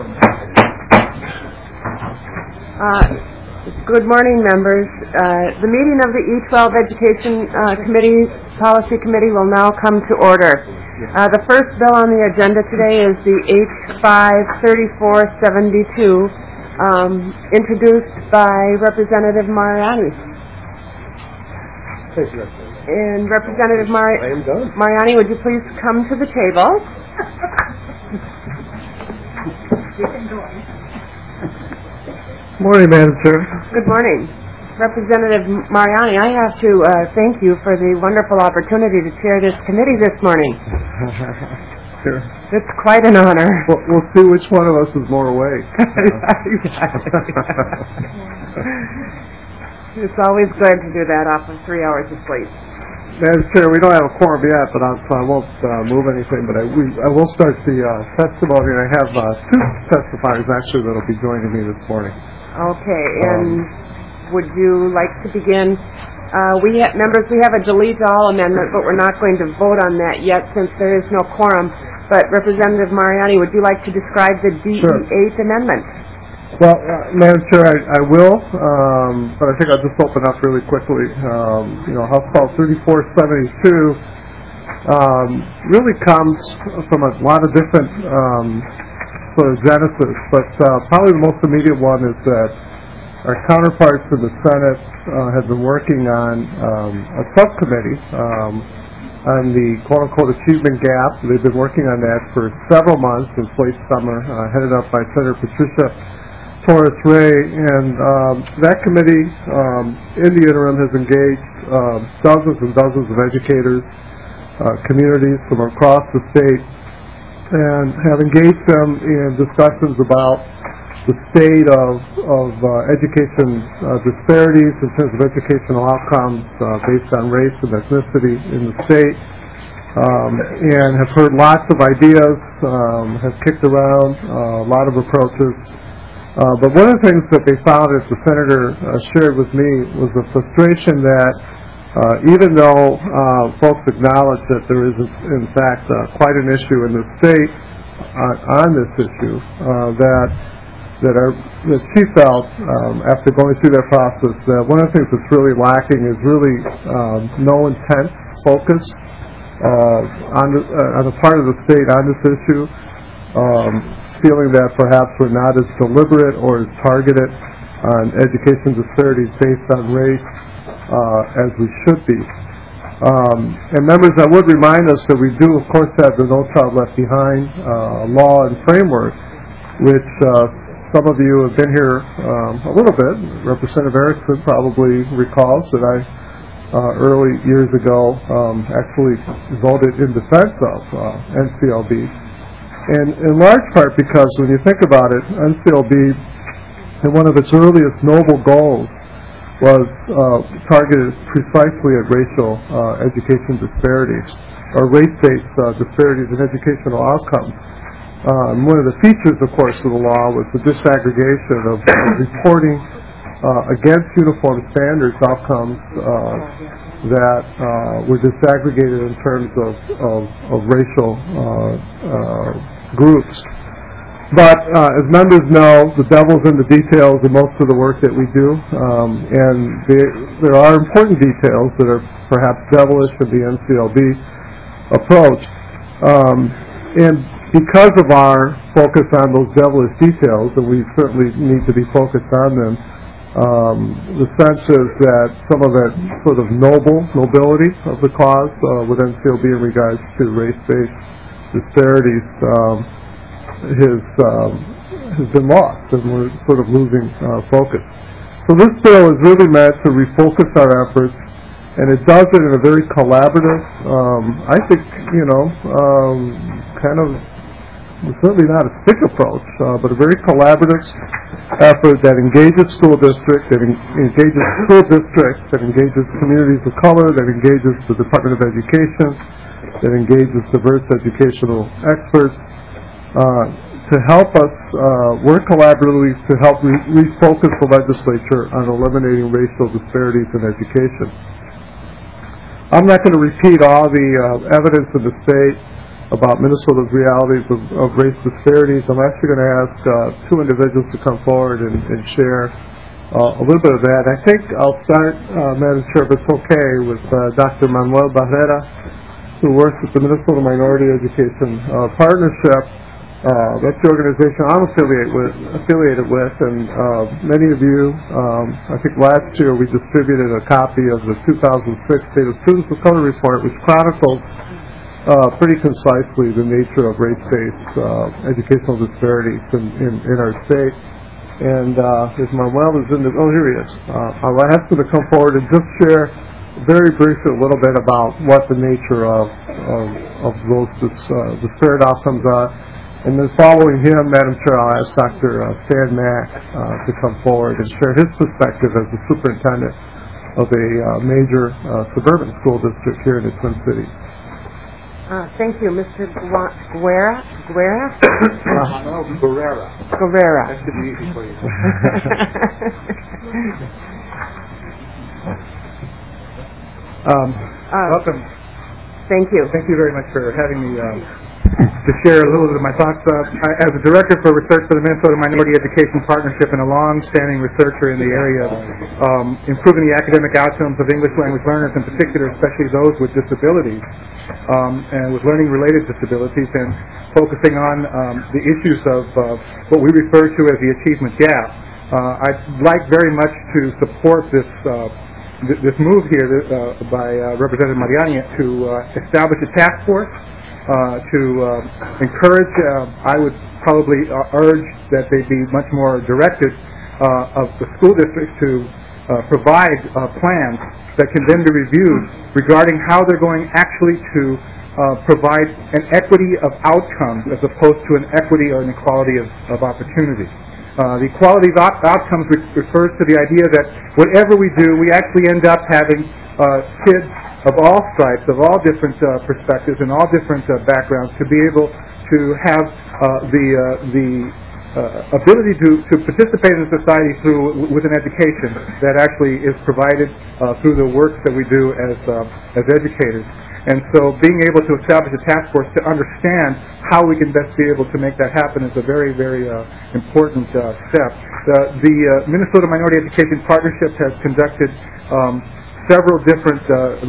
Good morning, members. The meeting of the E12 Education Policy Committee will now come to order. The first bill on the agenda today is the H5 3472, introduced by Representative Mariani. And Representative Mariani, would you please come to the table? Morning, Madam Chair. Good morning. Representative Mariani, I have to thank you for the wonderful opportunity to chair this committee this morning. Sure. It's quite an honor. We'll see which one of us is more awake. It's always good to do that off of 3 hours of sleep. Madam Chair, we don't have a quorum yet, but I won't move anything. But I will start the testimony, and I have two testifiers actually that will be joining me this morning. Okay, and would you like to begin? We have a delete all amendment, but we're not going to vote on that yet since there is no quorum. But Representative Mariani, would you like to describe the DE8 amendment? Well, Madam Chair, I will, but I think I'll just open up really quickly. House Bill 3472 really comes from a lot of different sort of genesis, but probably the most immediate one is that our counterparts in the Senate have been working on a subcommittee on the quote-unquote achievement gap. They've been working on that for several months since late summer, headed up by Senator Patricia Torres Ray, and that committee in the interim has engaged dozens and dozens of educators, communities from across the state, and have engaged them in discussions about the state of education disparities in terms of educational outcomes based on race and ethnicity in the state, and have heard lots of ideas, have kicked around a lot of approaches. But one of the things that they found, as the Senator shared with me, was the frustration that even though folks acknowledge that there is, in fact, quite an issue in the state on this issue, that she felt, after going through that process, that one of the things that's really lacking is really no intense focus on the part of the state on this issue. Feeling that perhaps we're not as deliberate or as targeted on education disparities based on race as we should be. And members, I would remind us that we do, of course, have the No Child Left Behind law and framework, which some of you have been here a little bit. Representative Erickson probably recalls that I, early years ago, actually voted in defense of NCLB. And in large part because when you think about it, NCLB, and one of its earliest noble goals was targeted precisely at racial education disparities, or race-based disparities in educational outcomes. One of the features, of course, of the law was the disaggregation of reporting against uniform standards outcomes that were disaggregated in terms of racial groups. But as members know, the devil's in the details in most of the work that we do, and there are important details that are perhaps devilish in the NCLB approach. And because of our focus on those devilish details, and we certainly need to be focused on them, the sense is that some of that sort of nobility of the cause with NCLB in regards to race-based disparities has been lost, and we're sort of losing focus. So this bill is really meant to refocus our efforts, and it does it in a very collaborative, I think, kind of certainly not a stick approach, but a very collaborative effort that engages school districts, that engages communities of color, that engages the Department of Education, that engages diverse educational experts, to help us work collaboratively to help refocus the legislature on eliminating racial disparities in education. I'm not going to repeat all the evidence in the state about Minnesota's realities of race disparities. I'm actually going to ask two individuals to come forward and share a little bit of that. I think I'll start, Madam Chair, if it's okay, with Dr. Manuel Barrera, who works with the Minnesota Minority Education Partnership. That's the organization I'm affiliated with, and many of you, I think last year we distributed a copy of the 2006 State of Students of Color Report, which chronicles pretty concisely the nature of race-based educational disparities in our state. And if Manuel is in the, oh, here he is. I'll ask him to come forward and just share very briefly a little bit about what the nature of those disparate outcomes are. And then following him, Madam Chair, I'll ask Dr. Stan Mack to come forward and share his perspective as the superintendent of a major suburban school district here in the Twin Cities. Thank you, Mr. Guerra. Guerrera. That should be easy for you. Welcome. Thank you. Thank you very much for having me to share a little bit of my thoughts. As a director for research for the Minnesota Minority Education Partnership and a long-standing researcher in the area of improving the academic outcomes of English language learners in particular, especially those with disabilities and with learning-related disabilities, and focusing on the issues of what we refer to as the achievement gap. I'd like very much to support this move here by Representative Mariani to establish a task force to encourage. I would probably urge that they be much more directed of the school districts to provide plans that can then be reviewed regarding how they're going actually to provide an equity of outcomes as opposed to an equity or an equality of opportunity. The equality of outcomes refers to the idea that whatever we do, we actually end up having kids of all stripes, of all different perspectives and all different backgrounds to be able to have the ability to participate in society with an education that actually is provided through the work that we do as educators. And so being able to establish a task force to understand how we can best be able to make that happen is a very, very important step. The Minnesota Minority Education Partnership has conducted several different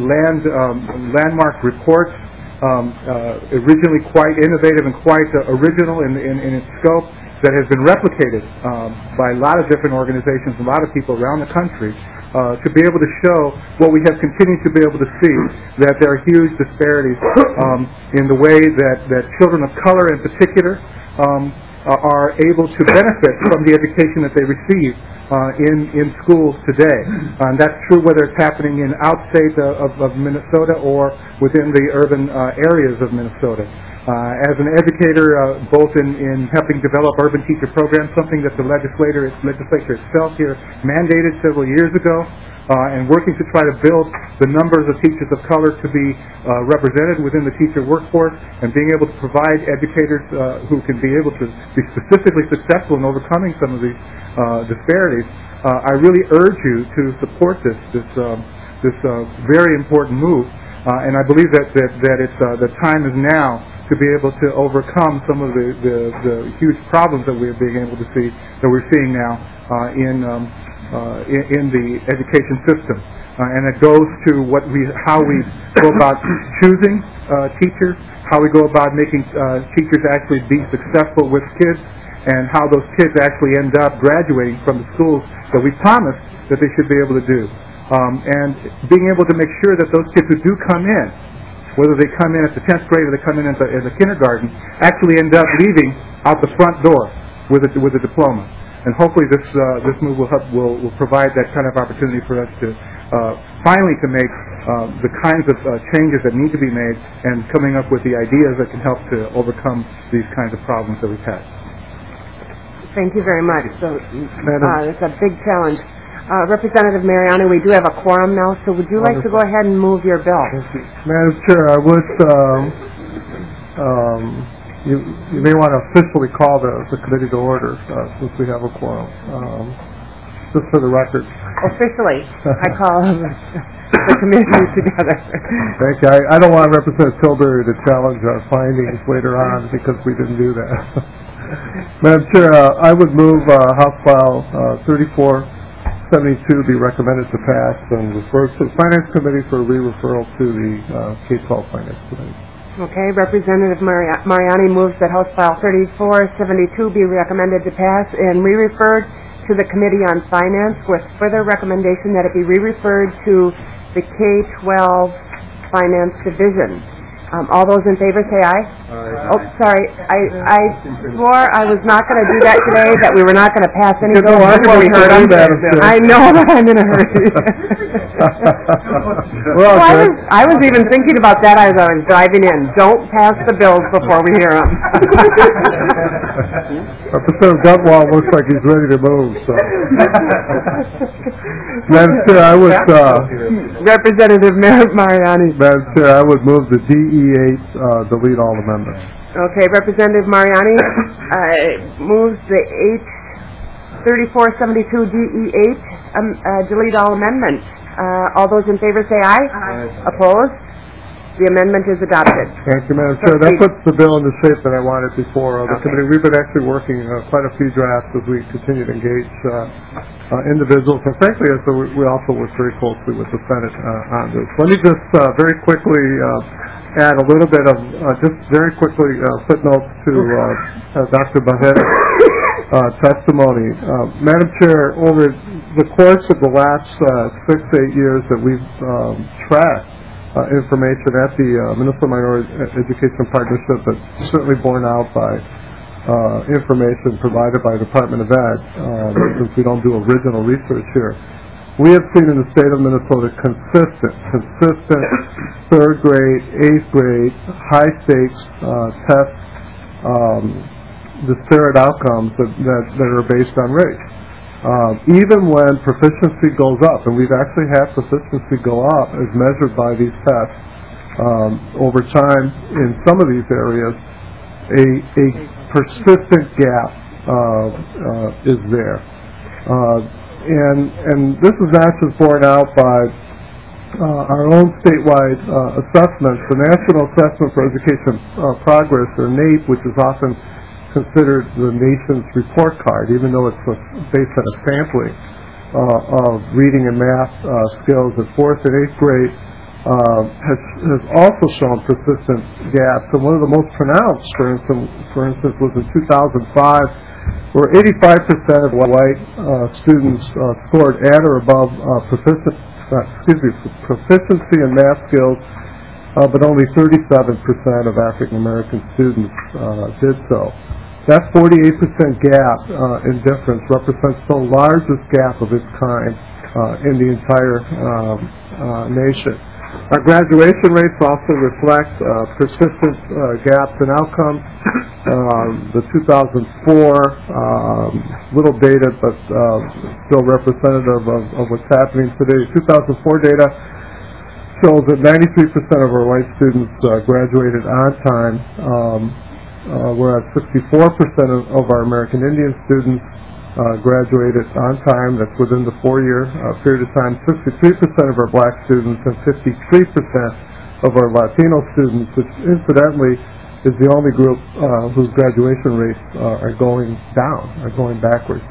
landmark reports, originally quite innovative and quite original in its scope, that has been replicated by a lot of different organizations, a lot of people around the country, to be able to show what we have continued to be able to see, that there are huge disparities in the way that children of color in particular are able to benefit from the education that they receive in schools today. And that's true whether it's happening in outstate of Minnesota or within the urban areas of Minnesota. As an educator, both in helping develop urban teacher programs, something that the legislature itself here mandated several years ago, and working to try to build the numbers of teachers of color to be represented within the teacher workforce, and being able to provide educators who can be able to be specifically successful in overcoming some of these disparities. I really urge you to support this very important move, and I believe that it's the time is now to be able to overcome some of the huge problems that we're being able to see, that we're seeing now in the education system. And it goes to how we go about choosing teachers, how we go about making teachers actually be successful with kids, and how those kids actually end up graduating from the schools that we promised that they should be able to do. And being able to make sure that those kids who do come in, whether they come in at the 10th grade or they come in at the kindergarten, actually end up leaving out the front door with a diploma. And hopefully this move will provide that kind of opportunity for us to finally to make the kinds of changes that need to be made, and coming up with the ideas that can help to overcome these kinds of problems that we've had. Thank you very much. So it's a big challenge. Representative Mariani, we do have a quorum now, so would you like to go ahead and move your bill? Madam Chair, I would, you may want to officially call the committee to order since we have a quorum. just for the record. Officially, I call the committee together. Thank you. I don't want Representative Tilbury to challenge our findings later on because we didn't do that. Madam Chair, I would move House File 3472 be recommended to pass and refer to the Finance Committee for re-referral to the K-12 Finance Committee. Okay, Representative Mariani moves that House File 3472 be recommended to pass and re-referred to the Committee on Finance with further recommendation that it be re-referred to the K-12 Finance Division. All those in favor say aye. Aye. Oh, sorry. I swore I was not going to do that today, that we were not going to pass any bills before we heard them. I know that I'm in a hurry. Well, I was even thinking about that as I was driving in. Don't pass the bills before we hear them. Representative Gutwald looks like he's ready to move, so. Madam Chair, I would... Representative Mariani. Madam Chair, I would move the DE8 delete all amendments. Okay, Representative Mariani moves the H3472 DE8 delete all amendments. All those in favor say aye. Aye. Opposed? The amendment is adopted. Thank you, Madam Chair. That puts the bill in the shape that I wanted before. The committee, we've been actually working quite a few drafts as we continue to engage individuals, and frankly, we also work very closely with the Senate on this. Let me just very quickly add a little bit of, footnotes to Dr. Bahet's testimony. Madam Chair, over the course of the last 6 to 8 years that we've tracked information at the Minnesota Minority Education Partnership, but certainly borne out by information provided by the Department of Ed, since we don't do original research here. We have seen in the state of Minnesota consistent third grade, eighth grade, high stakes tests, disparate outcomes that are based on race. Even when proficiency goes up, and we've actually had proficiency go up as measured by these tests over time in some of these areas, a persistent gap is there. And this is not just borne out by our own statewide assessments. The National Assessment for Education Progress, or NAEP, which is often considered the nation's report card, even though it's based on a sampling of reading and math skills at 4th and 8th grade, has also shown persistent gaps. And one of the most pronounced, for instance, was in 2005, where 85% of white students scored at or above proficiency in math skills, but only 37% of African American students did so. That 48% gap in difference represents the largest gap of its kind in the entire nation. Our graduation rates also reflect persistent gaps in outcomes. The 2004, little dated but still representative of what's happening today. 2004 data shows that 93% of our white students graduated on time, whereas 64% of our American Indian students graduated on time. That's within the 4-year period of time. 63% of our black students and 53% of our Latino students, which incidentally is the only group whose graduation rates are going down, are going backwards.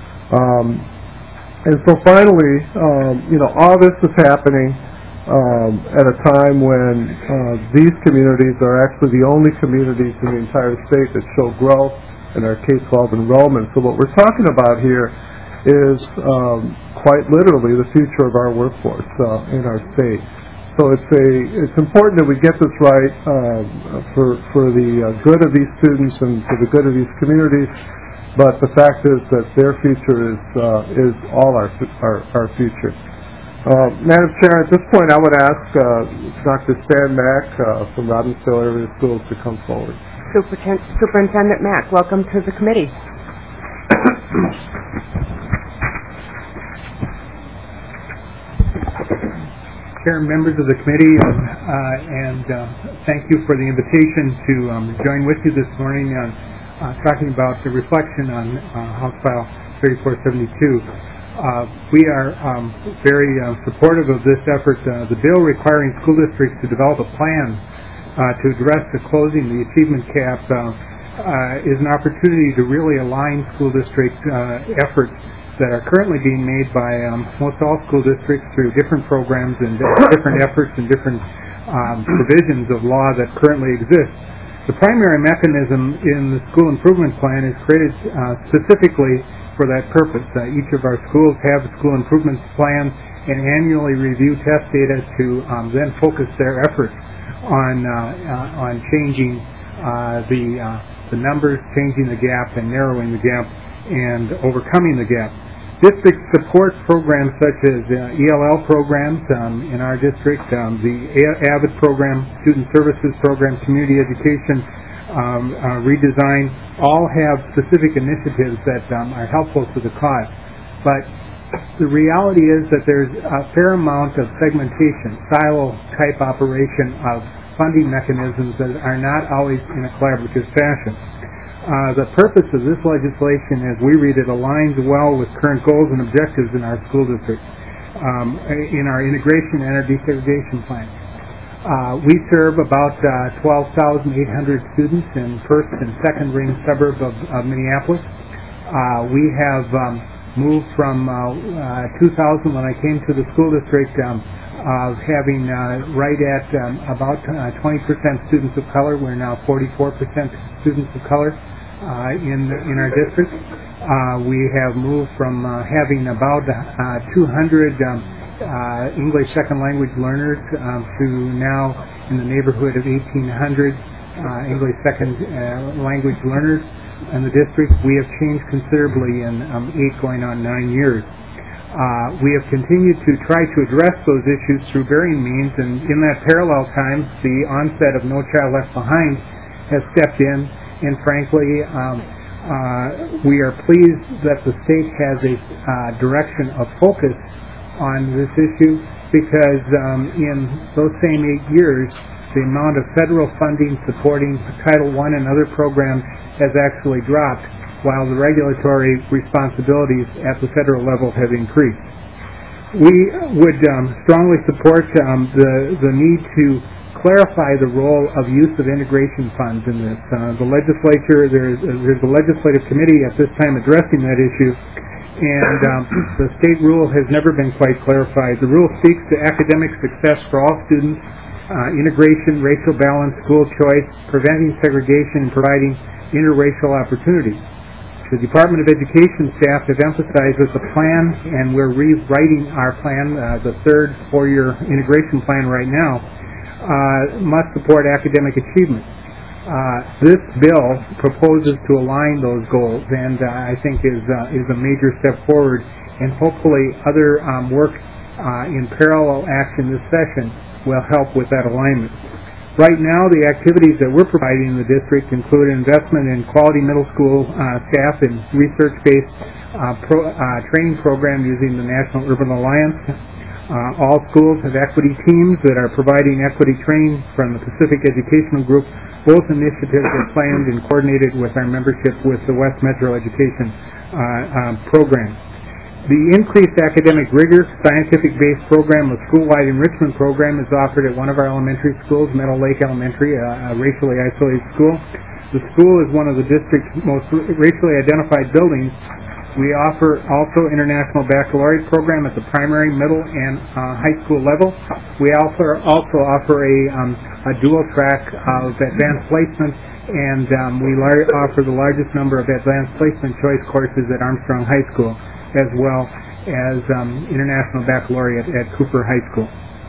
And so finally, all this is happening at a time when these communities are actually the only communities in the entire state that show growth in our K-12 enrollment. So what we're talking about here is quite literally the future of our workforce in our state. So it's important that we get this right for the good of these students and for the good of these communities. But the fact is that their future is all our future. Madam Chair, at this point I would ask Dr. Stan Mack from Robbinsdale Area Schools to come forward. Superintendent Mack, welcome to the committee. Chair, members of the committee, and thank you for the invitation to join with you this morning on talking about the reflection on House File 3472. We are very supportive of this effort. The bill requiring school districts to develop a plan to address the closing the achievement gap is an opportunity to really align school district efforts that are currently being made by most all school districts through different programs and different efforts and different provisions of law that currently exist. The primary mechanism in the school improvement plan is created specifically for that purpose. Each of our schools have a school improvement plan and annually review test data to then focus their efforts on changing the numbers, changing the gap, and narrowing the gap, and overcoming the gap. District support programs such as ELL programs in our district, the AVID program, Student Services program, Community Education, Redesign, all have specific initiatives that are helpful to the cause. But the reality is that there's a fair amount of segmentation, silo-type operation of funding mechanisms that are not always in a collaborative fashion. The purpose of this legislation, as we read it, aligns well with current goals and objectives in our school district, in our integration and our desegregation plan. We serve about 12,800 students in first and second ring suburb of Minneapolis. We have moved from 2000, when I came to the school district, of having right at about 20% students of color. We're now 44% students of color in our district. We have moved from having about 200 English second language learners to now in the neighborhood of 1,800 English second language learners in the district. We have changed considerably in 8 going on 9 years. We have continued to try to address those issues through varying means, and in that parallel time, the onset of No Child Left Behind has stepped in, and frankly, we are pleased that the state has a direction of focus on this issue, because in those same 8 years, the amount of federal funding supporting Title I and other programs has actually dropped, while the regulatory responsibilities at the federal level have increased. We would strongly support the need to clarify the role of use of integration funds in this. The legislature, there's a legislative committee at this time addressing that issue, and the state rule has never been quite clarified. The rule speaks to academic success for all students, integration, racial balance, school choice, preventing segregation, and providing interracial opportunities. The Department of Education staff have emphasized that the plan, and we're rewriting our plan, the third 4-year integration plan right now, must support academic achievement. This bill proposes to align those goals, and I think is a major step forward, and hopefully other work in parallel action this session will help with that alignment. Right now, the activities that we're providing in the district include investment in quality middle school staff and research-based training program using the National Urban Alliance. All schools have equity teams that are providing equity training from the Pacific Educational Group. Both initiatives are planned and coordinated with our membership with the West Metro Education program. The increased academic rigor, scientific-based program of school-wide enrichment program is offered at one of our elementary schools, Meadow Lake Elementary, a racially isolated school. The school is one of the district's most racially identified buildings. We offer also international baccalaureate program at the primary, middle, and high school level. We also offer a dual track of advanced placement, and we offer the largest number of advanced placement choice courses at Armstrong High School, as well as International Baccalaureate at Cooper High School.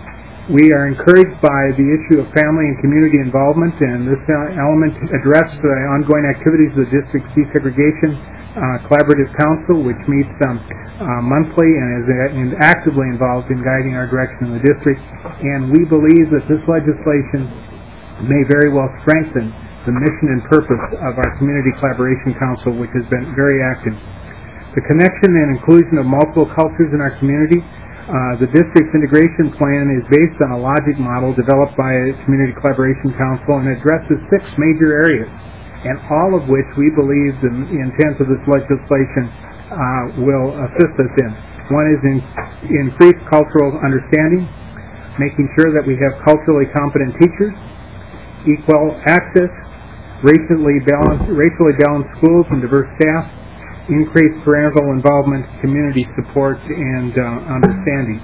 We are encouraged by the issue of family and community involvement, and this element addressed the ongoing activities of the district's desegregation collaborative council, which meets monthly and is actively involved in guiding our direction in the district. And we believe that this legislation may very well strengthen the mission and purpose of our Community Collaboration Council, which has been very active. The connection and inclusion of multiple cultures in our community. The district's integration plan is based on a logic model developed by a Community Collaboration Council and addresses 6 major areas, and all of which we believe the intent of this legislation will assist us in. One is increased cultural understanding, making sure that we have culturally competent teachers, equal access, racially balanced schools and diverse staff, increased parental involvement, community support, and understanding.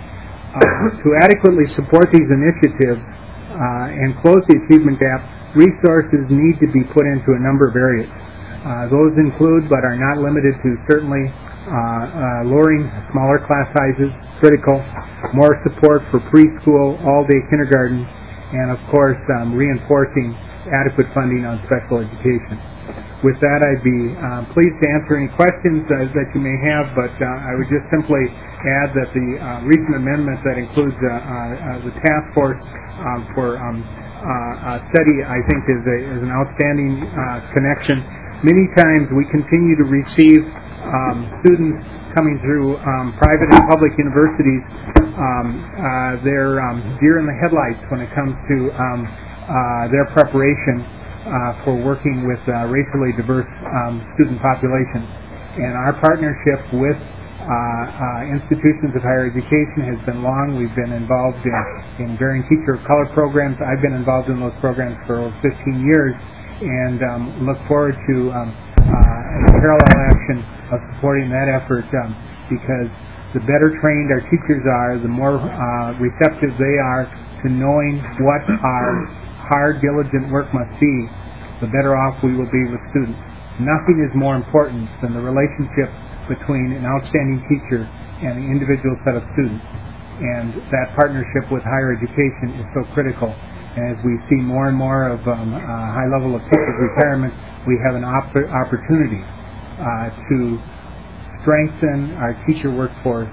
To adequately support these initiatives and close the achievement gap, resources need to be put into a number of areas. Those include, but are not limited to, certainly lowering smaller class sizes, critical, more support for preschool, all-day kindergarten, and of course reinforcing adequate funding on special education. With that, I'd be pleased to answer any questions that you may have, but I would just simply add that the recent amendment that includes the task force for study, I think, is an outstanding connection. Many times we continue to receive students coming through private and public universities. They're deer in the headlights when it comes to their preparation for working with racially diverse student populations. And our partnership with institutions of higher education has been long. We've been involved in varying teacher of color programs. I've been involved in those programs for over 15 years and look forward to parallel action of supporting that effort because the better trained our teachers are, the more receptive they are to knowing what our hard, diligent work must be, the better off we will be with students. Nothing is more important than the relationship between an outstanding teacher and an individual set of students. And that partnership with higher education is so critical. And as we see more and more of high level of teachers' retirement, we have an opportunity to strengthen our teacher workforce,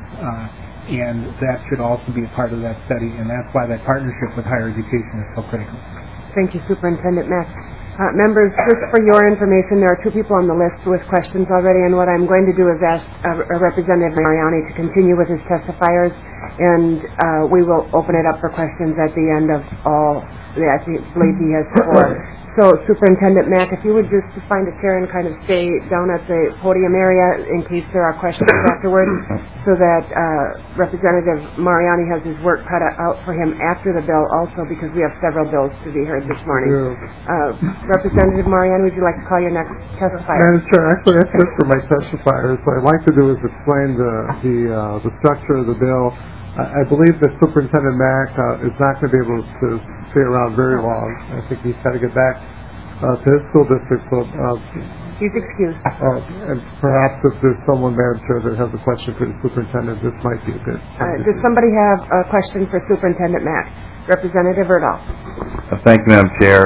and that should also be a part of that study, and that's why that partnership with higher education is so critical. Thank you, Superintendent Mack. Members, just for your information, there are two people on the list with questions already, and what I'm going to do is ask Representative Mariani to continue with his testifiers, and we will open it up for questions at the end of all. I believe he has four. So, Superintendent Mack, if you would just find a chair and kind of stay down at the podium area in case there are questions afterwards, so that Representative Mariani has his work cut out for him after the bill also, because we have several bills to be heard this morning. Representative Mariani, would you like to call your next testifier? Madam Chair, actually that's it for my testifiers. What I'd like to do is explain the structure of the bill. I believe that Superintendent Mack is not going to be able to stay around very long. I think he's got to get back to his school district. So, he's excused. And perhaps if there's someone, Madam Chair, that has a question for the superintendent, this might be a good time. Does somebody have a question for Superintendent Mack? Representative Erdahl. Thank you, Madam Chair.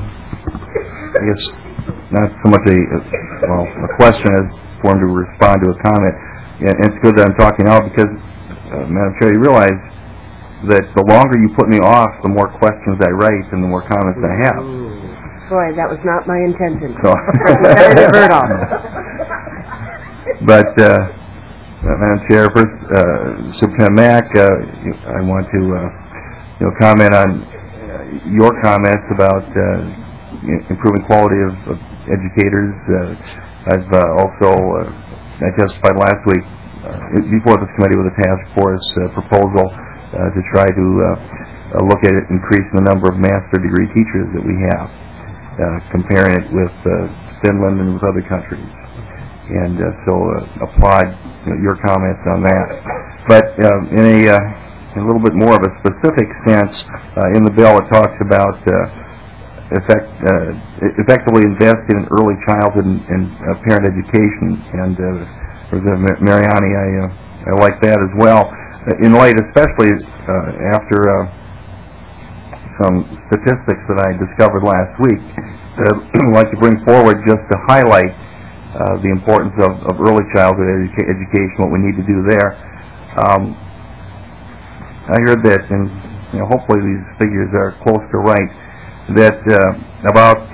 I guess not so much a question as for him to respond to a comment. And it's good that I'm talking now because, Madam Chair, you realize that the longer you put me off, the more questions I write and the more comments I have. Boy, that was not my intention. So Representative Erdahl. But, Madam Chair, first, Superintendent Mack, I want to comment on your comments about improving quality of educators. I've also I testified last week before this committee with a task force proposal to try to look at increasing the number of master degree teachers that we have, comparing it with Finland and with other countries. And so applaud your comments on that. But in a little bit more of a specific sense, in the bill it talks about effectively investing in early childhood and parent education, and Representative Mariani, I like that as well. In light, especially after some statistics that I discovered last week, I'd like to bring forward just to highlight the importance of early childhood education, what we need to do there. I heard that, and hopefully these figures are close to right, that about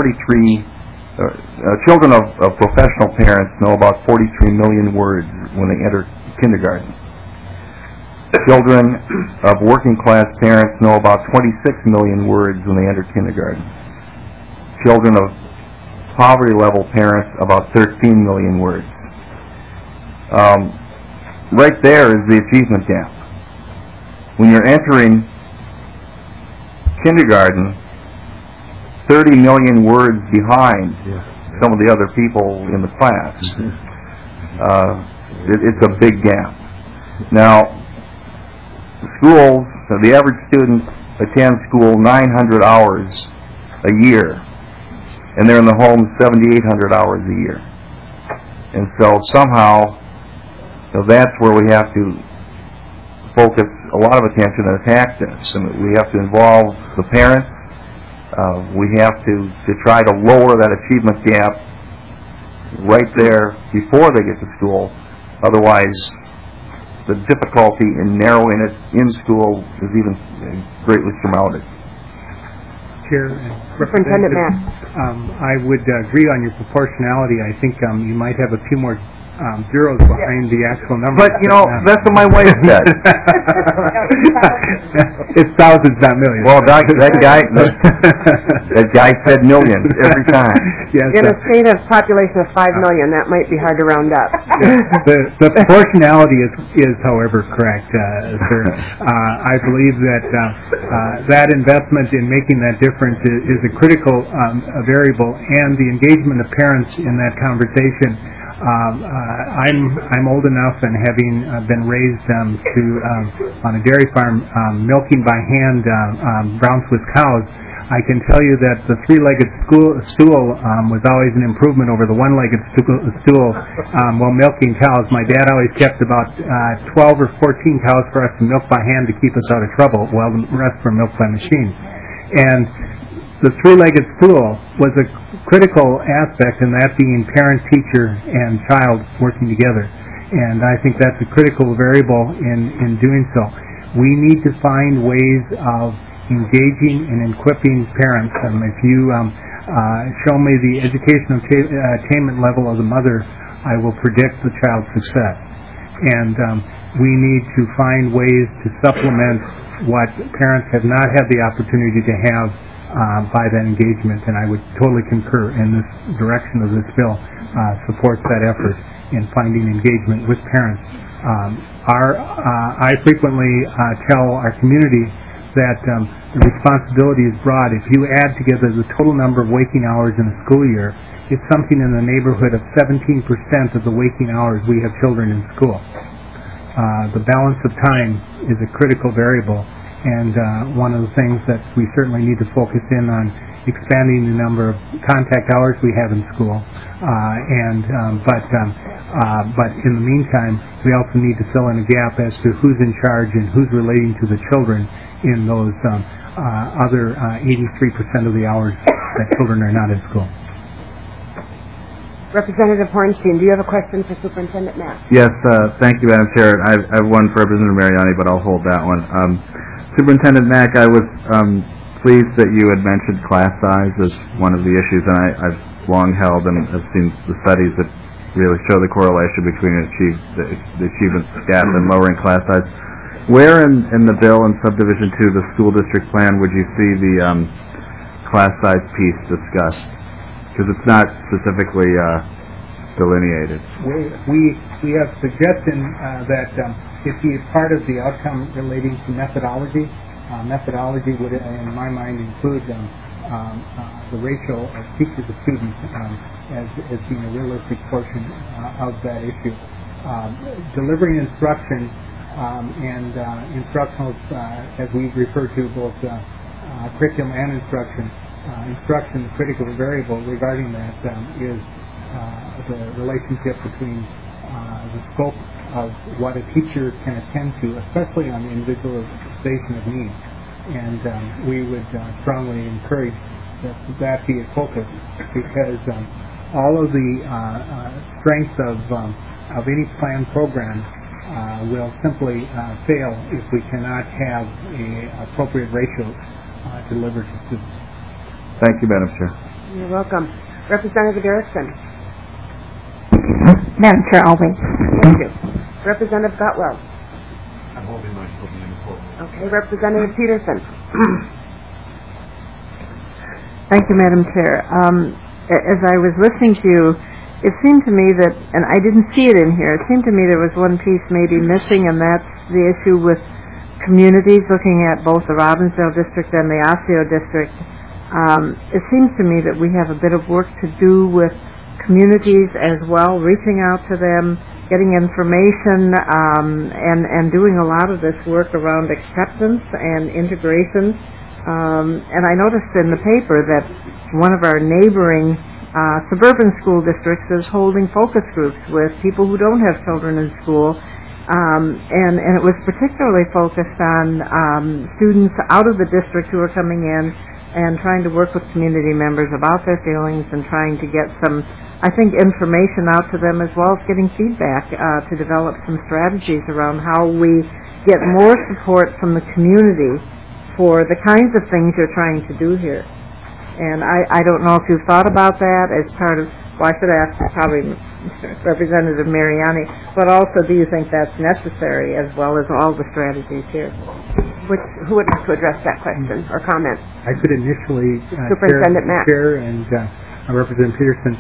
43 children of professional parents know about 43 million words when they enter kindergarten. Children of working class parents know about 26 million words when they enter kindergarten. Children of poverty level parents about 13 million words. Right there is the achievement gap. When you're entering kindergarten, 30 million words behind some of the other people in the class. It's a big gap. Now, schools, the average student attends school 900 hours a year, and they're in the home 7,800 hours a year. And so somehow, that's where we have to focus a lot of attention and attack this. And we have to involve the parents. We have to try to lower that achievement gap right there before they get to school. Otherwise, the difficulty in narrowing it in school is even greatly surmounted. Chair and Superintendent Mack. I would agree on your proportionality. I think you might have a few more zeros behind the actual number. But, that's what my wife said. It's thousands, not millions. Well, that guy said millions every time. Yes, In a state of population of 5 million, that might be hard to round up. the proportionality is, however, correct, sir. I believe that that investment in making that difference is a critical variable, and the engagement of parents in that conversation. I'm old enough, and having been raised on a dairy farm, milking by hand brown Swiss cows, I can tell you that the three-legged stool was always an improvement over the one-legged stool while milking cows. My dad always kept about 12 or 14 cows for us to milk by hand to keep us out of trouble, while the rest were milked by machine. And the three-legged stool was a critical aspect, in that being parent, teacher, and child working together. And I think that's a critical variable in doing so. We need to find ways of engaging and equipping parents. If you show me the educational attainment level of the mother, I will predict the child's success. And we need to find ways to supplement what parents have not had the opportunity to have by that engagement, and I would totally concur in this direction of this bill supports that effort in finding engagement with parents. I frequently tell our community that the responsibility is broad. If you add together the total number of waking hours in a school year, it's something in the neighborhood of 17% of the waking hours we have children in school. The balance of time is a critical variable, and one of the things that we certainly need to focus in on expanding the number of contact hours we have in school. But in the meantime, we also need to fill in a gap as to who's in charge and who's relating to the children in those other 83% of the hours that children are not in school. Representative Hornstein, do you have a question for Superintendent Mack? Yes, thank you, Madam Chair. I have one for Representative Mariani, but I'll hold that one. Superintendent Mack, I was pleased that you had mentioned class size as one of the issues, and I've long held and have seen the studies that really show the correlation between the achievement gap and lowering class size. Where in the bill in Subdivision 2, the school district plan, would you see the class size piece discussed? Because it's not specifically delineated. We have suggested that it be part of the outcome relating to methodology. Methodology would, in my mind, include the ratio of teachers to students as being a realistic portion of that issue. Delivering instruction and instructionals, as we refer to both curriculum and instruction, the critical variable regarding that is the relationship between the scope of what a teacher can attend to, especially on the individualization of needs. And we would strongly encourage that be a focus, because all of the strength of any planned program will simply fail if we cannot have appropriate ratios delivered to students. Thank you, Madam Chair. You're welcome. Representative Erickson. Madam Chair, I'll wait. Thank you. Representative Gotwell. I'm holding my children in the court. Okay. Representative Peterson. Thank you, Madam Chair. As I was listening to you, it seemed to me that, and I didn't see it in here, it seemed to me there was one piece maybe missing, and that's the issue with communities, looking at both the Robbinsdale district and the Osseo district. It seems to me that we have a bit of work to do with communities as well, reaching out to them, getting information, and doing a lot of this work around acceptance and integration. And I noticed in the paper that one of our neighboring suburban school districts is holding focus groups with people who don't have children in school. And it was particularly focused on students out of the district who are coming in and trying to work with community members about their feelings and trying to get some, I think, information out to them, as well as getting feedback to develop some strategies around how we get more support from the community for the kinds of things you're trying to do here. And I don't know if you've thought about that as part of, well, I should ask probably Representative Mariani, but also do you think that's necessary as well as all the strategies here? Who would like to address that question or comment? I could initially Superintendent Mack. Chair and Representative Peterson.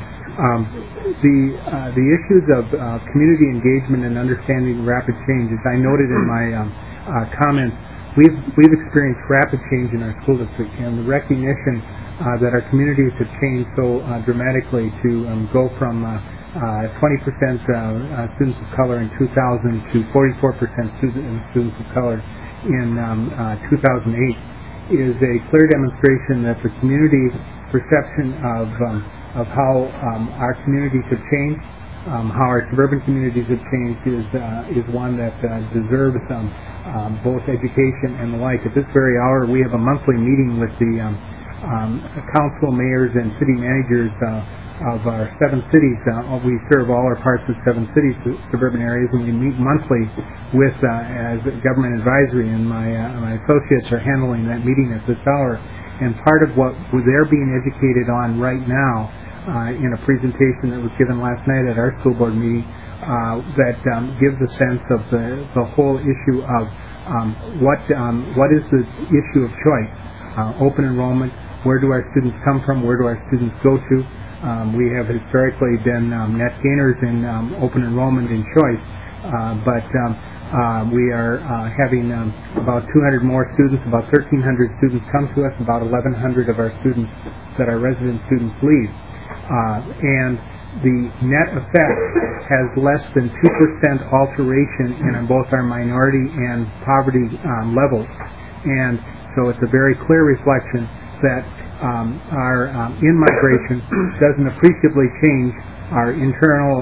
The issues of community engagement and understanding rapid change, as I noted in my comments, we've experienced rapid change in our school district, and the recognition that our communities have changed so dramatically to go from 20% students of color in 2000 to 44% students of color in 2008 is a clear demonstration that the community perception of how our communities have changed, how our suburban communities have changed, is one that deserves both education and the like. At this very hour, we have a monthly meeting with the council, mayors, and city managers of our 7 cities. We serve all our parts of 7 cities, suburban areas, and we meet monthly with as government advisory, and my associates are handling that meeting at this hour. And part of what they're being educated on right now in a presentation that was given last night at our school board meeting that gives a sense of the whole issue of what is the issue of choice, open enrollment, where do our students come from, where do our students go to. We have historically been net gainers in open enrollment in choice, but we are having about 200 more students, about 1,300 students come to us, about 1,100 of our students that are resident students leave. And the net effect has less than 2% alteration in both our minority and poverty levels. And so it's a very clear reflection that our in-migration doesn't appreciably change our internal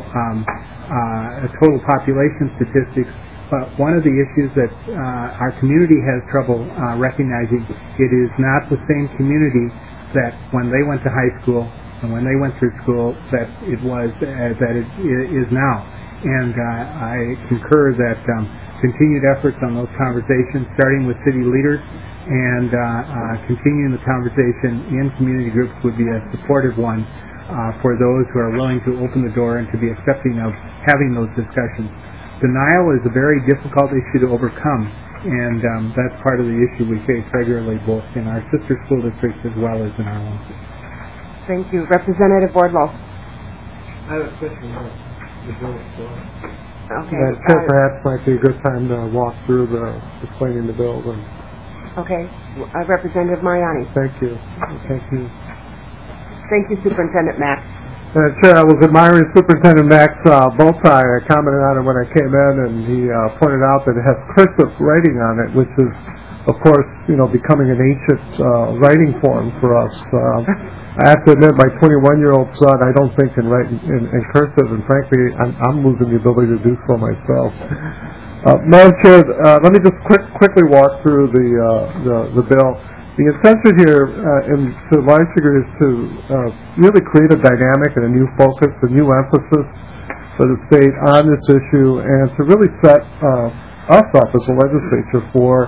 total population statistics, but one of the issues that our community has trouble recognizing, it is not the same community that when they went to high school and when they went through school that it was that it is now. And I concur that continued efforts on those conversations, starting with city leaders, and continuing the conversation in community groups would be a supportive one for those who are willing to open the door and to be accepting of having those discussions. Denial is a very difficult issue to overcome, and that's part of the issue we face regularly both in our sister school districts as well as in our own. Thank you. Representative Wardlow. I have a question about the bill itself. Okay. Perhaps might be a good time to walk through explaining the bill. Okay. Representative Mariani. Thank you. Thank you. Thank you, Superintendent Mack. Chair, I was admiring Superintendent Mack's bow tie. I commented on it when I came in, and he pointed out that it has cursive writing on it, which is, of course, becoming an ancient writing form for us. I have to admit, my 21-year-old son, I don't think can write in cursive, and frankly, I'm losing the ability to do so myself. Madam Chair, let me just quickly walk through the bill. The intention here, to a large degree, is to really create a dynamic and a new focus, a new emphasis for the state on this issue, and to really set us up as a legislature for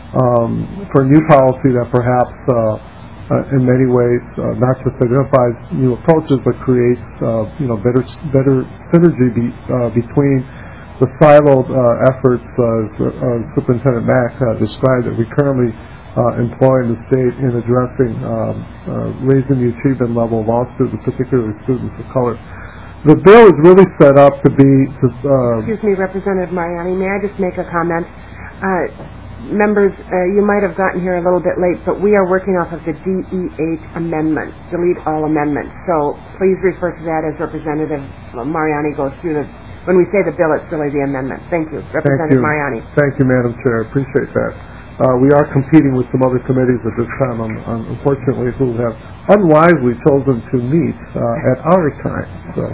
a new policy that perhaps, in many ways, not just identifies new approaches, but creates, better synergy between the siloed efforts, as Superintendent Mack described, that we currently employ in the state in addressing raising the achievement level of all students, particularly students of color. The bill is really set up to be... Excuse me, Representative Mariani, may I just make a comment? Members, you might have gotten here a little bit late, but we are working off of the DE8 amendment, delete all amendments. So please refer to that as Representative Mariani goes through the... When we say the bill, it's really the amendment. Thank you, Representative Mariani. Thank you, Madam Chair. I appreciate that. We are competing with some other committees at this time, unfortunately, who have unwisely chosen to meet at our time. So,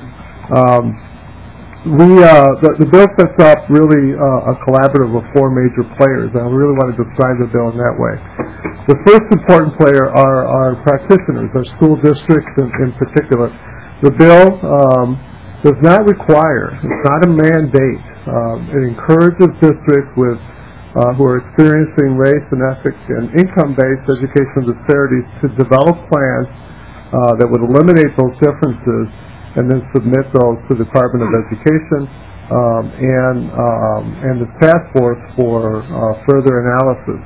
the bill sets up really a collaborative of four major players, and I really want to describe the bill in that way. The first important player are our practitioners, our school districts in particular. The bill does not require, it's not a mandate. It encourages districts with who are experiencing race and ethnic and income-based educational disparities to develop plans that would eliminate those differences and then submit those to the Department of Education and the task force for further analysis.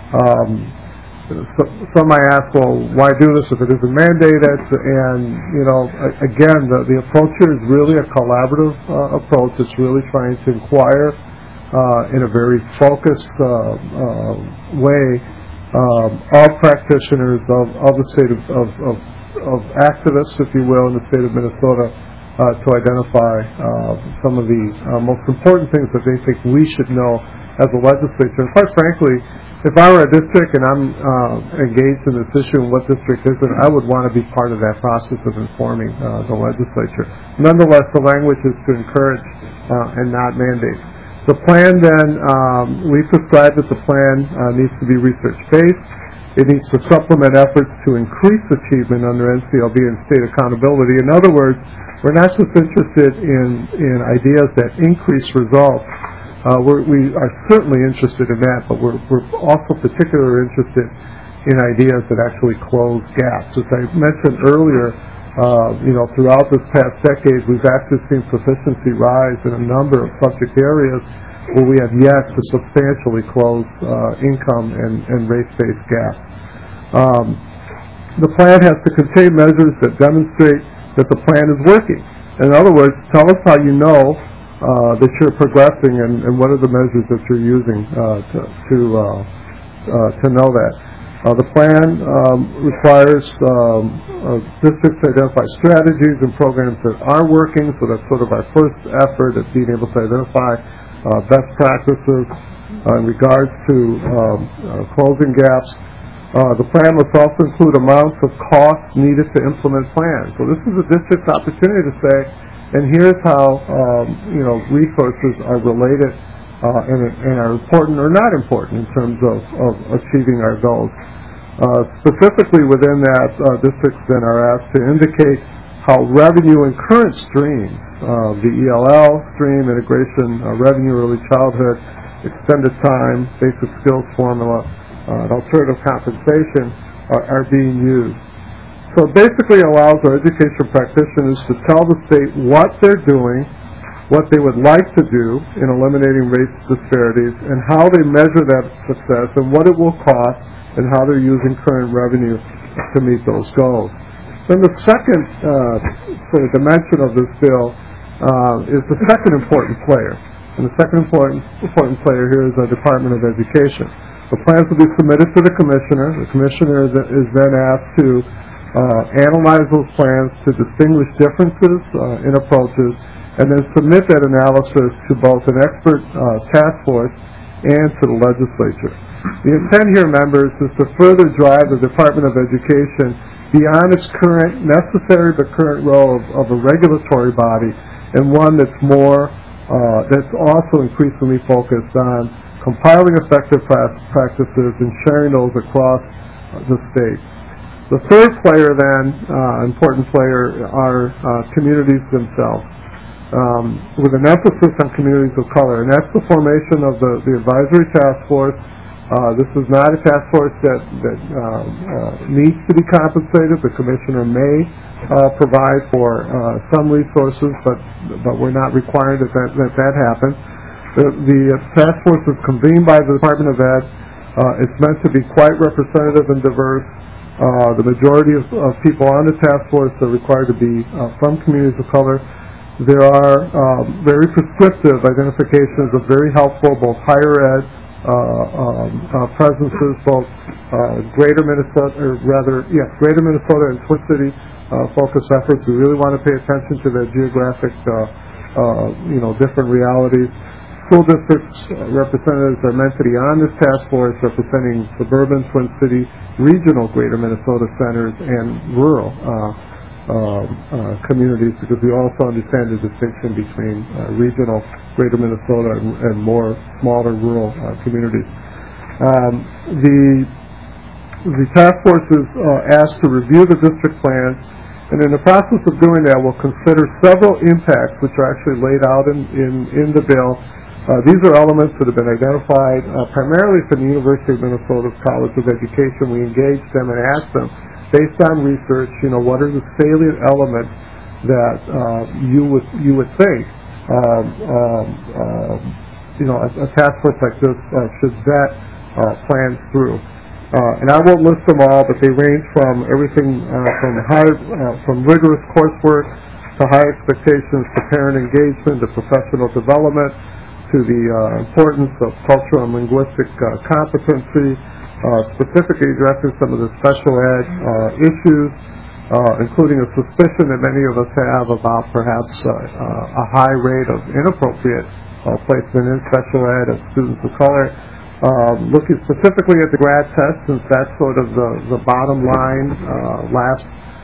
Some might ask, well, why do this if it isn't mandated? And, again, the approach here is really a collaborative approach. It's really trying to inquire in a very focused way of practitioners of the state of activists, if you will, in the state of Minnesota to identify some of the most important things that they think we should know as a legislature. And quite frankly, if I were a district and I'm engaged in this issue and what district is it, I would want to be part of that process of informing the legislature. Nonetheless, the language is to encourage and not mandate. The plan then, we prescribe that the plan needs to be research-based. It needs to supplement efforts to increase achievement under NCLB and state accountability. In other words, we're not just interested in ideas that increase results. We are certainly interested in that, but we're also particularly interested in ideas that actually close gaps. As I mentioned earlier, throughout this past decade, we've actually seen proficiency rise in a number of subject areas where we have yet to substantially close income and race-based gaps. The plan has to contain measures that demonstrate that the plan is working. In other words, tell us how you know that you're progressing and what are the measures that you're using to know that. The plan requires districts to identify strategies and programs that are working, so that's sort of our first effort at being able to identify best practices in regards to closing gaps. The plan must also include amounts of costs needed to implement plans. So this is a district's opportunity to say, and here's how resources are related and are important or not important in terms of achieving our goals. Specifically within that, districts then are asked to indicate how revenue in current streams, the ELL stream, integration, revenue, early childhood, extended time, basic skills formula, and alternative compensation are being used. So it basically allows our education practitioners to tell the state what they're doing, what they would like to do in eliminating race disparities, and how they measure that success, and what it will cost, and how they're using current revenue to meet those goals. Then the second sort of dimension of this bill is the second important player. And the second important player here is the Department of Education. The plans will be submitted to the Commissioner. The Commissioner is then asked to analyze those plans to distinguish differences in approaches and then submit that analysis to both an expert task force and to the legislature. The intent here, members, is to further drive the Department of Education beyond its current necessary but current role of a regulatory body and one that's more, that's also increasingly focused on compiling effective practices and sharing those across the state. The third player then, important player, are communities themselves, with an emphasis on communities of color. And that's the formation of the advisory task force. This is not a task force that needs to be compensated. The Commissioner may provide for some resources, but we're not requiring that happen. The task force is convened by the Department of Ed. It's meant to be quite representative and diverse. The majority of people on the task force are required to be from communities of color. There are very prescriptive identifications of very helpful both higher ed presences, both Greater Minnesota and Twin City focused efforts. We really want to pay attention to the geographic, different realities. School districts representatives are meant to be on this task force representing suburban, Twin City, regional Greater Minnesota centers, and rural communities, because we also understand the distinction between regional Greater Minnesota and more smaller rural communities. The task force is asked to review the district plans, and in the process of doing that, we'll consider several impacts which are actually laid out in the bill. These are elements that have been identified primarily from the University of Minnesota's College of Education. We engaged them and asked them, based on research, what are the salient elements that you would think a task force like this should vet plans through. And I won't list them all, but they range from everything from rigorous coursework to high expectations for parent engagement to professional development, to the importance of cultural and linguistic competency, specifically addressing some of the special ed issues, including a suspicion that many of us have about perhaps a high rate of inappropriate placement in special ed of students of color. Looking specifically at the grad test, since that's sort of the bottom line, last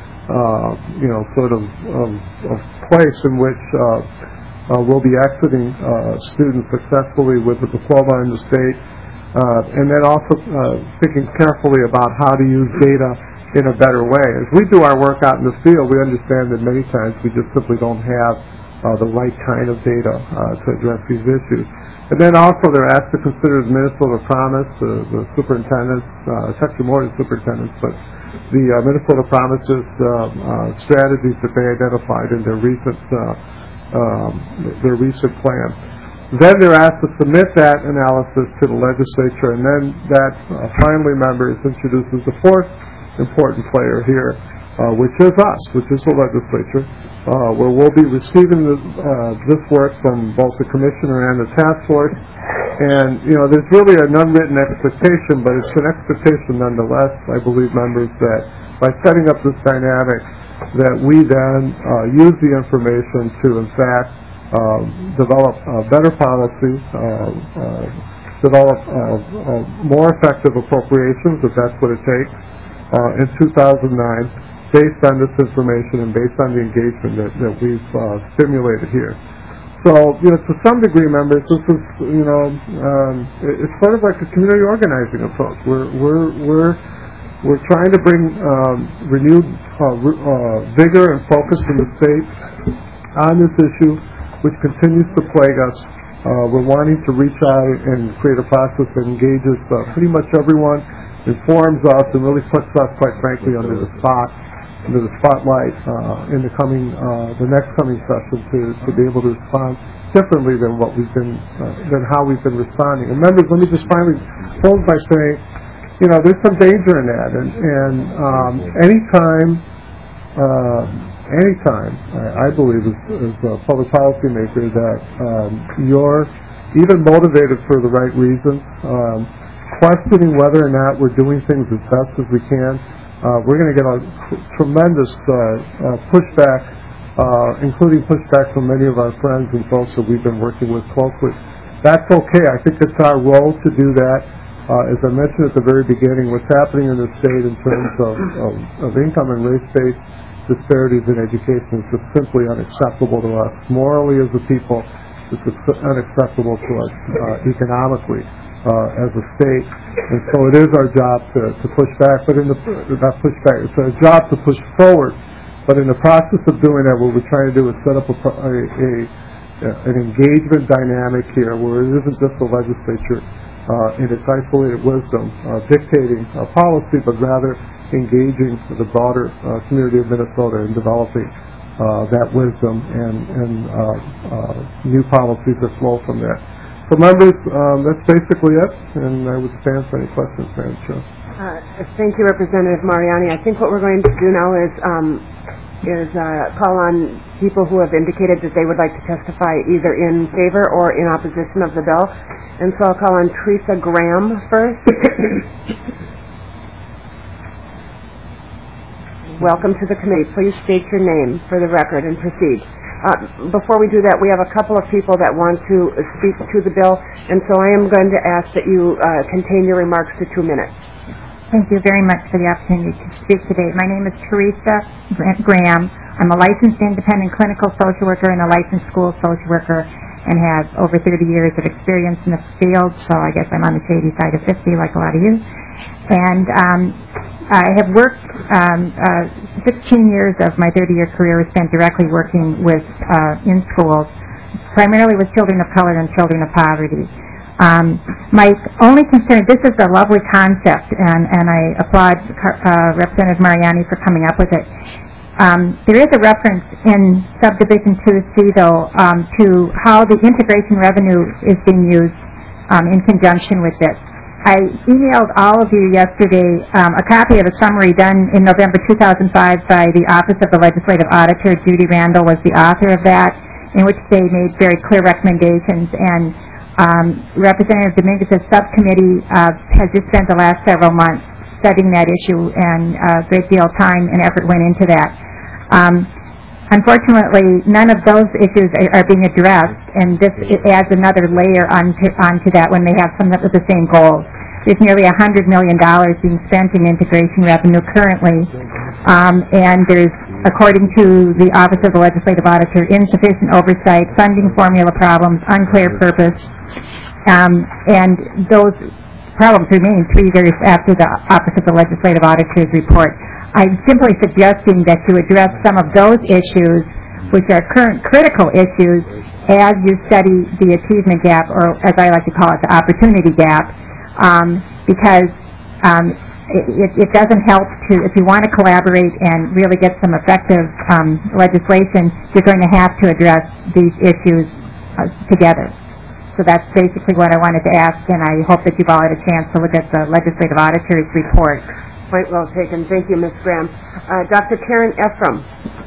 place in which we'll be exiting students successfully with a diploma in the state, and then also thinking carefully about how to use data in a better way. As we do our work out in the field, we understand that many times we just simply don't have the right kind of data to address these issues. And then also they're asked to consider the Minnesota Promise, the superintendents, it's actually more than superintendents, but the Minnesota Promises strategies that they identified in their recent plan. Then they're asked to submit that analysis to the legislature, and then that finally, members, introduces the fourth important player here, which is us, which is the legislature, where we'll be receiving this work from both the commissioner and the task force. And, there's really an unwritten expectation, but it's an expectation nonetheless, I believe, members, that by setting up this dynamic, that we then use the information to, in fact, develop better policy, develop more effective appropriations, if that's what it takes, in 2009, based on this information and based on the engagement that we've stimulated here. So, to some degree, members, this is, it's sort of like a community organizing approach. We're trying to bring renewed vigor and focus in the state on this issue, which continues to plague us. We're wanting to reach out and create a process that engages pretty much everyone, informs us, and really puts us, quite frankly, under the spotlight in the next coming session to be able to respond differently than how we've been responding. And members, let me just finally close by saying, there's some danger in that, and anytime, I believe, as a public policymaker, that you're even motivated for the right reasons, questioning whether or not we're doing things as best as we can, we're going to get a tremendous pushback, including pushback from many of our friends and folks that we've been working with closely. That's okay. I think it's our role to do that. As I mentioned at the very beginning, what's happening in the state in terms of income and race-based disparities in education is just simply unacceptable to us. Morally, as a people, it's unacceptable to us economically as a state. And so it is our job to push back, but not push back, it's our job to push forward. But in the process of doing that, what we're trying to do is set up an engagement dynamic here where it isn't just the legislature in its isolated wisdom dictating policy, but rather engaging the broader community of Minnesota in developing that wisdom and new policies that flow from that. For members, that's basically it, and I would stand for any questions, Madam Chair. Thank you, Representative Mariani. I think what we're going to do now is call on people who have indicated that they would like to testify either in favor or in opposition of the bill. And so I'll call on Teresa Graham first. Welcome to the committee. Please state your name for the record and proceed. Before we do that, we have a couple of people that want to speak to the bill, and so I am going to ask that you contain your remarks to 2 minutes. Thank you very much for the opportunity to speak today. My name is Teresa Graham. I'm a licensed independent clinical social worker and a licensed school social worker and have over 30 years of experience in this field, so I guess I'm on the shady side of 50 like a lot of you. And I have worked 16 years of my 30-year career was spent directly working with in schools, primarily with children of color and children of poverty. My only concern, this is a lovely concept, and I applaud Representative Mariani for coming up with it. There is a reference in Subdivision 2C, though, to how the integration revenue is being used in conjunction with this. I emailed all of you yesterday a copy of a summary done in November 2005 by the Office of the Legislative Auditor. Judy Randall was the author of that, in which they made very clear recommendations. And Representative Dominguez's subcommittee has just spent the last several months studying that issue, and a great deal of time and effort went into that. Unfortunately, none of those issues are being addressed, and this adds another layer onto that when they have some of the same goals. There's nearly $100 million being spent in integration revenue currently, and there's, according to the Office of the Legislative Auditor, insufficient oversight, funding formula problems, unclear purpose, and those problems remain 3 years after the Office of the Legislative Auditor's report. I'm simply suggesting that you address some of those issues, which are current critical issues, as you study the achievement gap, or as I like to call it, the opportunity gap, because it doesn't help to, if you want to collaborate and really get some effective legislation, you're going to have to address these issues together. So that's basically what I wanted to ask, and I hope that you've all had a chance to look at the Legislative Auditor's report. Quite well taken. Thank you, Ms. Graham. Dr. Karen Ephraim.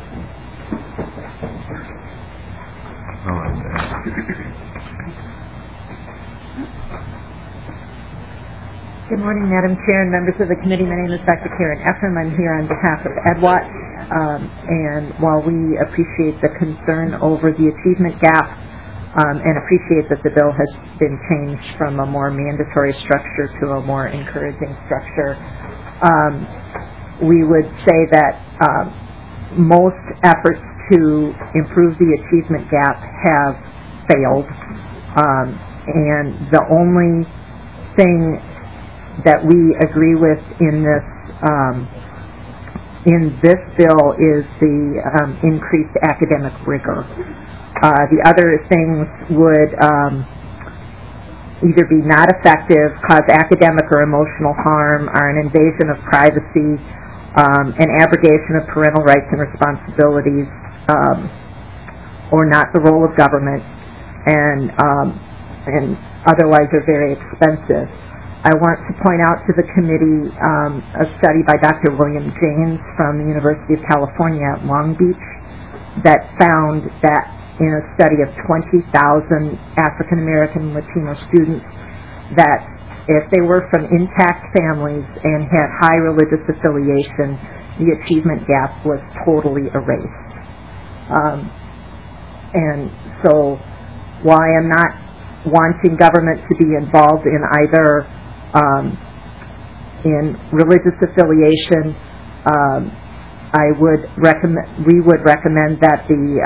Good morning, Madam Chair and members of the committee. My name is Dr. Karen Ephraim. I'm here on behalf of EdWatch, and while we appreciate the concern over the achievement gap and appreciate that the bill has been changed from a more mandatory structure to a more encouraging structure, we would say that most efforts to improve the achievement gap have failed, and the only thing that we agree with in this bill is the increased academic rigor. The other things would either be not effective, cause academic or emotional harm, are an invasion of privacy, an abrogation of parental rights and responsibilities, or not the role of government, and otherwise are very expensive. I want to point out to the committee a study by Dr. William James from the University of California at Long Beach that found that in a study of 20,000 African American Latino students, that if they were from intact families and had high religious affiliation, the achievement gap was totally erased. And so while I am not wanting government to be involved in either in religious affiliation, we would recommend that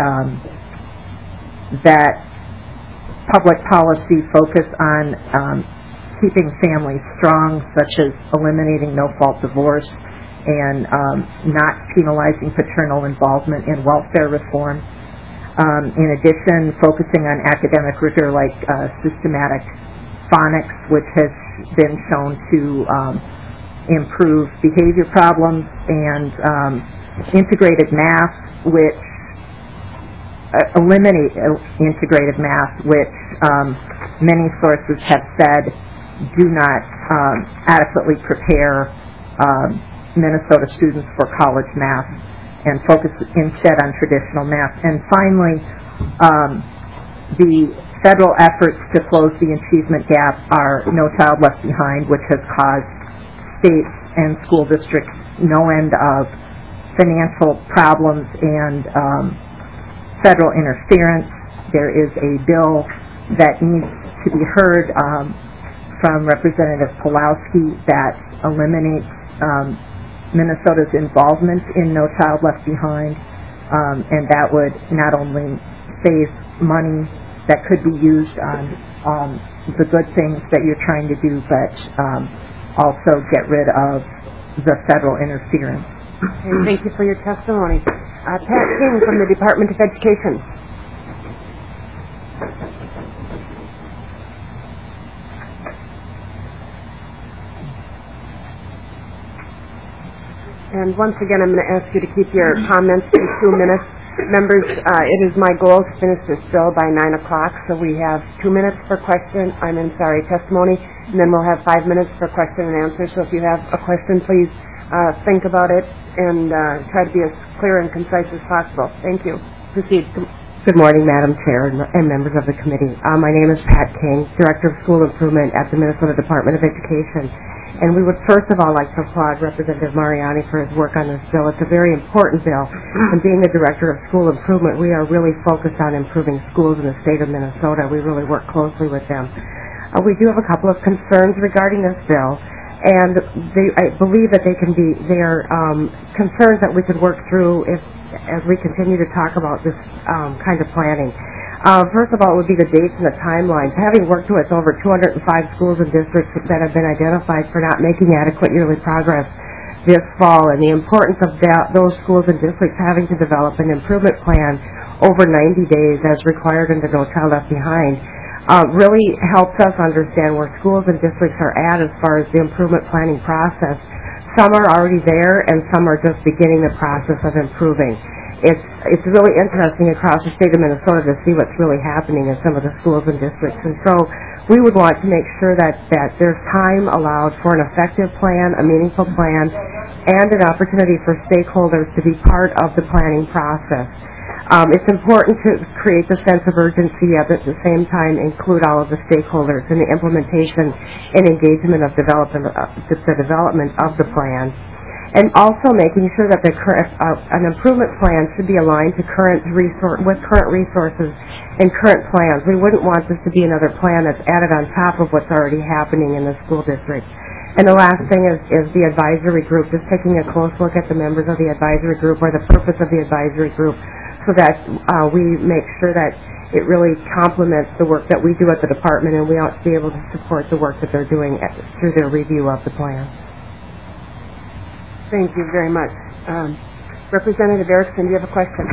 that public policy focus on keeping families strong, such as eliminating no-fault divorce and not penalizing paternal involvement in welfare reform. In addition, focusing on academic rigor like systematic phonics, which has been shown to improve behavior problems, and integrated math, which eliminate integrated math, which many sources have said do not adequately prepare Minnesota students for college math, and focus instead on traditional math. And finally, the federal efforts to close the achievement gap are No Child Left Behind, which has caused states and school districts no end of financial problems and federal interference. There is a bill that needs to be heard from Representative Pulowski that eliminates Minnesota's involvement in No Child Left Behind, and that would not only save money that could be used on the good things that you're trying to do, but also get rid of the federal interference. And thank you for your testimony. Pat King from the Department of Education. And once again, I'm going to ask you to keep your comments to 2 minutes. Members, it is my goal to finish this bill by 9 o'clock, so we have 2 minutes for testimony, and then we'll have 5 minutes for question and answer. So if you have a question, please think about it and try to be as clear and concise as possible. Thank you. Proceed. Good morning, Madam Chair and members of the committee. My name is Pat King, Director of School Improvement at the Minnesota Department of Education. And we would first of all like to applaud Representative Mariani for his work on this bill. It's a very important bill. And being the Director of School Improvement, we are really focused on improving schools in the state of Minnesota. We really work closely with them. We do have a couple of concerns regarding this bill. And I believe that they are concerns that we could work through as we continue to talk about this kind of planning. First of all, it would be the dates and the timelines. Having worked with over 205 schools and districts that have been identified for not making adequate yearly progress this fall, and the importance of those schools and districts having to develop an improvement plan over 90 days as required under No Child Left Behind, really helps us understand where schools and districts are at as far as the improvement planning process. Some are already there, and some are just beginning the process of improving. It's really interesting across the state of Minnesota to see what's really happening in some of the schools and districts. And so we would want to make sure that there's time allowed for an effective plan, a meaningful plan, and an opportunity for stakeholders to be part of the planning process. It's important to create the sense of urgency, yet at the same time include all of the stakeholders in the implementation and engagement of the development of the plan. And also making sure that an improvement plan should be aligned to current resources and current plans. We wouldn't want this to be another plan that's added on top of what's already happening in the school district. And the last thing is the advisory group, just taking a close look at the members of the advisory group or the purpose of the advisory group so that we make sure that it really complements the work that we do at the department, and we ought to be able to support the work that they're doing through their review of the plan. Thank you very much. Representative Erickson, do you have a question?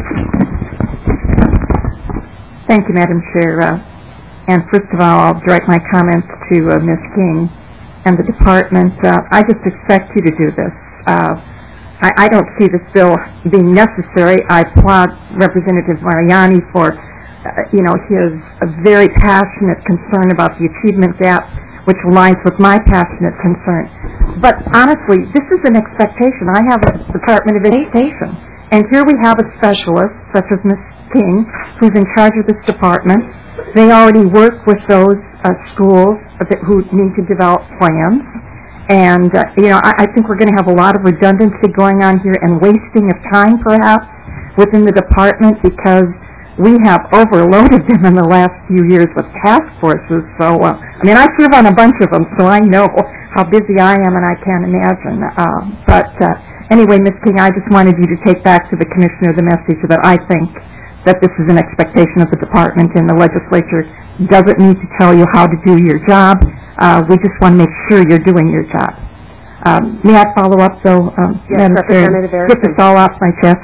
Thank you, Madam Chair. And first of all, I'll direct my comments to Ms. King and the department. I just expect you to do this. I don't see this bill being necessary. I applaud Representative Mariani for, his very passionate concern about the achievement gap, which aligns with my passionate concern. But honestly, this is an expectation. I have a Department of Education, and here we have a specialist, such as Ms. King, who's in charge of this department. They already work with those schools who need to develop plans. And, I think we're going to have a lot of redundancy going on here and wasting of time, perhaps, within the department because we have overloaded them in the last few years with task forces. So, I serve on a bunch of them, so I know how busy I am, and I can't imagine. Anyway, Ms. King, I just wanted you to take back to the Commissioner the message that I think that this is an expectation of the department, and the legislature doesn't need to tell you how to do your job. We just want to make sure you're doing your job. May I follow up, though? Yes, Representative Erickson. Get this all off my chest.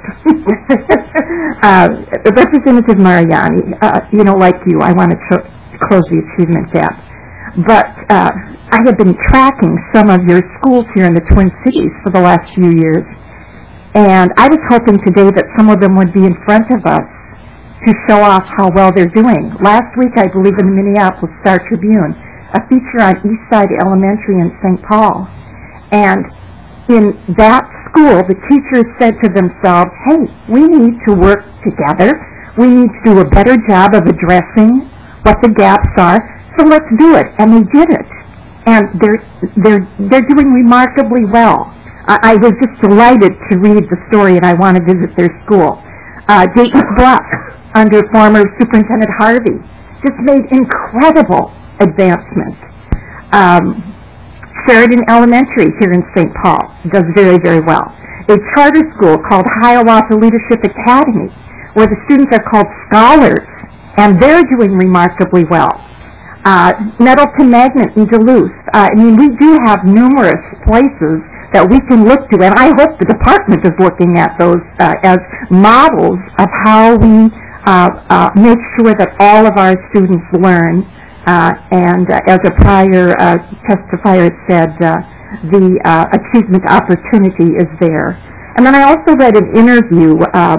Representative Mariani, like you, I want to close the achievement gap. But I have been tracking some of your schools here in the Twin Cities for the last few years, and I was hoping today that some of them would be in front of us to show off how well they're doing. Last week, I believe in the Minneapolis Star-Tribune, a feature on Eastside Elementary in St. Paul. And in that school, the teachers said to themselves, hey, we need to work together. We need to do a better job of addressing what the gaps are, so let's do it. And they did it. And they're doing remarkably well. I was just delighted to read the story, and I want to visit their school. Dayton's Bluff, under former Superintendent Harvey, just made incredible advancement. Sheridan Elementary here in St. Paul does very, very well. A charter school called Hiawatha Leadership Academy, where the students are called scholars, and they're doing remarkably well. Nettleton Magnet in Duluth. We do have numerous places that we can look to, and I hope the department is looking at those as models of how we make sure that all of our students learn. And as a prior testifier said, the achievement opportunity is there. And then I also read an interview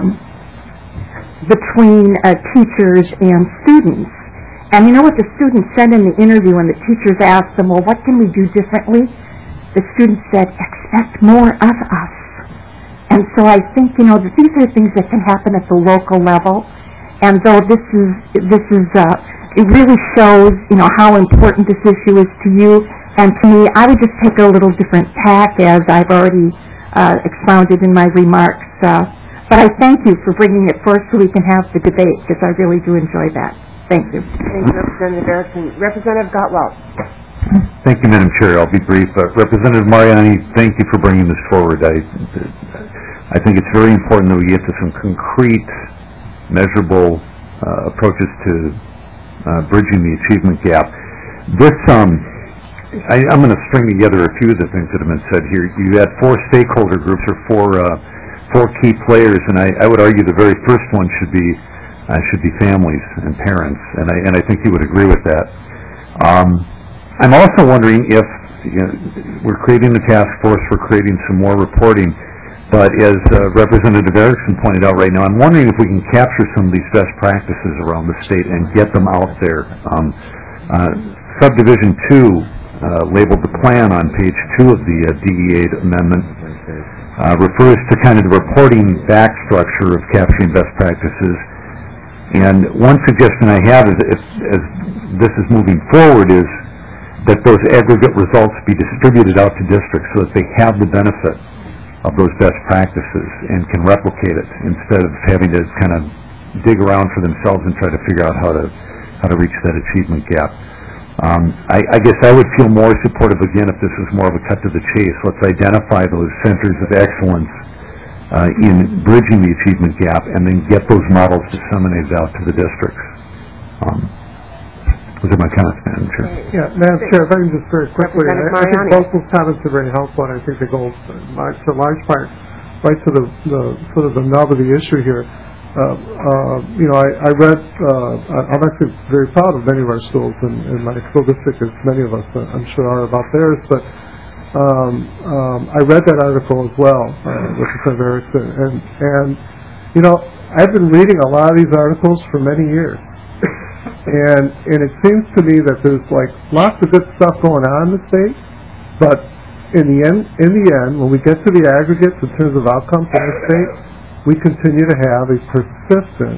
between teachers and students. And you know what the students said in the interview when the teachers asked them, well, what can we do differently? The students said, expect more of us. And so I think, that these are things that can happen at the local level. And though this is it really shows, how important this issue is to you. And to me, I would just take a little different tack, as I've already expounded in my remarks. But I thank you for bringing it forth so we can have the debate, because I really do enjoy that. Thank you. Thank you, Representative Erickson. Representative Gottwald. Thank you, Madam Chair. I'll be brief. Representative Mariani, thank you for bringing this forward. I think it's very important that we get to some concrete, measurable approaches to bridging the achievement gap. I'm going to string together a few of the things that have been said here. You had 4 stakeholder groups, or four key players, and I would argue the very first one should be families and parents, and I think you would agree with that. I'm also wondering if we're creating the task force, we're creating some more reporting, but as Representative Erickson pointed out right now, I'm wondering if we can capture some of these best practices around the state and get them out there. Subdivision 2, labeled the plan on page 2 of the DE8 amendment, refers to kind of the reporting back structure of capturing best practices. And one suggestion I have is, as this is moving forward, is that those aggregate results be distributed out to districts so that they have the benefit of those best practices and can replicate it, instead of having to kind of dig around for themselves and try to figure out how to reach that achievement gap. I guess I would feel more supportive, again, if this was more of a cut to the chase. Let's identify those centers of excellence in bridging the achievement gap, and then get those models disseminated out to the districts. Those are my comments, Madam Chair. Yeah, Madam Chair, if I can just very quickly, I think both those comments are very helpful, and I think they go to a large part right to the sort of the nub of the issue here. I read, I'm actually very proud of many of our schools, and my school district, as many of us, I'm sure, are about theirs, but I read that article as well, Representative Erickson, and I've been reading a lot of these articles for many years, and it seems to me that there's lots of good stuff going on in the state, but in the end, when we get to the aggregates in terms of outcomes in the state, we continue to have a persistent,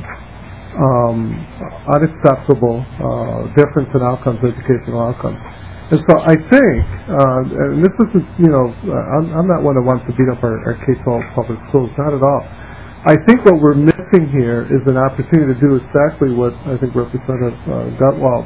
unacceptable difference in outcomes, educational outcomes. And so I think, and this isn't, I'm not one that wants to beat up our K-12 public schools, not at all. I think what we're missing here is an opportunity to do exactly what I think Representative Gottwald,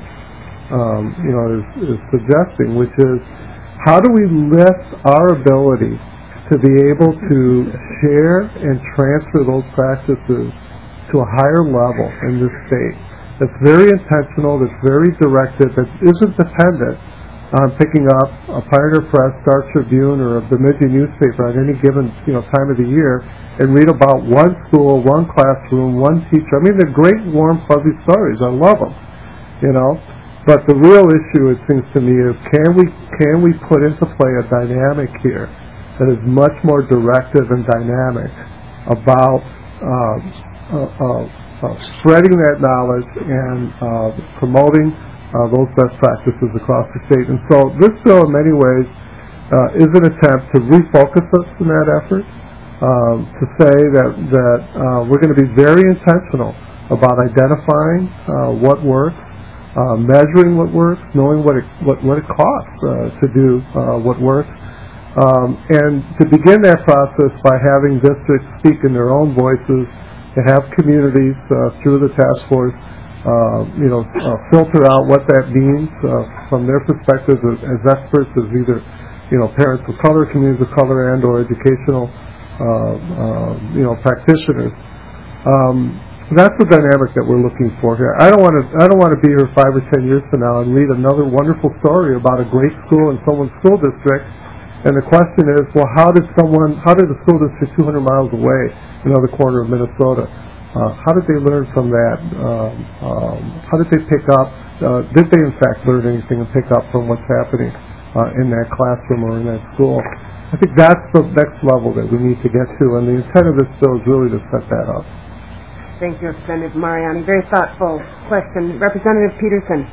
is suggesting, which is how do we lift our ability to be able to share and transfer those practices to a higher level in this state that's very intentional, that's very directed, that isn't dependent on picking up a Pioneer Press, Star Tribune, or a Bemidji newspaper at any given time of the year and read about one school, one classroom, one teacher. I mean, they're great, warm, fuzzy stories. I love them, But the real issue, it seems to me, is can we put into play a dynamic here that is much more directive and dynamic about spreading that knowledge and promoting those best practices across the state. And so this bill, in many ways, is an attempt to refocus us in that effort, to say that we're going to be very intentional about identifying what works, measuring what works, knowing what it costs to do what works, and to begin that process by having districts speak in their own voices, to have communities through the task force filter out what that means from their perspective as experts, as either parents of color, communities of color, and or educational practitioners. That's the dynamic that we're looking for here. I don't want to be here 5 or 10 years from now and read another wonderful story about a great school in someone's school district, and the question is, well, how did the school district 200 miles away, another corner of Minnesota, how did they learn from that? How did they pick up? Did they in fact learn anything and pick up from what's happening in that classroom or in that school? I think that's the next level that we need to get to, and the intent of this bill is really to set that up. Thank you, Representative Mariani. Very thoughtful question. Representative Peterson.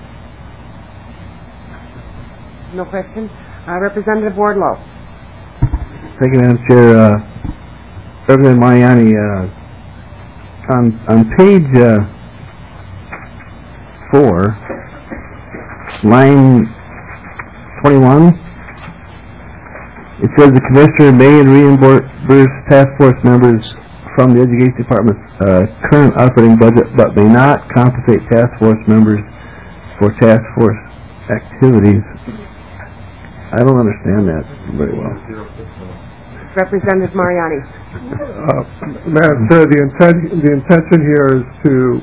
No question? Representative Wardlow. Thank you, Madam Chair. Representative Mariani, on page 4, line 21, it says the Commissioner may reimburse task force members from the Education Department's current operating budget, but may not compensate task force members for task force activities. I don't understand that very well. Representative Mariani. Madam Chair, the intention here is to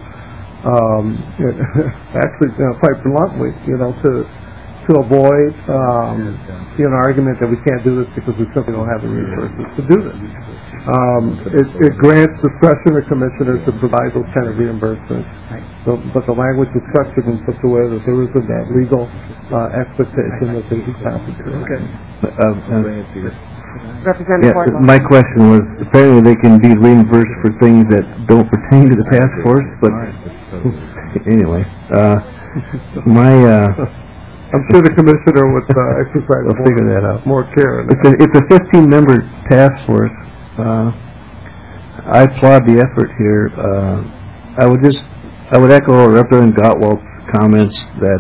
actually, quite bluntly, to avoid an argument that we can't do this because we simply don't have the resources to do this. It grants discretion to commissioners to provide those kind of reimbursements, but the language is structured in such a way that there isn't that legal expectation that they be compensated. Okay. Representative Wardlow. My question was, apparently they can be reimbursed for things that don't pertain to the task force, but anyway, I'm sure the commissioner would exercise figure that out. more care. It's a 15-member task force. I applaud the effort here. I would echo Representative Gottwald's comments that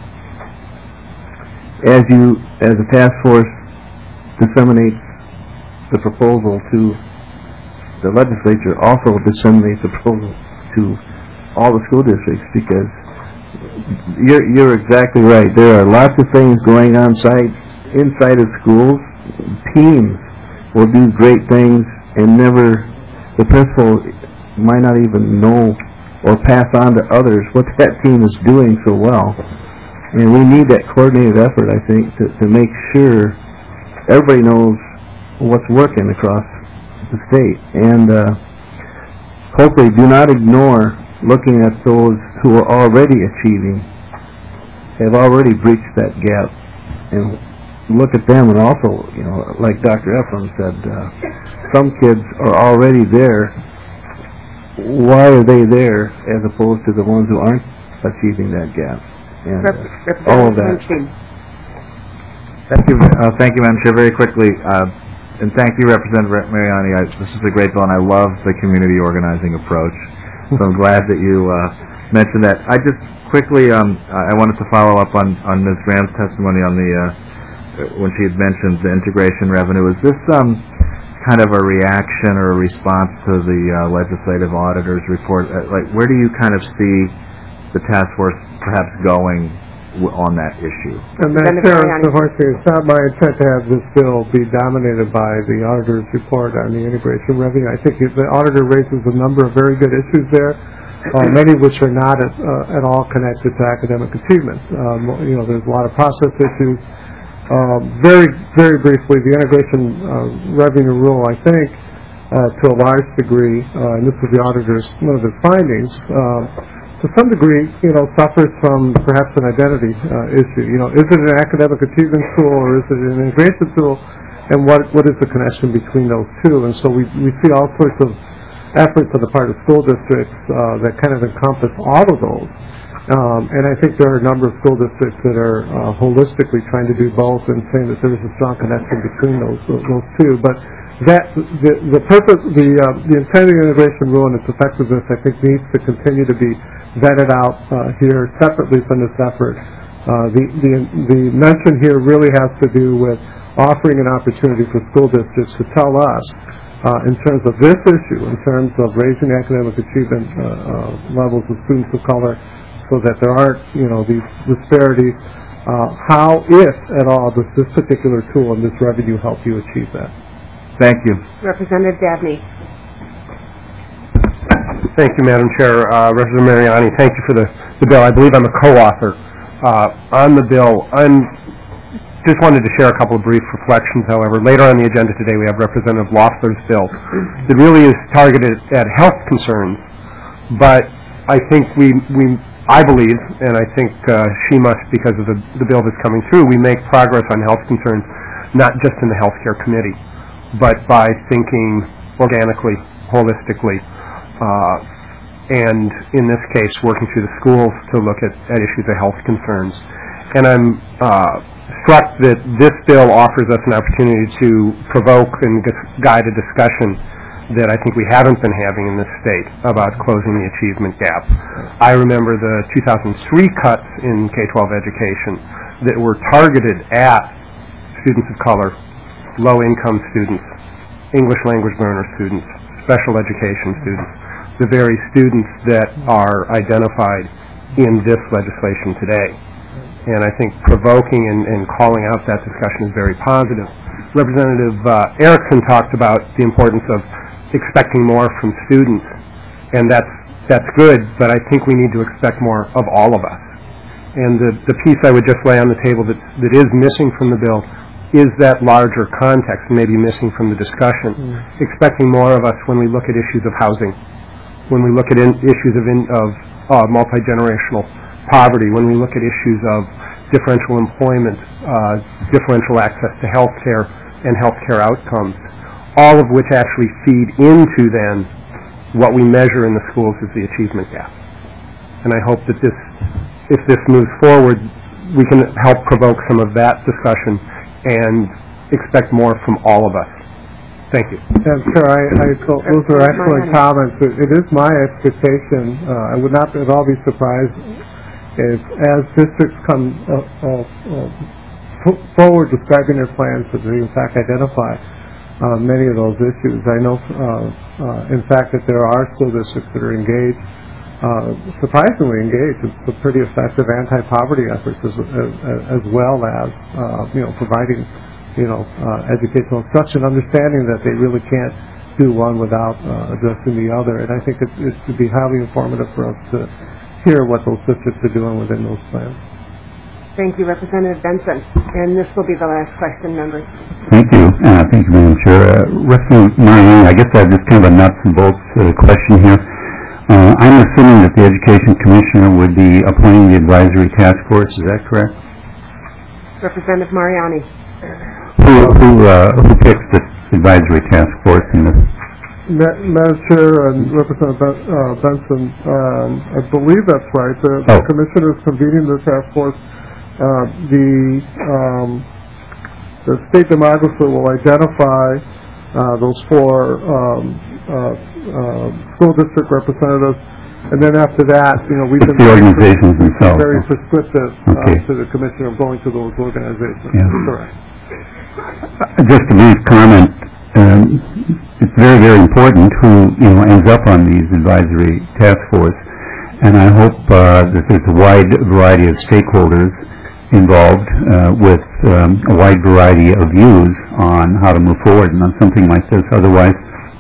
as a task force disseminates the proposal to the legislature, also disseminates the proposal to all the school districts, because you're exactly right. There are lots of things going on inside of schools. Teams will do great things, and the principal might not even know or pass on to others what that team is doing so well. And we need that coordinated effort, I think, to make sure everybody knows what's working across the state. And hopefully do not ignore looking at those who are already achieving, have already breached that gap, and look at them. And also, like Dr. Efron said, some kids are already there. Why are they there as opposed to the ones who aren't achieving that gap? And all of that. Thank you, Madam Chair. Very quickly, and thank you, Representative Mariani. This is a great bill, and I love the community organizing approach. So I'm glad that you mentioned that. I just quickly, I wanted to follow up on Ms. Graham's testimony on when she had mentioned the integration revenue. Is this kind of a reaction or a response to the legislative auditor's report? Where do you kind of see the task force perhaps going on that issue? And it's not my intent to have this bill be dominated by the auditor's report on the integration revenue. I think the auditor raises a number of very good issues there, many of which are not at all connected to academic achievement. There's a lot of process issues. Very, very briefly, the integration revenue rule, I think, to a large degree, and this is the auditor's one of his findings, to some degree, suffers from perhaps an identity issue. Is it an academic achievement tool or is it an integration tool? And what is the connection between those two? And so we see all sorts of efforts on the part of school districts that kind of encompass all of those. And I think there are a number of school districts that are holistically trying to do both and saying that there is a strong connection between those two. But that the purpose, the intent of the integration rule and its effectiveness, I think, needs to continue to be vetted out here separately from this effort. The mention here really has to do with offering an opportunity for school districts to tell us, in terms of this issue, in terms of raising academic achievement levels of students of color, so that there aren't, these disparities, how, if at all, does this particular tool and this revenue help you achieve that? Thank you. Representative Dabney. Thank you, Madam Chair. Representative Mariani, thank you for the bill. I believe I'm a co-author on the bill. Just wanted to share a couple of brief reflections, however. Later on the agenda today, we have Representative Loeffler's bill that really is targeted at health concerns, but I think I believe, and I think she must, because of the bill that's coming through, we make progress on health concerns, not just in the Healthcare Committee, but by thinking organically, holistically, and in this case, working through the schools to look at issues of health concerns. And I'm struck that this bill offers us an opportunity to provoke and guide a discussion that I think we haven't been having in this state about closing the achievement gap. I remember the 2003 cuts in K-12 education that were targeted at students of color, low-income students, English language learner students, special education students, the very students that are identified in this legislation today. And I think provoking and calling out that discussion is very positive. Representative Erickson talked about the importance of expecting more from students, and that's good, but I think we need to expect more of all of us. And the piece I would just lay on the table that is missing from the bill is that larger context, maybe missing from the discussion. Expecting more of us when we look at issues of housing, when we look at issues of multi-generational poverty, when we look at issues of differential employment, differential access to health care and health care outcomes, all of which actually feed into then what we measure in the schools as the achievement gap. And I hope that if this moves forward, we can help provoke some of that discussion and expect more from all of us. Thank you. And sir, those are excellent comments. It is my expectation, I would not at all be surprised if as districts come forward describing their plans to in fact identify many of those issues. I know, in fact, that there are school districts that are engaged, surprisingly engaged in some pretty effective anti-poverty efforts as well as, providing, educational instruction, understanding that they really can't do one without addressing the other. And I think it would be highly informative for us to hear what those districts are doing within those plans. Thank you, Representative Benson. And this will be the last question, members. Thank you. Thank you, Madam Chair. Representative Mariani, I guess I have just kind of a nuts and bolts question here. I'm assuming that the Education Commissioner would be appointing the advisory task force. Is that correct? Representative Mariani. Who picks the advisory task force in this? Madam Chair and Representative Benson, I believe that's right. The Commissioner is convening the task force. The state demographer will identify those four school district representatives, and then after that, we've been the organizations themselves. Very prescriptive to the Commissioner of going to those organizations. Yeah. Correct. Just a brief comment. It's very, very important who ends up on these advisory task force, and I hope that there's a wide variety of stakeholders involved with a wide variety of views on how to move forward and on something like this. Otherwise,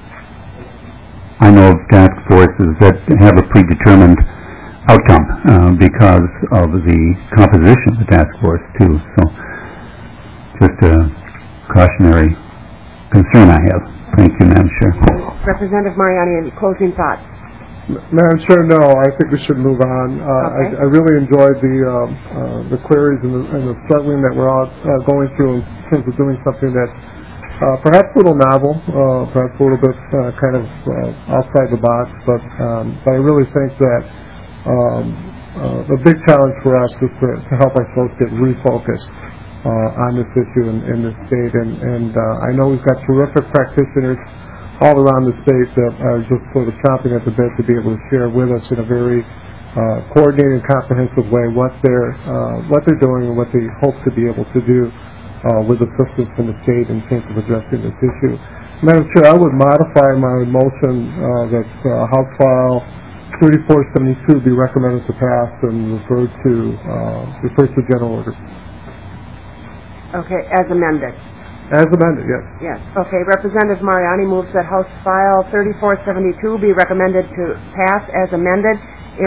I know of task forces that have a predetermined outcome because of the composition of the task force too. So, just a cautionary concern I have. Thank you, Madam Chair. Representative Mariani, any closing thoughts? Madam Chair, no. I think we should move on. Okay. I really enjoyed the queries and the struggling that we're all going through in terms of doing something that perhaps a little novel, perhaps a little bit kind of outside the box, but I really think that the big challenge for us is to help our folks get refocused on this issue in this state. And I know we've got terrific practitioners all around the state that are just sort of chomping at the bit to be able to share with us in a very coordinated and comprehensive way what they're doing and what they hope to be able to do with assistance from the state in terms of addressing this issue. Madam Chair, I would modify my motion that House File 3472 be recommended to pass and referred to general order. Okay, as amended. As amended, yes. Yes. Okay, Representative Mariani moves that House File 3472 be recommended to pass as amended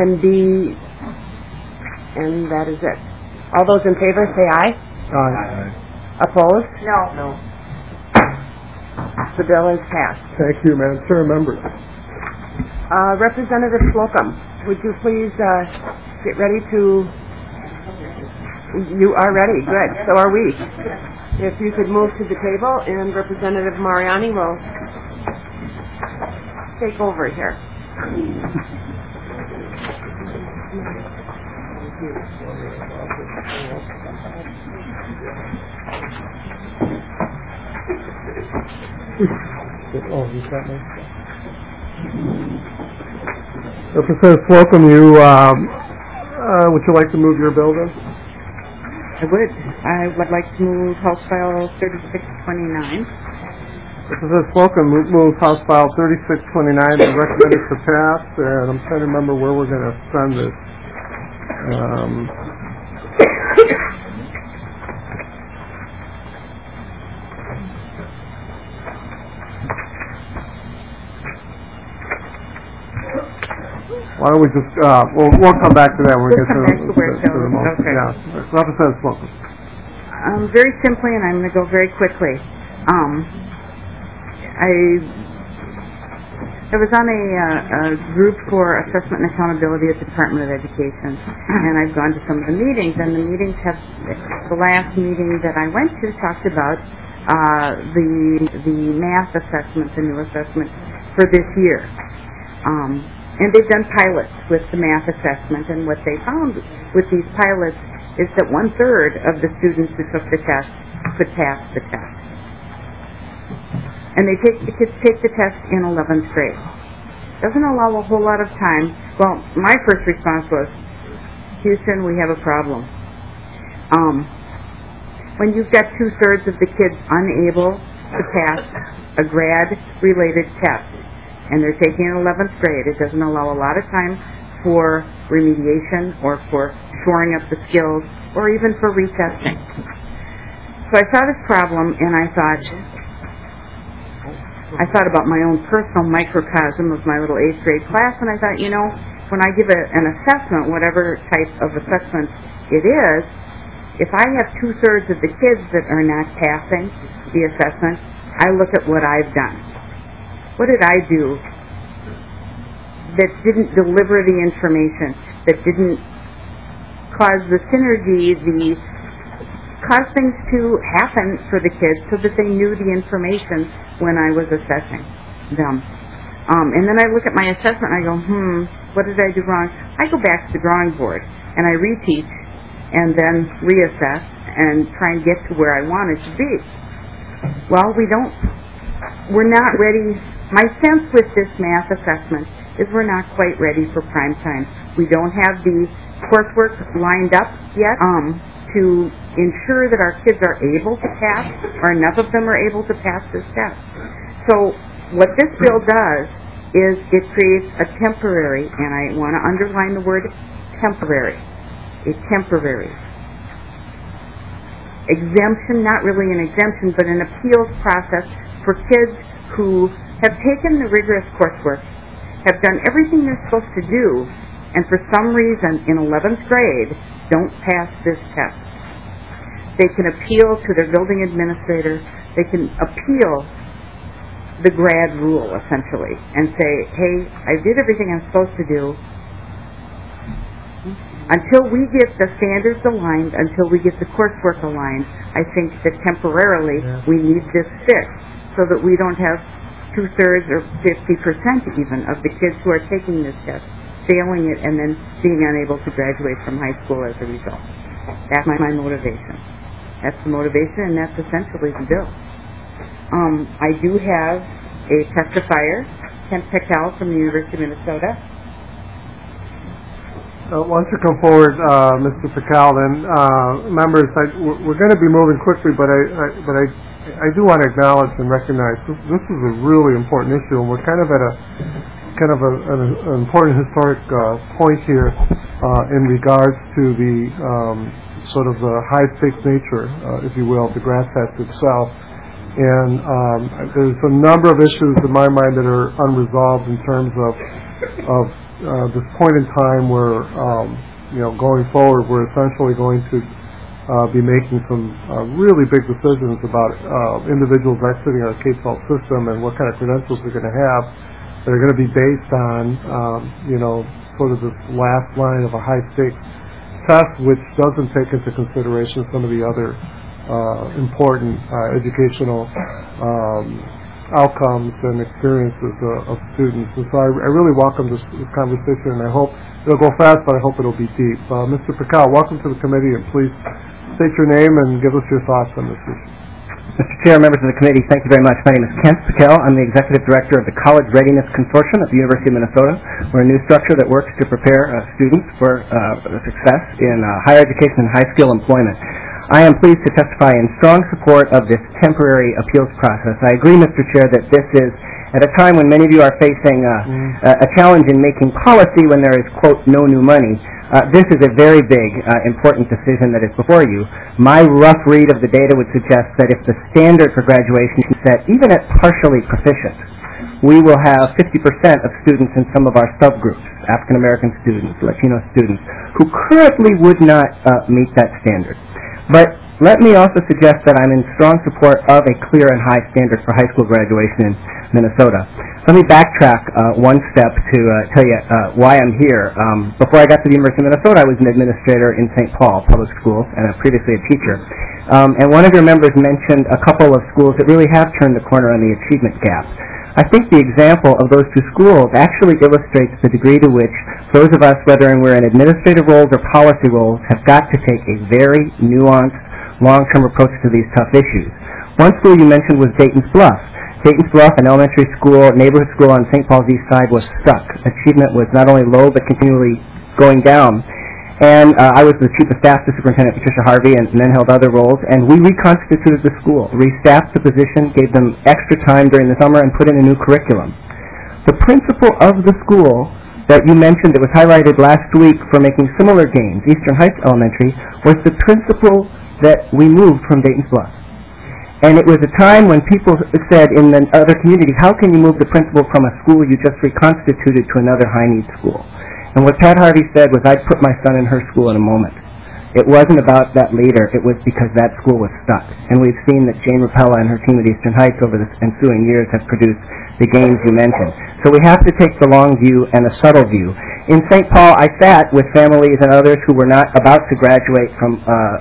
and that is it. All those in favor say aye. Aye. Opposed? No. The bill is passed. Thank you, Madam Chair, members. Representative Slocum, would you please get ready to... You are ready. Good. So are we. If you could move to the table, and Representative Mariani will take over here. Representative Slocum, would you like to move your bill then? I would like to move House File 3629. Representative Slocum moves House File 3629 and recommended to pass, and I'm trying to remember where we're going to send this. Why don't we just, we'll come back to that when we get to the motion. Okay. Yeah. Representative Slocum. Very simply, and I'm going to go very quickly. I was on a group for assessment and accountability at the Department of Education, and I've gone to some of the meetings, and the last meeting that I went to talked about the math assessment, the new assessment for this year. And they've done pilots with the math assessment, and what they found with these pilots is that 1/3 of the students who took the test could pass the test. And the kids take the test in 11th grade. Doesn't allow a whole lot of time. Well, my first response was, Houston, we have a problem. When you've got 2/3 of the kids unable to pass a grad-related test, and they're taking in 11th grade, it doesn't allow a lot of time for remediation or for shoring up the skills or even for retesting. So I saw this problem, and I thought about my own personal microcosm of my little 8th grade class, and I thought, when I give an assessment, whatever type of assessment it is, if I have 2/3 of the kids that are not passing the assessment, I look at what I've done. What did I do that didn't deliver the information, that didn't cause the synergy, cause things to happen for the kids so that they knew the information when I was assessing them? And then I look at my assessment and I go, what did I do wrong? I go back to the drawing board and I reteach and then reassess and try and get to where I wanted to be. Well, we're not ready. My sense with this math assessment is we're not quite ready for prime time. We don't have the coursework lined up yet to ensure that our kids are able to pass, or enough of them are able to pass this test. So what this bill does is it creates a temporary, and I want to underline the word temporary, a temporary exemption, not really an exemption, but an appeals process for kids who have taken the rigorous coursework, have done everything they're supposed to do, and for some reason in 11th grade don't pass this test. They can appeal to their building administrator. They can appeal the grad rule, essentially, and say, hey, I did everything I'm supposed to do. Until we get the standards aligned, until we get the coursework aligned, I think that temporarily we need this fixed so that we don't have 2/3 or 50% even of the kids who are taking this test failing it and then being unable to graduate from high school as a result. That's my motivation. That's the motivation, and that's essentially the bill. I do have a testifier, Kent Pickel from the University of Minnesota. Why don't you come forward, Mr. Pickel, and members, we're going to be moving quickly, but I do want to acknowledge and recognize this is a really important issue, and we're kind of at an important historic point here in regards to the sort of the high-stakes nature, if you will, of the grass test itself. And there's a number of issues in my mind that are unresolved in terms of this point in time where, going forward, we're essentially going to be making some really big decisions about individuals exiting our K-12 system and what kind of credentials they're going to have that are going to be based on, sort of this last line of a high-stakes test, which doesn't take into consideration some of the other important educational outcomes and experiences of students. And so I really welcome this conversation, and I hope it'll go fast, but I hope it'll be deep. Mr. Pickel, welcome to the committee, and please state your name and give us your thoughts on this issue. Mr. Chair, members of the committee, thank you very much. My name is Kent Pickel. I'm the Executive Director of the College Readiness Consortium at the University of Minnesota. We're a new structure that works to prepare students for success in higher education and high-skill employment. I am pleased to testify in strong support of this temporary appeals process. I agree, Mr. Chair, that this is at a time when many of you are facing a challenge in making policy when there is, quote, no new money. This is a very big, important decision that is before you. My rough read of the data would suggest that if the standard for graduation is set even at partially proficient, we will have 50% of students in some of our subgroups, African American students, Latino students, who currently would not meet that standard. But let me also suggest that I'm in strong support of a clear and high standard for high school graduation in Minnesota. Let me backtrack one step to tell you why I'm here. Before I got to the University of Minnesota, I was an administrator in St. Paul Public Schools and previously a teacher. And one of your members mentioned a couple of schools that really have turned the corner on the achievement gap. I think the example of those two schools actually illustrates the degree to which those of us, whether we're in administrative roles or policy roles, have got to take a very nuanced, long-term approach to these tough issues. One school you mentioned was Dayton's Bluff. Dayton's Bluff, an elementary school, neighborhood school on St. Paul's East Side, was stuck. Achievement was not only low, but continually going down. And I was the chief of staff to Superintendent Patricia Harvey and then held other roles, and we reconstituted the school, restaffed the position, gave them extra time during the summer, and put in a new curriculum. The principal of the school that you mentioned that was highlighted last week for making similar gains, Eastern Heights Elementary, was the principal that we moved from Dayton's Bluff. And it was a time when people said in the other communities, how can you move the principal from a school you just reconstituted to another high-need school? And what Pat Harvey said was, I'd put my son in her school in a moment. It wasn't about that later. It was because that school was stuck. And we've seen that Jane Rapella and her team at Eastern Heights over the ensuing years have produced the gains you mentioned. So we have to take the long view and the subtle view. In St. Paul, I sat with families and others who were not about to graduate from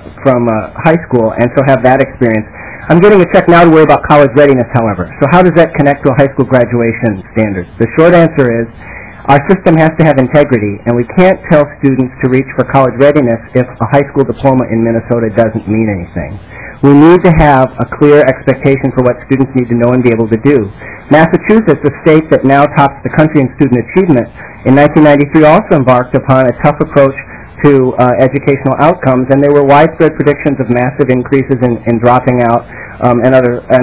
high school and so have that experience. I'm getting a check now to worry about college readiness, however. So how does that connect to a high school graduation standard? The short answer is, our system has to have integrity, and we can't tell students to reach for college readiness if a high school diploma in Minnesota doesn't mean anything. We need to have a clear expectation for what students need to know and be able to do. Massachusetts, a state that now tops the country in student achievement, in 1993 also embarked upon a tough approach to educational outcomes, and there were widespread predictions of massive increases in dropping out and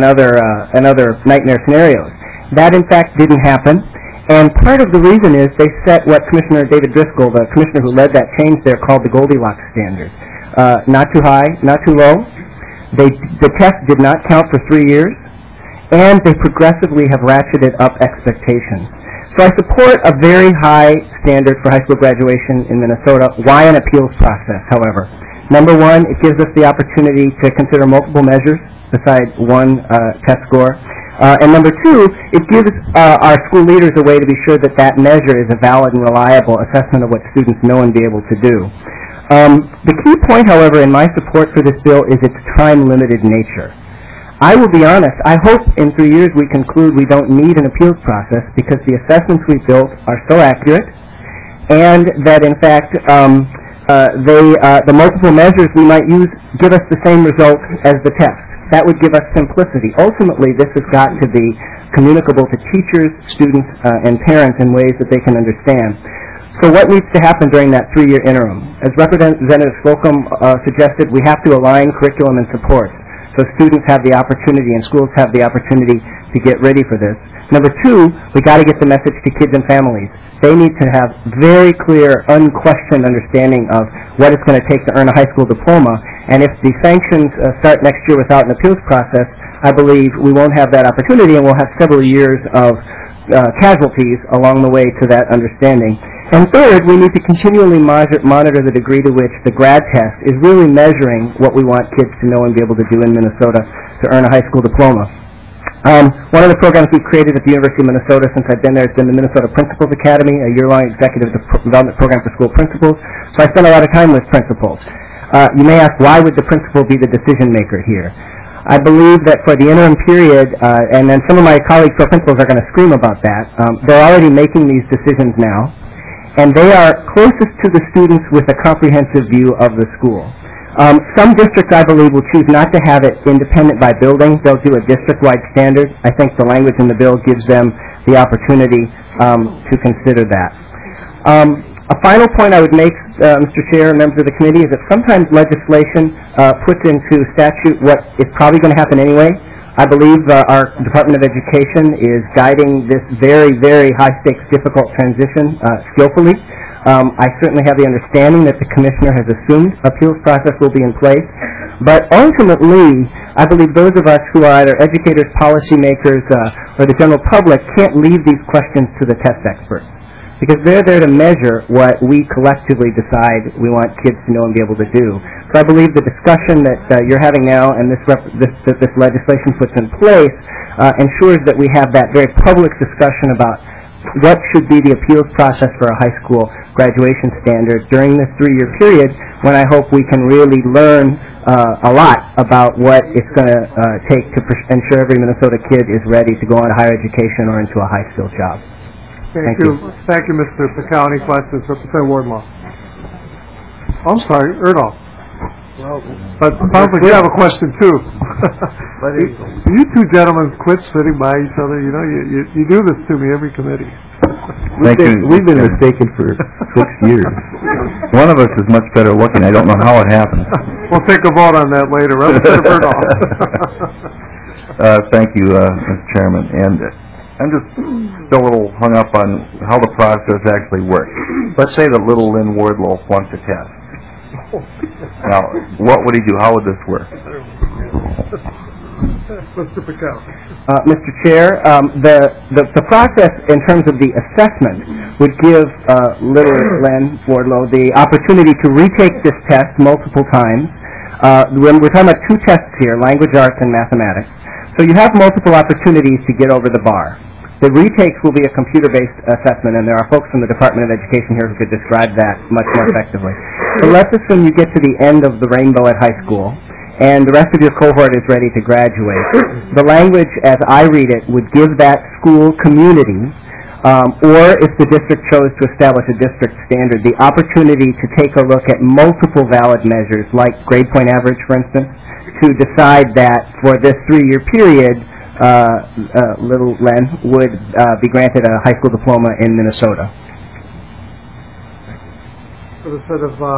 other nightmare scenarios. That, in fact, didn't happen. And part of the reason is they set what Commissioner David Driscoll, the commissioner who led that change there, called the Goldilocks standard. Not too high, not too low. The test did not count for 3 years, and they progressively have ratcheted up expectations. So I support a very high standard for high school graduation in Minnesota. Why an appeals process, however? Number one, it gives us the opportunity to consider multiple measures besides one test score. And number two, it gives our school leaders a way to be sure that that measure is a valid and reliable assessment of what students know and be able to do. The key point, however, in my support for this bill is its time-limited nature. I will be honest, I hope in 3 years we conclude we don't need an appeals process because the assessments we've built are so accurate and that, in fact, the multiple measures we might use give us the same result as the test. That would give us simplicity. Ultimately, this has got to be communicable to teachers, students, and parents in ways that they can understand. So what needs to happen during that 3-year interim? As Representative Slocum suggested, we have to align curriculum and supports so students have the opportunity and schools have the opportunity to get ready for this. Number two, we got to get the message to kids and families. They need to have very clear, unquestioned understanding of what it's going to take to earn a high school diploma. And if the sanctions start next year without an appeals process, I believe we won't have that opportunity and we'll have several years of casualties along the way to that understanding. And third, we need to continually monitor the degree to which the grad test is really measuring what we want kids to know and be able to do in Minnesota to earn a high school diploma. One of the programs we've created at the University of Minnesota since I've been there has been the Minnesota Principals Academy, a year-long executive development program for school principals. So I spend a lot of time with principals. You may ask, why would the principal be the decision maker here? I believe that for the interim period, and then some of my colleagues who are principals are going to scream about that, they're already making these decisions now, and they are closest to the students with a comprehensive view of the school. Some districts, I believe, will choose not to have it independent by building. They'll do a district-wide standard. I think the language in the bill gives them the opportunity to consider that. A final point I would make, Mr. Chair and members of the committee, is that sometimes legislation puts into statute what is probably going to happen anyway. I believe our Department of Education is guiding this very, very high-stakes, difficult transition skillfully. I certainly have the understanding that the Commissioner has assumed appeals process will be in place. But ultimately, I believe those of us who are either educators, policymakers, or the general public can't leave these questions to the test experts, because they're there to measure what we collectively decide we want kids to know and be able to do. So I believe the discussion that you're having now and this legislation puts in place ensures that we have that very public discussion about what should be the appeals process for a high school graduation standard during this 3-year period, when I hope we can really learn a lot about what it's going to take to ensure every Minnesota kid is ready to go on to higher education or into a high-skilled job. Thank you. Thank you, Mr. Piconi. Questions, Representative Wardlaw. I'm sorry, Erdahl. Well, but sounds like you have a question too. You two gentlemen quit sitting by each other. You know, you do this to me every committee. We've been mistaken for 6 years. One of us is much better looking. I don't know how it happened. We'll take a vote on that later. Representative Erdahl. Thank you, Mr. Chairman. And I'm just still a little hung up on how the process actually works. Let's say that little Lynn Wardlow flunked a test. Now, what would he do? How would this work? Mr. Piconi. Mr. Chair, the process in terms of the assessment would give little Lynn Wardlow the opportunity to retake this test multiple times. When we're talking about 2 tests here, language arts and mathematics. So you have multiple opportunities to get over the bar. The retakes will be a computer-based assessment, and there are folks from the Department of Education here who could describe that much more effectively. So let's assume you get to the end of the rainbow at high school, and the rest of your cohort is ready to graduate. The language, as I read it, would give that school community, or if the district chose to establish a district standard, the opportunity to take a look at multiple valid measures, like grade point average, for instance, to decide that for this 3-year period, little Len would be granted a high school diploma in Minnesota. For the sort of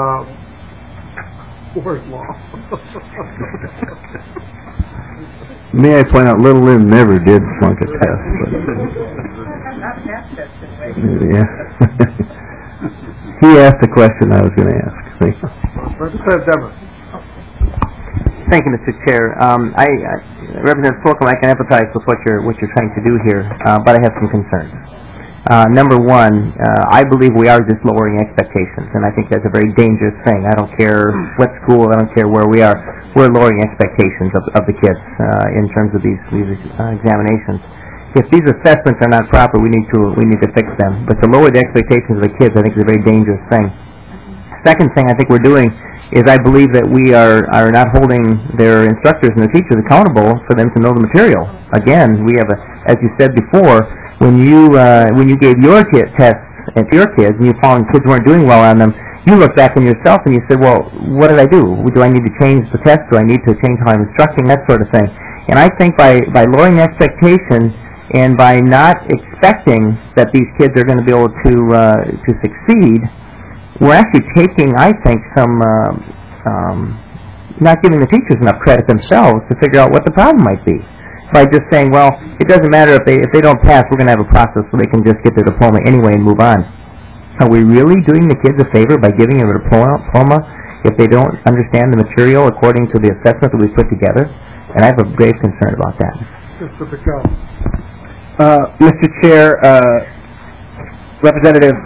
word law. May I point out, little Lynn never did flunk a test. Yeah. He asked the question I was going to ask. Thank you. Representative Dever. Thank you, Mr. Chair. Representative Slocum, I can empathize with what you're trying to do here, but I have some concerns. Number one, I believe we are just lowering expectations, and I think that's a very dangerous thing. I don't care what school, I don't care where we are. we're lowering expectations of the kids in terms of these examinations. If these assessments are not proper, we need to fix them. But to lower the expectations of the kids, I think is a very dangerous thing. Second thing I think we're doing is I believe that we are not holding their instructors and their teachers accountable for them to know the material. Again, we have as you said before, when you gave your tests to your kids and you found kids weren't doing well on them, you look back on yourself and you said, well, what did I do? Do I need to change the test? Do I need to change how I'm instructing? That sort of thing. And I think by lowering the expectations and by not expecting that these kids are going to be able to succeed, we're actually taking, I think, some not giving the teachers enough credit themselves to figure out what the problem might be. By just saying, well, it doesn't matter if they don't pass, we're going to have a process so they can just get their diploma anyway and move on. Are we really doing the kids a favor by giving them a diploma if they don't understand the material according to the assessment that we put together? And I have a grave concern about that. Mr. Pickell. Mr. Chair, Representative,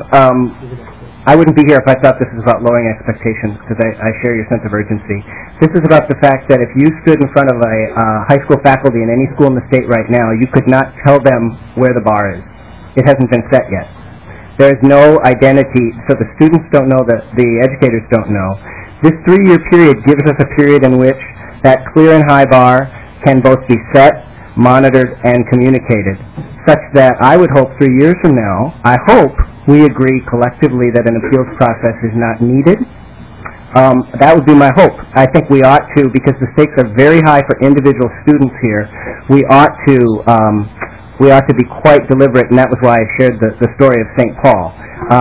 I wouldn't be here if I thought this was about lowering expectations, because I share your sense of urgency. This is about the fact that if you stood in front of a high school faculty in any school in the state right now, you could not tell them where the bar is. It hasn't been set yet. There is no identity, so the students don't know, that the educators don't know. This 3-year period gives us a period in which that clear and high bar can both be set, monitored, and communicated, such that I would hope 3 years from now, I hope we agree collectively that an appeals process is not needed. That would be my hope. I think we ought to, because the stakes are very high for individual students here, we ought to be quite deliberate, and that was why I shared the story of St. Paul.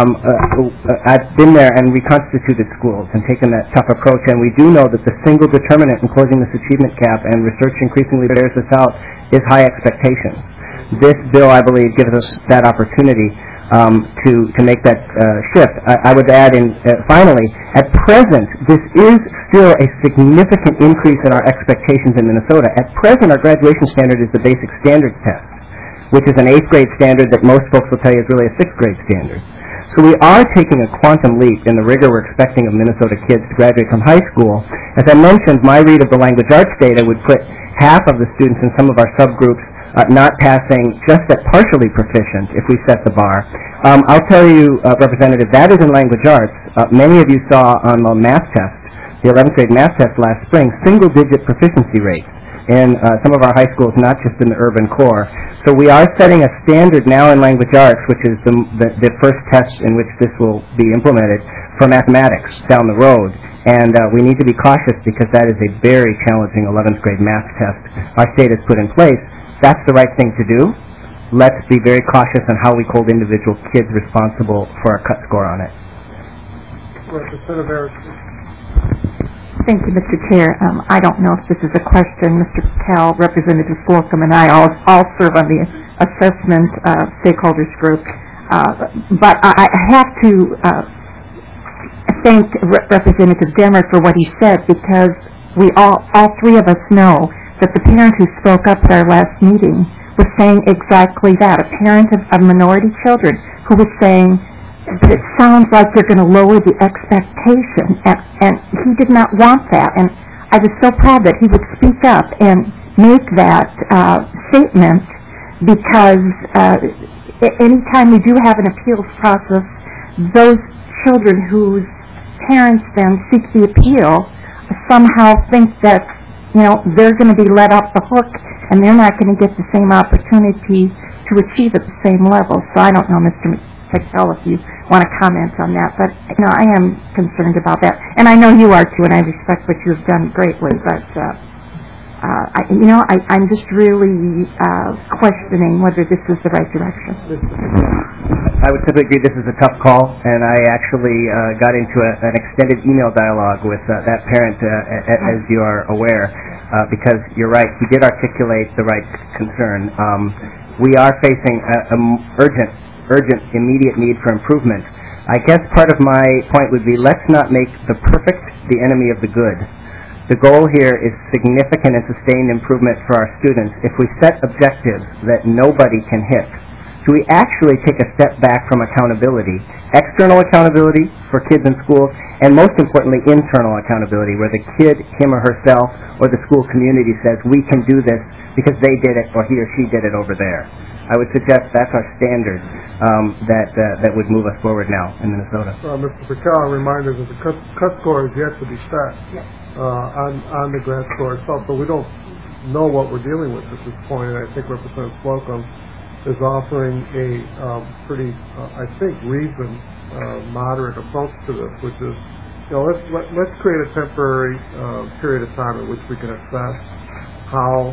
I've been there and reconstituted schools and taken that tough approach, and we do know that the single determinant in closing this achievement gap, and research increasingly bears this out, is high expectations. This bill, I believe, gives us that opportunity to make that shift. I would add in, finally, at present, this is still a significant increase in our expectations in Minnesota. At present, our graduation standard is the basic standards test, which is an 8th grade standard that most folks will tell you is really a 6th grade standard. So we are taking a quantum leap in the rigor we're expecting of Minnesota kids to graduate from high school. As I mentioned, my read of the language arts data would put half of the students in some of our subgroups not passing just at partially proficient if we set the bar. I'll tell you, Representative, that is in language arts. Many of you saw on the math test, the 11th grade math test last spring, single-digit proficiency rates in some of our high schools, not just in the urban core. So we are setting a standard now in language arts, which is the first test in which this will be implemented, for mathematics down the road. And we need to be cautious because that is a very challenging 11th grade math test our state has put in place. That's the right thing to do. Let's be very cautious on how we hold individual kids responsible for our cut score on it. Representative Harrison. Thank you, Mr. Chair. I don't know if this is a question. Mr. Patel, Representative Slocum, and I all serve on the assessment stakeholders group. But I have to thank Representative Demmer for what he said, because we all three of us know that the parent who spoke up at our last meeting was saying exactly that, a parent of minority children who was saying, but it sounds like you're going to lower the expectation, and he did not want that. And I was so proud that he would speak up and make that statement, because anytime we do have an appeals process, those children whose parents then seek the appeal somehow think that, they're going to be let off the hook and they're not going to get the same opportunity to achieve at the same level. So I don't know, Mr. Patel, if you want to comment on that, but I am concerned about that, and I know you are too, and I respect what you have done greatly. But I'm just really questioning whether this is the right direction. I would simply agree this is a tough call, and I actually got into an extended email dialogue with that parent, as you are aware, because you're right, he did articulate the right concern. We are facing an urgent, immediate need for improvement. I guess part of my point would be, let's not make the perfect the enemy of the good. The goal here is significant and sustained improvement for our students. If we set objectives that nobody can hit, do we actually take a step back from accountability, external accountability for kids in schools, and most importantly, internal accountability, where the kid, him or herself, or the school community says, we can do this because they did it or he or she did it over there. I would suggest that's our standard that would move us forward now in Minnesota. Mr. Patel, I'm reminded that the cut score is yet to be set on the grad score itself, but we don't know what we're dealing with at this point, and I think Representative Slocum is offering a pretty, I think, reasoned, moderate approach to this, which is, let's create a temporary period of time in which we can assess how,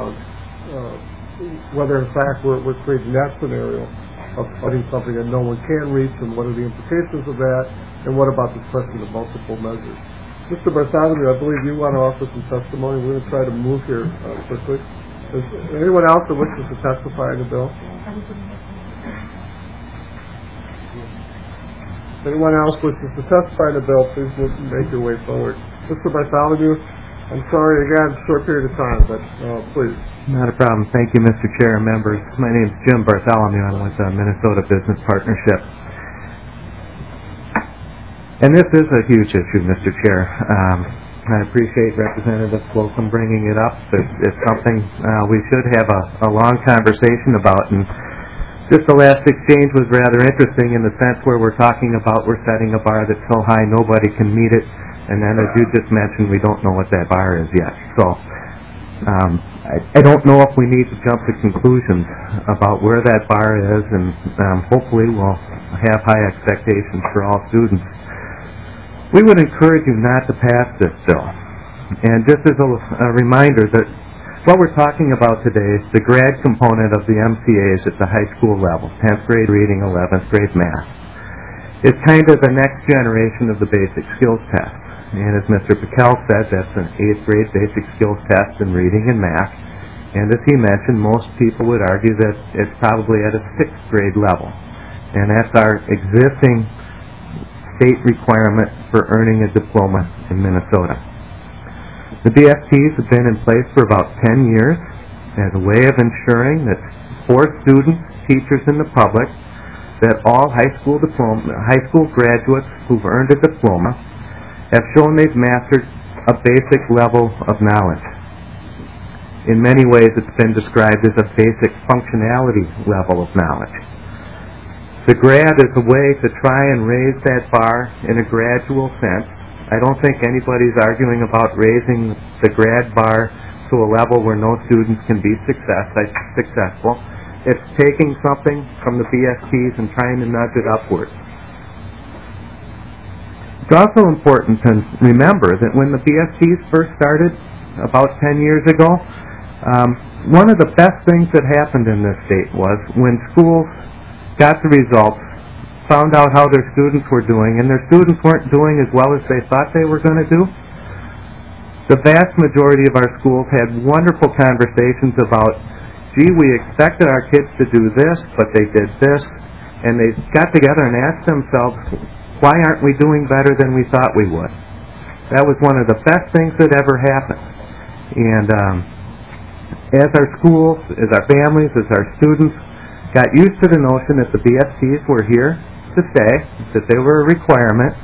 whether in fact we're creating that scenario of studying something that no one can reach, and what are the implications of that, and what about this question of multiple measures. Mr. Bartholomew, I believe you want to offer some testimony. We're going to try to move here quickly. Is anyone else that wishes to testify in the bill? If anyone else wishes to testify in the bill, please make your way forward. Mr. Bartholomew, I'm sorry again, short period of time, but please. Not a problem. Thank you, Mr. Chair and members. My name is Jim Bartholomew. I'm with the Minnesota Business Partnership. And this is a huge issue, Mr. Chair. I appreciate Representative Slocum bringing it up. It's something we should have a long conversation about. And just the last exchange was rather interesting in the sense where we're talking about we're setting a bar that's so high nobody can meet it. And then as you just mentioned, we don't know what that bar is yet. So I don't know if we need to jump to conclusions about where that bar is, and hopefully we'll have high expectations for all students. We would encourage you not to pass this bill. And just as a reminder that what we're talking about today is the grad component of the MCAs at the high school level, 10th grade reading, 11th grade math. It's kind of the next generation of the basic skills test. And as Mr. Patel said, that's an 8th grade basic skills test in reading and math. And as he mentioned, most people would argue that it's probably at a 6th grade level. And that's our existing state requirement for earning a diploma in Minnesota. The BSTs have been in place for about 10 years as a way of ensuring that for students, teachers, and the public, that all high school graduates who've earned a diploma have shown they've mastered a basic level of knowledge. In many ways, it's been described as a basic functionality level of knowledge. The grad is a way to try and raise that bar in a gradual sense. I don't think anybody's arguing about raising the grad bar to a level where no students can be successful. It's taking something from the BSTs and trying to nudge it upward. It's also important to remember that when the BSTs first started about 10 years ago, one of the best things that happened in this state was when schools got the results, found out how their students were doing, and their students weren't doing as well as they thought they were going to do. The vast majority of our schools had wonderful conversations about, gee, we expected our kids to do this, but they did this, and they got together and asked themselves, why aren't we doing better than we thought we would? That was one of the best things that ever happened. And as our schools, as our families, as our students got used to the notion that the BSTs were here to stay, that they were a requirement,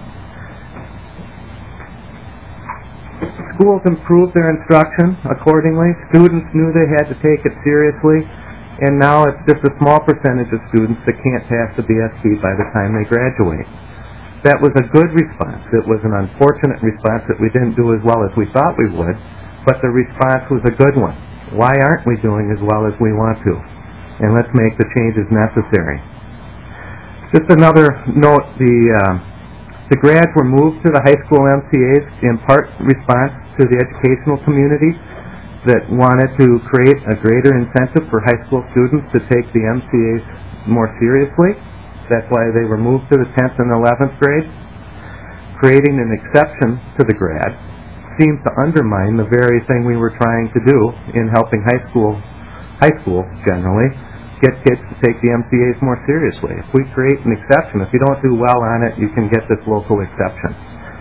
schools improved their instruction accordingly. Students knew they had to take it seriously, and now it's just a small percentage of students that can't pass the BST by the time they graduate. That was a good response. It was an unfortunate response that we didn't do as well as we thought we would, but the response was a good one. Why aren't we doing as well as we want to? And let's make the changes necessary. Just another note, the grads were moved to the high school MCAs in part response to the educational community that wanted to create a greater incentive for high school students to take the MCAs more seriously. That's why they were moved to the 10th and 11th grade. Creating an exception to the grad seems to undermine the very thing we were trying to do in helping high school generally, get kids to take the MCAs more seriously. If we create an exception, if you don't do well on it, you can get this local exception.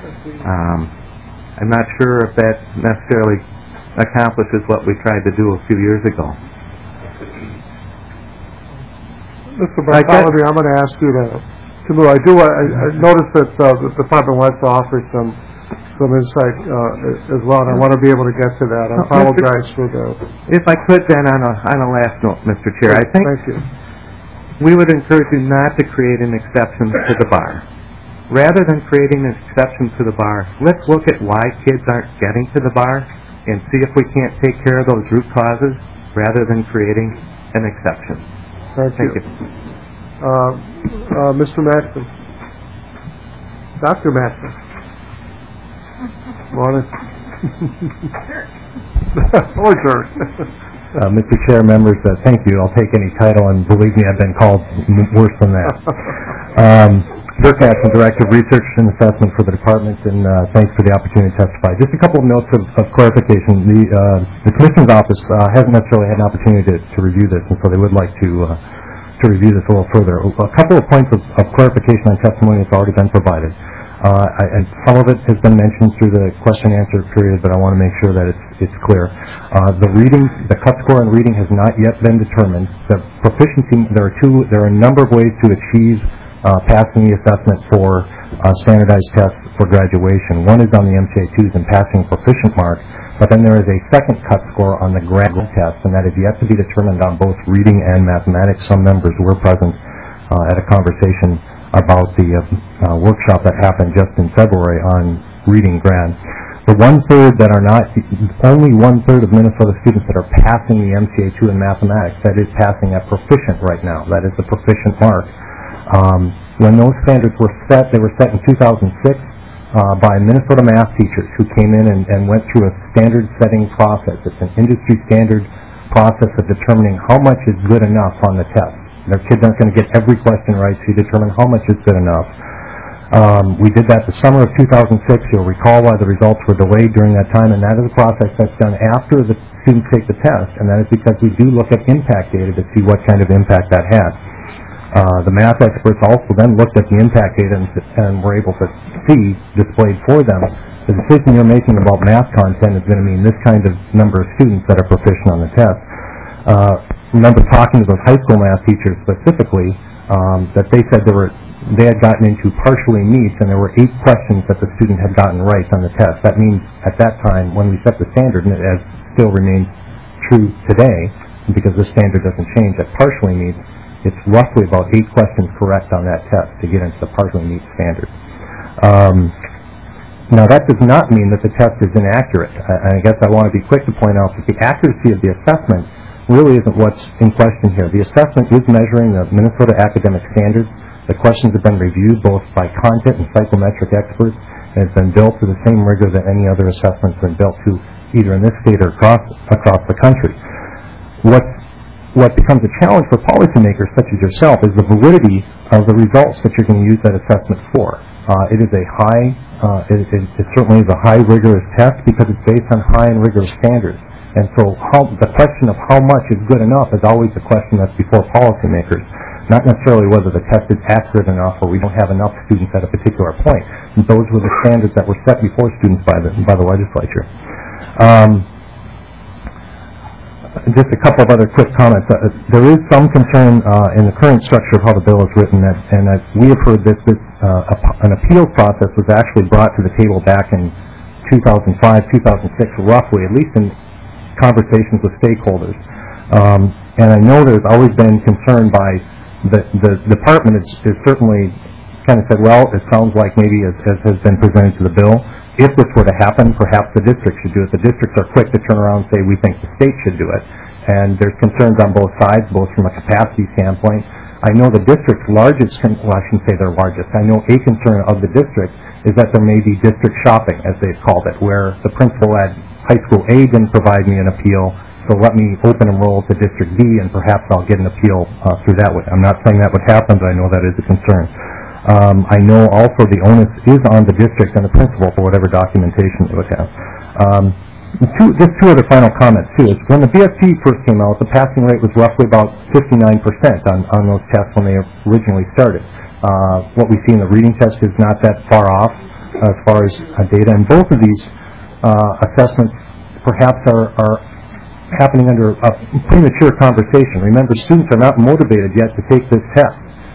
I'm not sure if that necessarily accomplishes what we tried to do a few years ago. Mr. Bartholomew, I'm going to ask you to Mr. Moore, I noticed that the Department wants to offer some insight as well, and I want to be able to get to that. I apologize for the... If I could then, on a last note, Mr. Chair, I think Thank you. we would encourage you not to create an exception to the bar. Rather than creating an exception to the bar, let's look at why kids aren't getting to the bar and see if we can't take care of those root causes rather than creating an exception. Thank you. Mr. Maxson. Dr. Maxson. Morning. Or sir. Mr. Chair, members, thank you. I'll take any title, and believe me, I've been called worse than that. Dirk Maxson, Director of Research and Assessment for the Department, and thanks for the opportunity to testify. Just a couple of notes of clarification. The Commissioner's Office hasn't necessarily had an opportunity to review this, and so they would like to review this a little further. A couple of points of clarification on testimony that's already been provided. And some of it has been mentioned through the question-answer period, but I want to make sure that it's clear. The cut score in reading has not yet been determined. The proficiency, there are a number of ways to achieve passing the assessment for standardized tests for graduation. One is on the MCA2s and passing proficient mark, but then there is a second cut score on the grad test, and that is yet to be determined on both reading and mathematics. Some members were present at a conversation about the workshop that happened just in February on reading grad. The only one-third of Minnesota students that are passing the MCA2 in mathematics, that is passing at proficient right now. That is the proficient mark. When those standards were set, they were set in 2006 by Minnesota math teachers who came in and went through a standard setting process. It's an industry standard process of determining how much is good enough on the test. Their kids aren't going to get every question right, so you determine how much is good enough. We did that the summer of 2006. You'll recall why the results were delayed during that time, and that is a process that's done after the students take the test, and that is because we do look at impact data to see what kind of impact that has. The math experts also then looked at the impact data and were able to see displayed for them the decision you're making about math content is going to mean this kind of number of students that are proficient on the test. Remember talking to those high school math teachers specifically, that they said they had gotten into partially meets, and there were 8 questions that the student had gotten right on the test. That means at that time, when we set the standard, and it still remains true today, because the standard doesn't change at partially meets, it's roughly about 8 questions correct on that test to get into the partially meet standard. Now, that does not mean that the test is inaccurate. I guess I want to be quick to point out that the accuracy of the assessment really isn't what's in question here. The assessment is measuring the Minnesota academic standards. The questions have been reviewed both by content and psychometric experts, and it's been built to the same rigor that any other assessment's been built to, either in this state or across the country. What becomes a challenge for policymakers such as yourself is the validity of the results that you're going to use that assessment for. It is it certainly is a high rigorous test because it's based on high and rigorous standards. And so the question of how much is good enough is always the question that's before policymakers, not necessarily whether the test is accurate enough or we don't have enough students at a particular point. And those were the standards that were set before students by the legislature. Just a couple of other quick comments. There is some concern in the current structure of how the bill is written, and we have heard that an appeals process was actually brought to the table back in 2005, 2006, roughly, at least in conversations with stakeholders. And I know there's always been concern by the department is certainly kind of said, well, it sounds like maybe as has been presented to the bill, if this were to happen, perhaps the district should do it. The districts are quick to turn around and say, we think the state should do it. And there's concerns on both sides, both from a capacity standpoint. I know the district's largest, well, I shouldn't say their largest, I know a concern of the district is that there may be district shopping, as they've called it, where the principal at high school A didn't provide me an appeal, so let me open enroll to District B, and perhaps I'll get an appeal through that way. I'm not saying that would happen, but I know that is a concern. I know also the onus is on the district and the principal for whatever documentation they would have. Just two other final comments, too. When the BST first came out, the passing rate was roughly about 59% on those tests when they originally started. What we see in the reading test is not that far off as far as data, and both of these assessments perhaps are happening under a premature conversation. Remember, students are not motivated yet to take this test.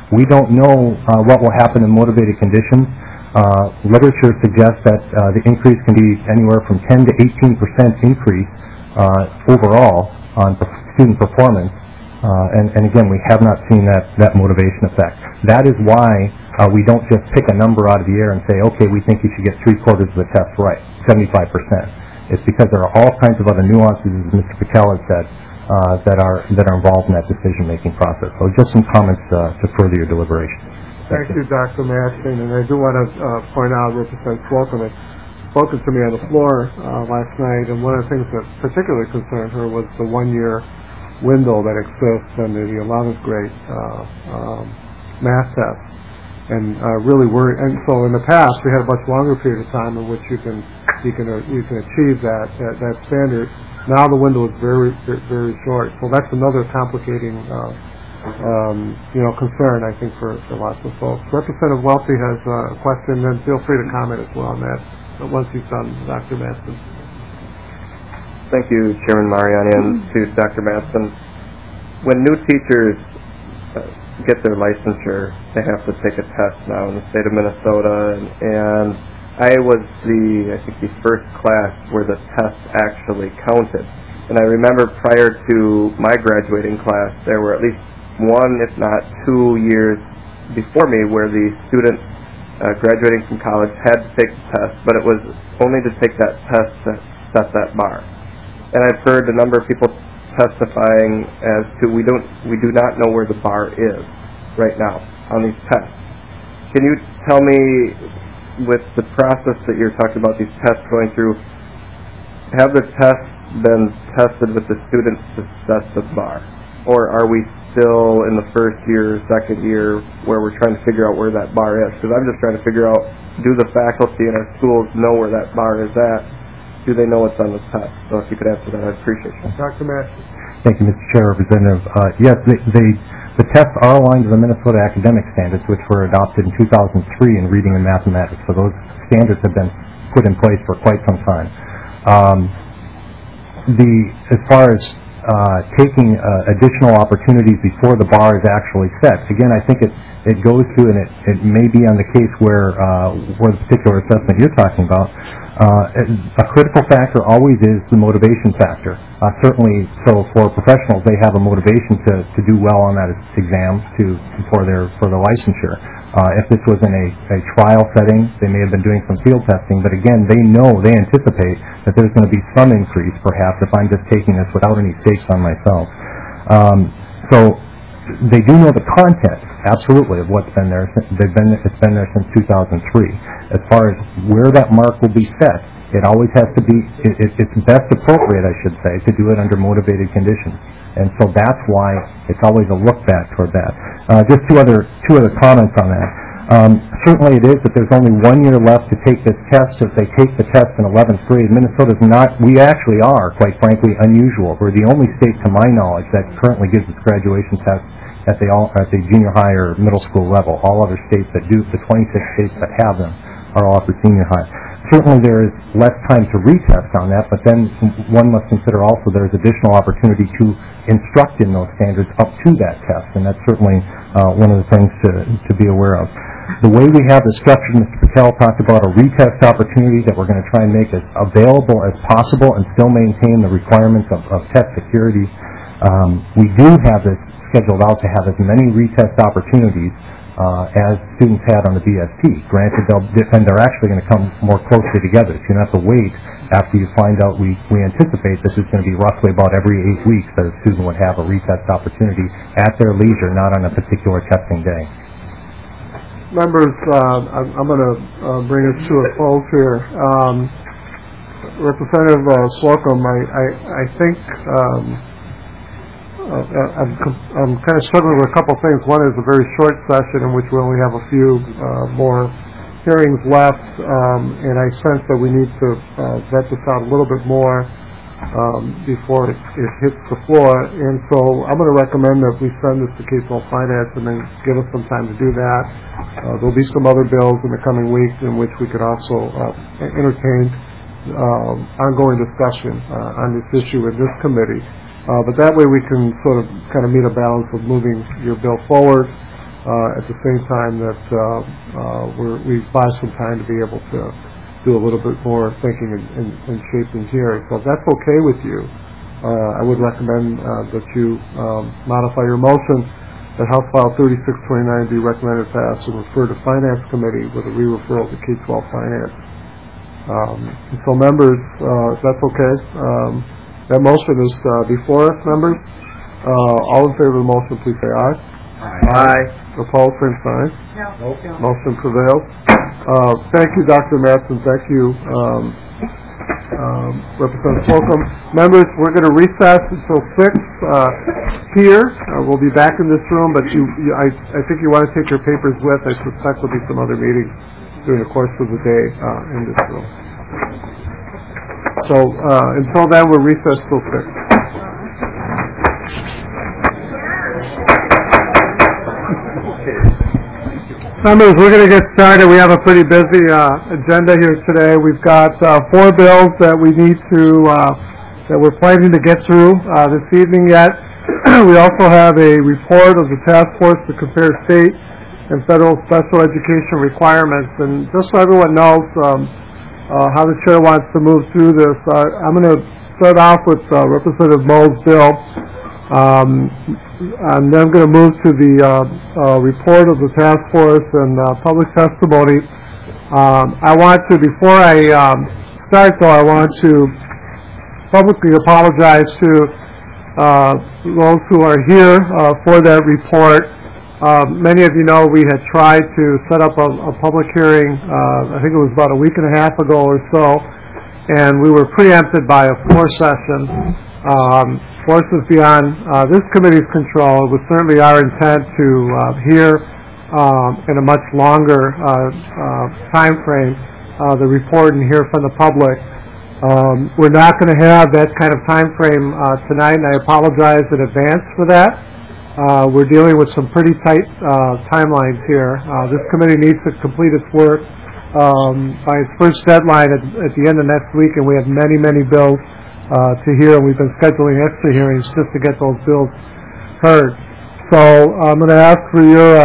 We don't know what will happen in motivated conditions. Literature suggests that the increase can be anywhere from 10 to 18% increase overall on student performance. And again, we have not seen that motivation effect. That is why we don't just pick a number out of the air and say, okay, we think you should get 3/4 of the test right, 75%. It's because there are all kinds of other nuances, as Mr. Patel has said, that are involved in that decision-making process. So just some comments to further your deliberations. Thank you, Dr. Mastin. And I do want to point out, Representative Slocum had spoken to me on the floor last night, and one of the things that particularly concerned her was the one-year window that exists under the 11th grade math test. And really worried. And so in the past, we had a much longer period of time in which you can achieve that standard. Now the window is very, very short. So that's another complicating concern, I think, for lots of folks. Representative Welty has a question, and feel free to comment as well on that once he's done, Dr. Mastin. Thank you, Chairman Mariani, and to Dr. Mastin. When new teachers get their licensure, they have to take a test now in the state of Minnesota, and I was the first class where the test actually counted. And I remember prior to my graduating class, there were at least one, if not 2 years before me where the student graduating from college had to take the test, but it was only to take that test to set that bar. And I've heard a number of people testifying as to we do not know where the bar is right now on these tests. Can you tell me, with the process that you're talking about, these tests going through, have the tests been tested with the students to set the bar? Or are we still in the first year, second year, where we're trying to figure out where that bar is? Because I'm just trying to figure out, do the faculty in our schools know where that bar is at? Do they know what's on the test? So if you could answer that, I'd appreciate it. Dr. Mastin. Thank you, Mr. Chair, Representative. Yes, the tests are aligned to the Minnesota academic standards, which were adopted in 2003 in reading and mathematics. So those standards have been put in place for quite some time. As far as taking additional opportunities before the bar is actually set, again, I think it goes to, and it may be on the case where the particular assessment you're talking about. A critical factor always is the motivation factor. Certainly, so for professionals, they have a motivation to do well on that exam for their licensure. If this was in a trial setting, they may have been doing some field testing, but again, they anticipate that there's going to be some increase, perhaps, if I'm just taking this without any stakes on myself. So they do know the content, absolutely, of what's been there. It's been there since 2003. As far as where that mark will be set, it always has to be, it's best appropriate, I should say, to do it under motivated conditions. And so that's why it's always a look back toward that. Just two other comments on that. Certainly it is that there's only 1 year left to take this test. If they take the test in 11th grade, Minnesota's not, we actually are, quite frankly, unusual. We're the only state, to my knowledge, that currently gives its graduation test at the junior high or middle school level. All other states that do, the 26 states that have them, are all upper senior high. Certainly there is less time to retest on that, but then one must consider also there's additional opportunity to instruct in those standards up to that test, and that's certainly one of the things to be aware of. The way we have this structured, Mr. Patel talked about a retest opportunity that we're going to try and make as available as possible and still maintain the requirements of test security. We do have this scheduled out to have as many retest opportunities as students had on the BST. Granted, they're actually going to come more closely together. So you don't have to wait after you find out. We anticipate this is going to be roughly about every 8 weeks that a student would have a retest opportunity at their leisure, not on a particular testing day. Members, I'm going to bring us to a close here. Representative Slocum, I think I'm kind of struggling with a couple things. One is a very short session in which we only have a few more hearings left, and I sense that we need to vet this out a little bit more before it hits the floor. And so I'm going to recommend that we send this to K-12 Finance and then give us some time to do that. There'll be some other bills in the coming weeks in which we could also entertain ongoing discussion on this issue in this committee. But that way we can kind of meet a balance of moving your bill forward at the same time that we buy some time to be able to do a little bit more thinking and shaping here. So if that's okay with you, I would recommend that you modify your motion that House File 3629 be recommended pass and refer to Finance Committee with a re-referral to K-12 Finance. And so members, if that's okay, that motion is before us, members. All in favor of the motion, please say aye. Aye. Opposed, same sign. No. Motion prevails. Thank you, Dr. Madsen. Thank you, Representative Slocum. Members, we're going to recess until 6 here. We'll be back in this room, but I think you want to take your papers with. I suspect there'll be some other meetings during the course of the day in this room. So until then, we're recessed till 6. Members, we're going to get started. We have a pretty busy agenda here today. We've got 4 bills that we need to, that we're planning to get through this evening yet. We also have a report of the task force to compare state and federal special education requirements. And just so everyone knows how the chair wants to move through this, I'm going to start off with Representative Moe's bill. And then I'm going to move to the report of the task force and public testimony. I want to, before I start though, I want to publicly apologize to those who are here for that report. Many of you know we had tried to set up a public hearing, I think it was about a week and a half ago or so, and we were preempted by a floor session. Forces beyond this committee's control. It was certainly our intent to hear in a much longer time frame the report and hear from the public. We're not going to have that kind of time frame tonight, and I apologize in advance for that. We're dealing with some pretty tight timelines here. This committee needs to complete its work by its first deadline at the end of next week, and we have many, many bills to hear, and we've been scheduling extra hearings just to get those bills heard. So I'm going to ask for your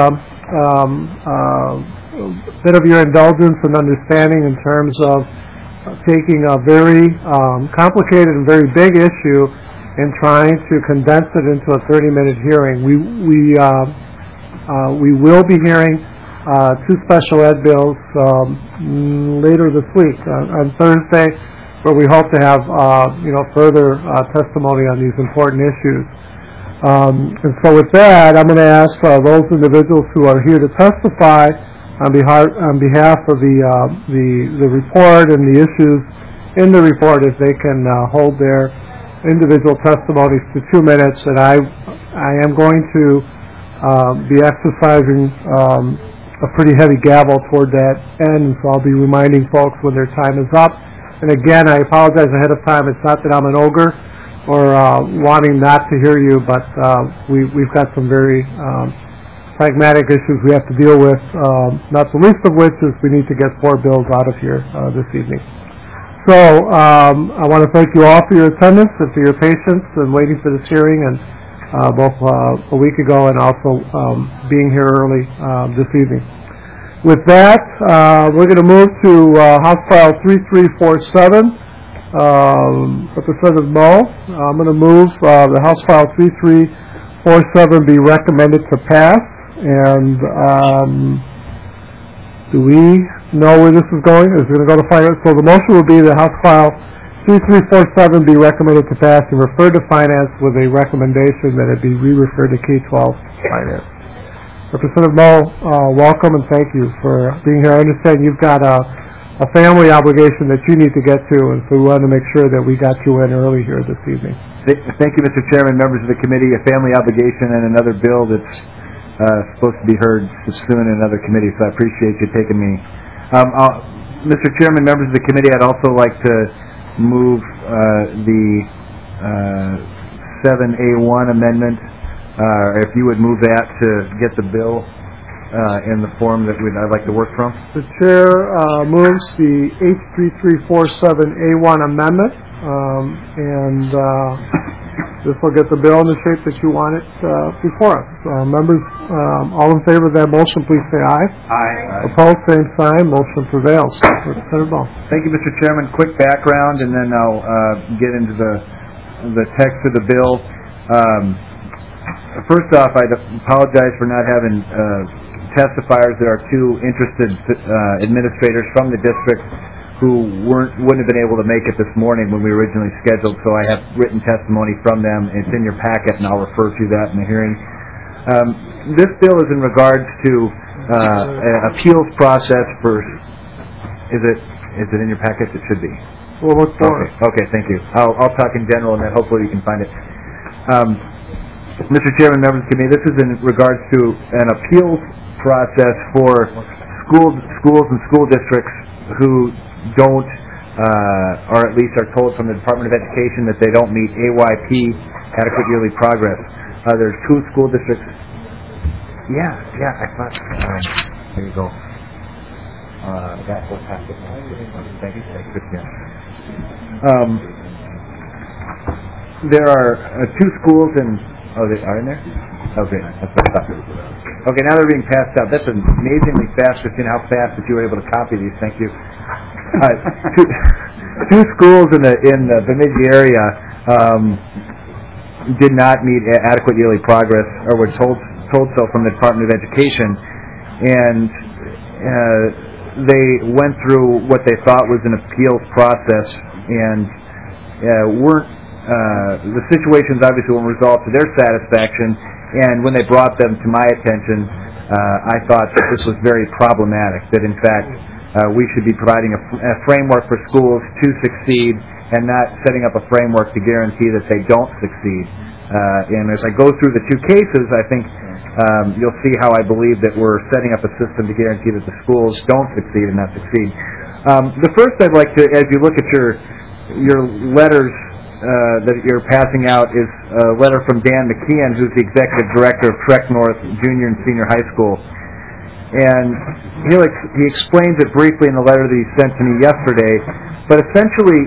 bit of your indulgence and understanding in terms of taking a very complicated and very big issue and trying to condense it into a 30-minute hearing. We will be hearing 2 special ed bills later this week on Thursday, where we hope to have further testimony on these important issues. And so with that, I'm going to ask those individuals who are here to testify on behalf of the report and the issues in the report, if they can hold their individual testimonies to 2 minutes. And I am going to be exercising a pretty heavy gavel toward that end, so I'll be reminding folks when their time is up. And again, I apologize ahead of time. It's not that I'm an ogre or wanting not to hear you, but we've got some very pragmatic issues we have to deal with, not the least of which is we need to get 4 bills out of here this evening. So I want to thank you all for your attendance and for your patience and waiting for this hearing, and both a week ago and also being here early this evening. With that, we're going to move to House File 3347. Representative Moe, I'm going to move the House File 3347 be recommended to pass. And do we know where this is going? Is it going to go to Finance? So the motion will be that House File 3347 be recommended to pass and referred to Finance with a recommendation that it be re-referred to K-12 Finance. Representative Moe, welcome and thank you for being here. I understand you've got a family obligation that you need to get to, and so we wanted to make sure that we got you in early here this evening. Thank you, Mr. Chairman, members of the committee. A family obligation and another bill that's supposed to be heard soon in another committee, so I appreciate you taking me. Mr. Chairman, members of the committee, I'd also like to move the 7A1 amendment. If you would move that to get the bill in the form that I'd like to work from. The Chair moves the H3347A1 amendment, and this will get the bill in the shape that you want it before us. Members, all in favor of that motion, please say aye. Aye. Opposed, same sign. Motion prevails. Representative Ball. Thank you, Mr. Chairman. Quick background, and then I'll get into the text of the bill. First off, I'd apologize for not having testifiers. There are two interested administrators from the district who wouldn't have been able to make it this morning when we originally scheduled, so I have written testimony from them. It's in your packet, and I'll refer to that in the hearing. This bill is in regards to an appeals process for... Is it in your packet? It should be. We'll look for it. Okay, thank you. I'll talk in general, and then hopefully you can find it. Mr. Chairman, members of the committee, this is in regards to an appeals process for schools and school districts who don't, or at least are told from the Department of Education that they don't meet AYP, adequate yearly progress. There's two school districts. Yeah, I thought. There you go. That will pass it. Thank you. There are two schools in. Oh, they are in there? Okay, that's what I thought. Okay, now they're being passed out. That's amazingly fast. Just how fast that you were able to copy these. Thank you. Two schools in the Bemidji area did not meet adequate yearly progress, or were told so from the Department of Education, and they went through what they thought was an appeals process, and the situations obviously weren't resolved to their satisfaction. And when they brought them to my attention, I thought that this was very problematic. That in fact we should be providing a framework for schools to succeed, and not setting up a framework to guarantee that they don't succeed. And as I go through the two cases, I think you'll see how I believe that we're setting up a system to guarantee that the schools don't succeed and not succeed. The first I'd like to, as you look at your letters that you're passing out, is a letter from Dan McKeon, who's the executive director of Trek North Junior and Senior High School. And he explains it briefly in the letter that he sent to me yesterday. But essentially,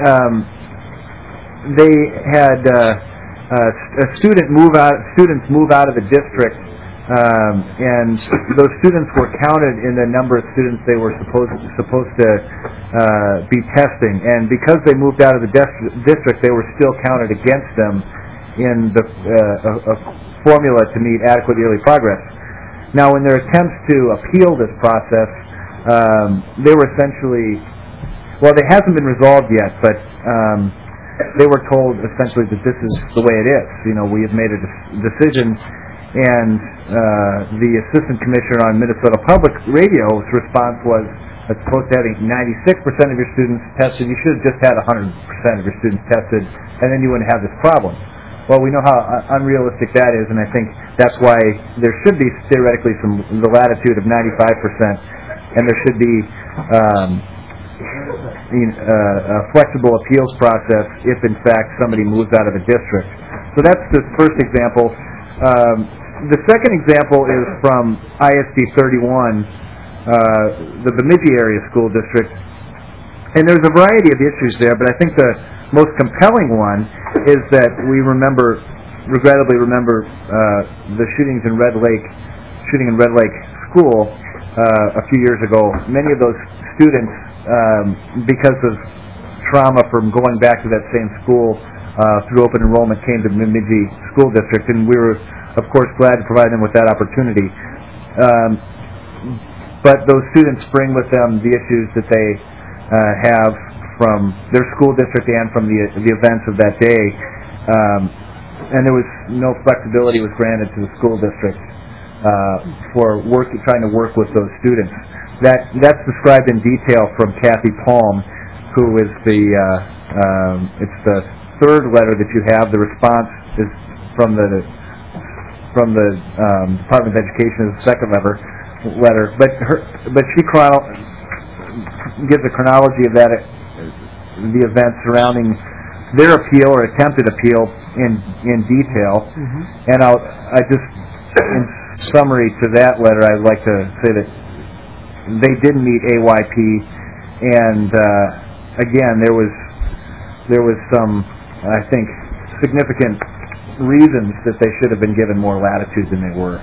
they had students move out of the district, and those students were counted in the number of students they were supposed to be testing. And because they moved out of the district, they were still counted against them in the formula to meet adequate yearly progress. Now, in their attempts to appeal this process, they were essentially, well, it hasn't been resolved yet, but they were told essentially that this is the way it is. We have made a decision, and the assistant commissioner on Minnesota Public Radio's response was, as opposed to having 96% of your students tested, you should have just had 100% of your students tested, and then you wouldn't have this problem. Well, we know how unrealistic that is, and I think that's why there should be theoretically the latitude of 95%, and there should be a flexible appeals process if, in fact, somebody moves out of a district. So that's the first example. The second example is from ISD 31, the Bemidji area school district, and there's a variety of issues there, but I think the most compelling one is that we regrettably remember the shooting in Red Lake School a few years ago. Many of those students, because of trauma from going back to that same school through open enrollment, came to Bemidji School District, and we were, of course, glad to provide them with that opportunity. But those students bring with them the issues that they have from their school district and from the events of that day, and there was no flexibility was granted to the school district for trying to work with those students. That's described in detail from Kathy Palm, who is it's the third letter that you have. The response is from the Department of Education is the second letter, but she gives a chronology of the events surrounding their appeal or attempted appeal in detail. Mm-hmm. And I just, in summary to that letter, I'd like to say that they didn't meet AYP, and again, there was some, I think, significant reasons that they should have been given more latitude than they were.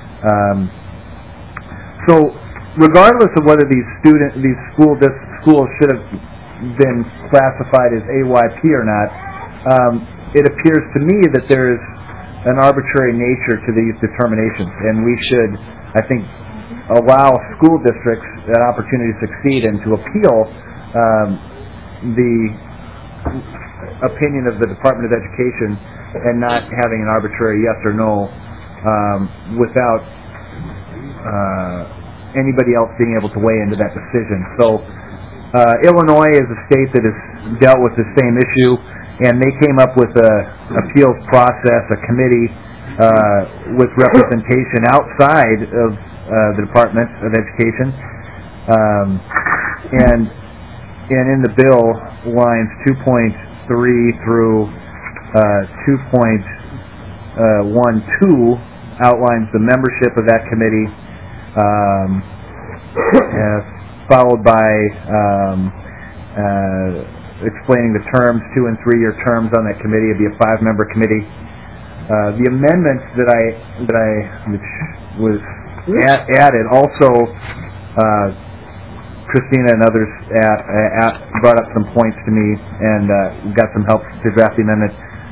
So, regardless of whether these schools should have been classified as AYP or not, it appears to me that there's an arbitrary nature to these determinations, and we should, I think, allow school districts an opportunity to succeed and to appeal the opinion of the Department of Education and not having an arbitrary yes or no without anybody else being able to weigh into that decision. So Illinois is a state that has dealt with the same issue, and they came up with an appeals process, a committee with representation outside of the Department of Education, and in the bill, lines 2.3 through 2.12 outlines the membership of that committee, followed by explaining the terms, 2- and 3-year terms on that committee. It'd be a 5-member committee. The amendment which was added also, Christina and others brought up some points to me and got some help to draft the amendment.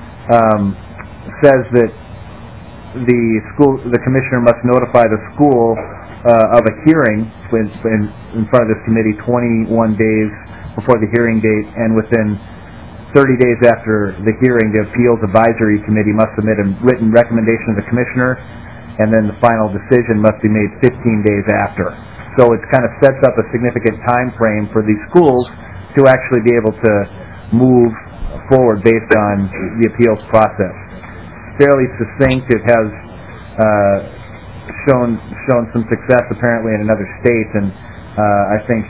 Says that the commissioner must notify the school of a hearing in front of this committee 21 days before the hearing date, and within 30 days after the hearing, the Appeals Advisory Committee must submit a written recommendation to the commissioner, and then the final decision must be made 15 days after. So it kind of sets up a significant time frame for these schools to actually be able to move forward based on the appeals process. Fairly succinct. It has shown some success apparently in another state, and I think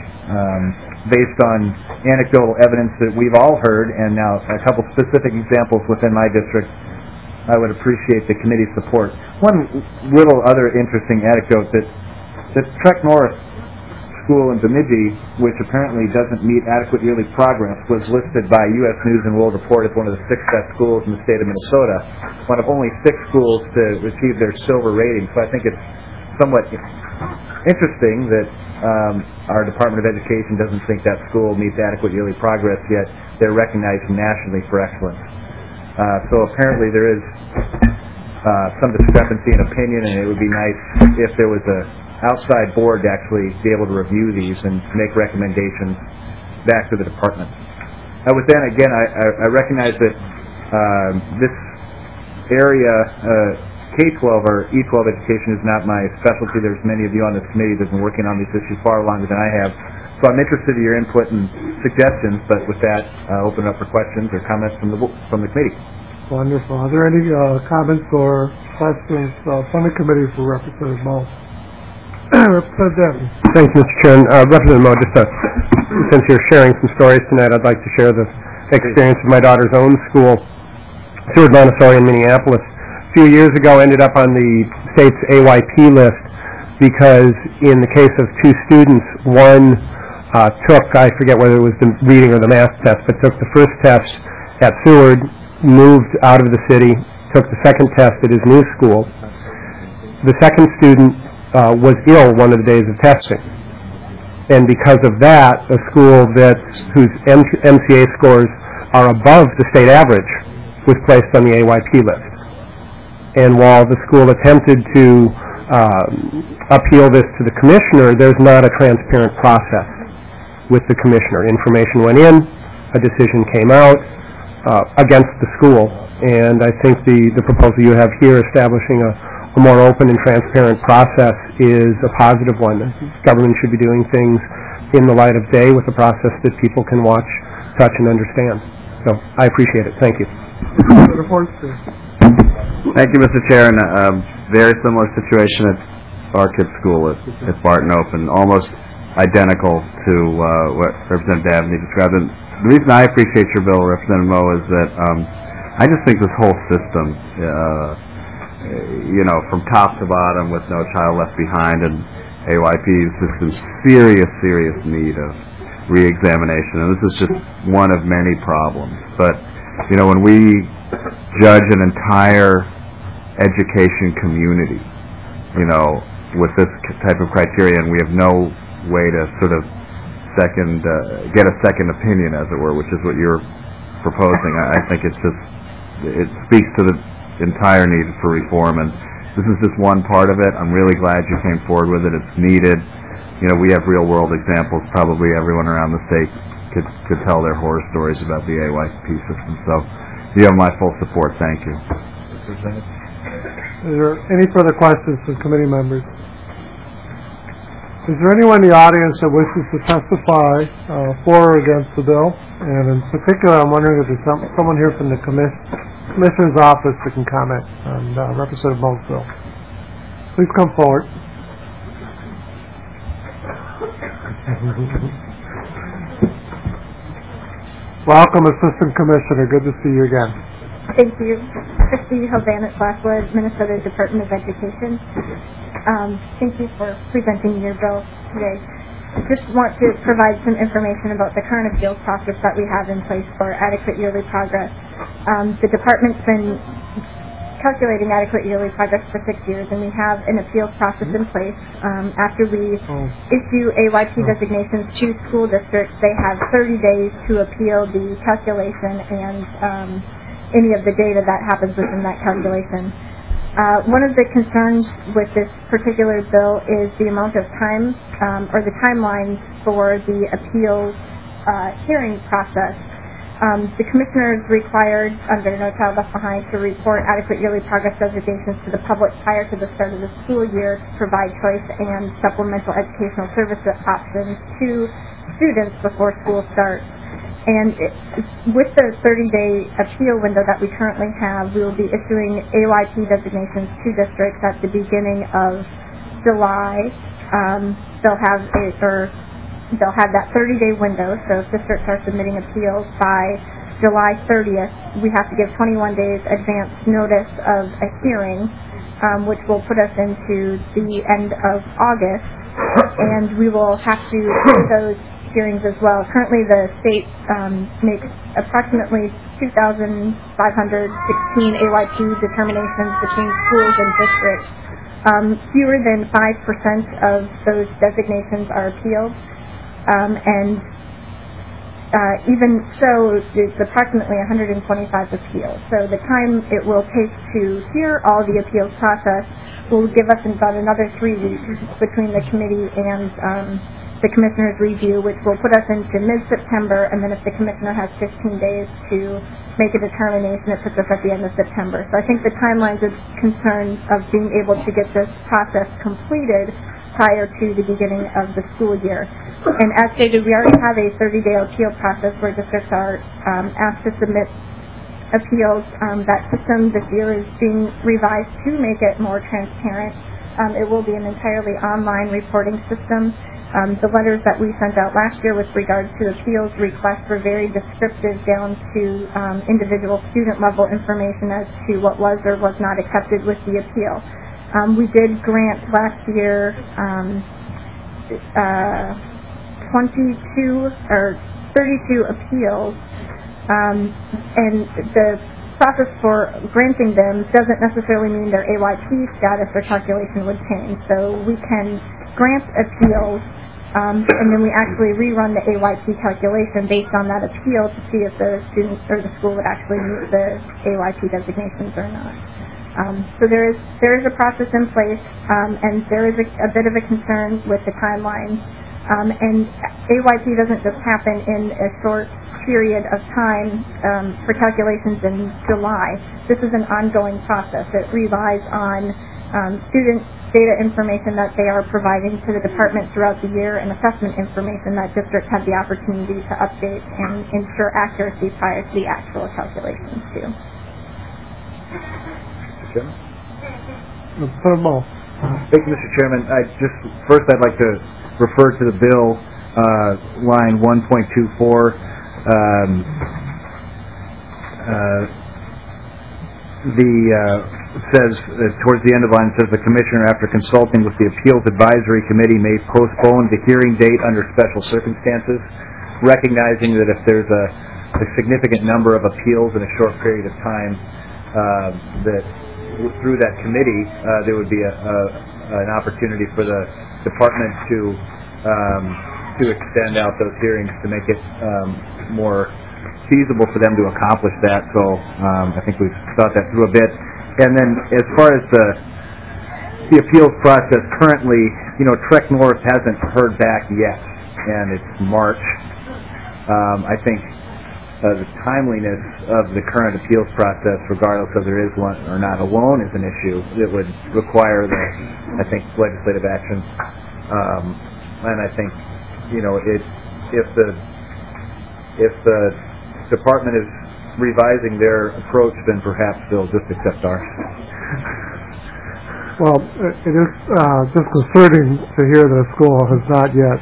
based on anecdotal evidence that we've all heard, and now a couple specific examples within my district, I would appreciate the committee's support. One little other interesting anecdote that Trek North School in Bemidji, which apparently doesn't meet adequate yearly progress, was listed by U.S. News and World Report as one of the 6 best schools in the state of Minnesota, one of only 6 schools to receive their silver rating. So I think it's somewhat interesting that our Department of Education doesn't think that school meets adequate yearly progress, yet they're recognized nationally for excellence. So apparently there is some discrepancy in opinion, and it would be nice if there was a outside board to actually be able to review these and make recommendations back to the department. But then again, I recognize that this area, K-12 or E-12 education, is not my specialty. There's many of you on this committee that have been working on these issues far longer than I have. So I'm interested in your input and suggestions, but with that, open it up for questions or comments from the committee. Wonderful. Are there any comments or questions from the committee for Representative Moe? Representative. Thanks, Mr. Chairman. Representative Moe, since you're sharing some stories tonight, I'd like to share the experience of my daughter's own school, Seward Montessori in Minneapolis. A few years ago, ended up on the state's AYP list because in the case of 2 students, one took, I forget whether it was the reading or the math test, but took the first test at Seward, moved out of the city, took the second test at his new school. The second student was ill one of the days of testing. And because of that, a school whose MCA scores are above the state average was placed on the AYP list. And while the school attempted to appeal this to the commissioner, there's not a transparent process with the commissioner. Information went in, a decision came out against the school, and I think the proposal you have here establishing a more open and transparent process is a positive one. Government should be doing things in the light of day with a process that people can watch, touch, and understand. So I appreciate it. Thank you. Thank you, Mr. Chair. And very similar situation at our kids' school at Barton Open, almost identical to what Representative Dabney described. And the reason I appreciate your bill, Representative Moe, is that I just think this whole system, from top to bottom with No Child Left Behind and AYP is just in serious need of re-examination. And this is just one of many problems. But, when we judge an entire education community, with this type of criteria, and we have no way to sort of get a second opinion, as it were, which is what you're proposing. I think it speaks to the entire need for reform, and this is just one part of it. I'm really glad you came forward with it. It's needed. We have real-world examples. Probably everyone around the state could tell their horror stories about the AYP system. So you have my full support. Thank you. Is there any further questions from committee members? Is there anyone in the audience that wishes to testify for or against the bill? And in particular, I'm wondering if there's someone here from the Commissioner's office that can comment on Representative Mo's bill. Please come forward. Welcome, Assistant Commissioner. Good to see you again. Thank you. Christy Hovanet Blackwood, Minnesota Department of Education. Thank you for presenting your bill today. I just want to provide some information about the current appeals process that we have in place for adequate yearly progress. The department's been calculating adequate yearly progress for 6 years, and we have an appeals process in place. After we issue AYP designations to school districts, they have 30 days to appeal the calculation and any of the data that happens within that calculation. One of the concerns with this particular bill is the amount of time or the timelines for the appeals hearing process. The Commissioner is required under No Child Left Behind to report adequate yearly progress designations to the public prior to the start of the school year to provide choice and supplemental educational service options to students before school starts. And with the 30-day appeal window that we currently have, we will be issuing AYP designations to districts at the beginning of July. They'll have that 30-day window. So if districts are submitting appeals by July 30th, we have to give 21 days advance notice of a hearing, which will put us into the end of August, and we will have to do those hearings as well. Currently, the state makes approximately 2,516 AYP determinations between schools and districts. Fewer than 5% of those designations are appealed, and even so, it's approximately 125 appeals. So the time it will take to hear all the appeals process will give us about another 3 weeks between the committee and the Commissioner's review, which will put us into mid-September, and then if the Commissioner has 15 days to make a determination, it puts us at the end of September. So I think the timelines are concerned of being able to get this process completed prior to the beginning of the school year. And as stated, we already have a 30-day appeal process where districts are asked to submit appeals. That system this year is being revised to make it more transparent. It will be an entirely online reporting system. The letters that we sent out last year with regards to appeals requests were very descriptive down to individual student level information as to what was or was not accepted with the appeal. We did grant last year 32 appeals, and the process for granting them doesn't necessarily mean their AYP status or calculation would change. So we can grant appeals, and then we actually rerun the AYP calculation based on that appeal to see if the student or the school would actually meet the AYP designations or not. So there is a process in place, and there is a bit of a concern with the timeline. And AYP doesn't just happen in a short period of time for calculations in July. This is an ongoing process. It relies on student data information that they are providing to the department throughout the year and assessment information that districts have the opportunity to update and ensure accuracy prior to the actual calculations too. Thank you, Mr. Chairman. First I'd like to refer to the bill, line 1.24. Says towards the end of the line, says the Commissioner, after consulting with the Appeals Advisory Committee, may postpone the hearing date under special circumstances, recognizing that if there's a significant number of appeals in a short period of time, that through that committee there would be an opportunity for the department to extend out those hearings to make it more feasible for them to accomplish that. So I think we've thought that through a bit. And then as far as the appeals process currently, Trek North hasn't heard back yet, and it's March. I think the timeliness of the current appeals process, regardless of there is one or not alone, is an issue that would require legislative action. And I think, if the department is revising their approach, then perhaps they'll just accept ours. Well, it is disconcerting to hear that a school has not yet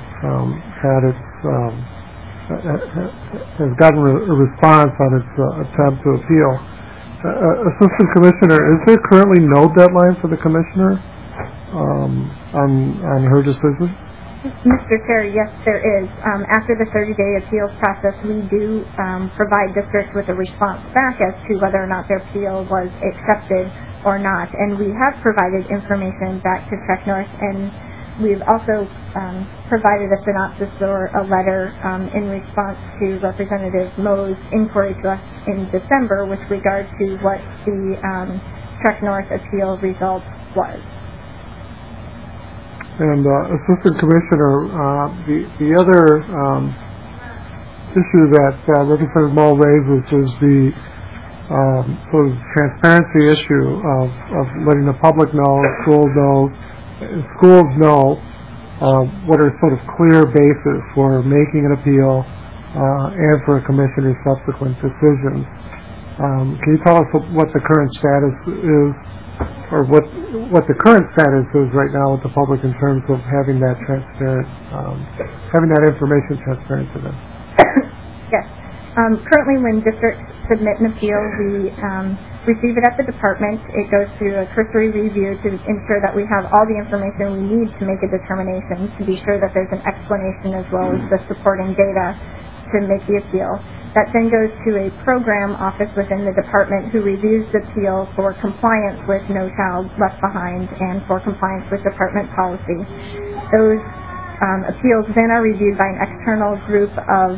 has gotten a response on its attempt to appeal. Assistant Commissioner, is there currently no deadline for the Commissioner on her decision? Mr. Chair, yes, there is. After the 30-day appeals process, we do provide districts with a response back as to whether or not their appeal was accepted or not. And we have provided information back to Trek North, and we've also provided a synopsis or a letter in response to Representative Moe's inquiry to us in December with regard to what the Trek North appeal result was. And Assistant Commissioner, the other issue that Representative Moe raises is the sort of transparency issue of letting the public know, schools know what are sort of clear basis for making an appeal and for a commissioner's subsequent decisions. Can you tell us what the current status is, or what the current status is right now with the public in terms of having that transparent, having that information transparent to them? Yes. Currently, when districts submit an appeal, we receive it at the department. It goes through a cursory review to ensure that we have all the information we need to make a determination, to be sure that there's an explanation as well as the supporting data to make the appeal. That then goes to a program office within the department who reviews the appeal for compliance with No Child Left Behind and for compliance with department policy. Those appeals then are reviewed by an external group of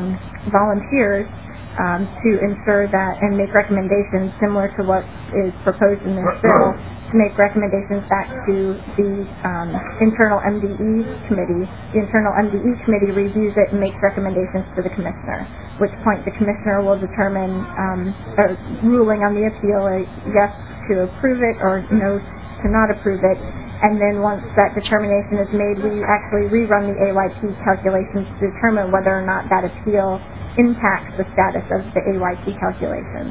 volunteers to ensure that and make recommendations similar to what is proposed in this bill, to make recommendations back to the internal MDE committee. The internal MDE committee reviews it and makes recommendations to the commissioner, at which point the commissioner will determine a ruling on the appeal, a yes to approve it or no to not approve it. And then once that determination is made, we actually rerun the AYP calculations to determine whether or not that appeal impacts the status of the AYP calculations.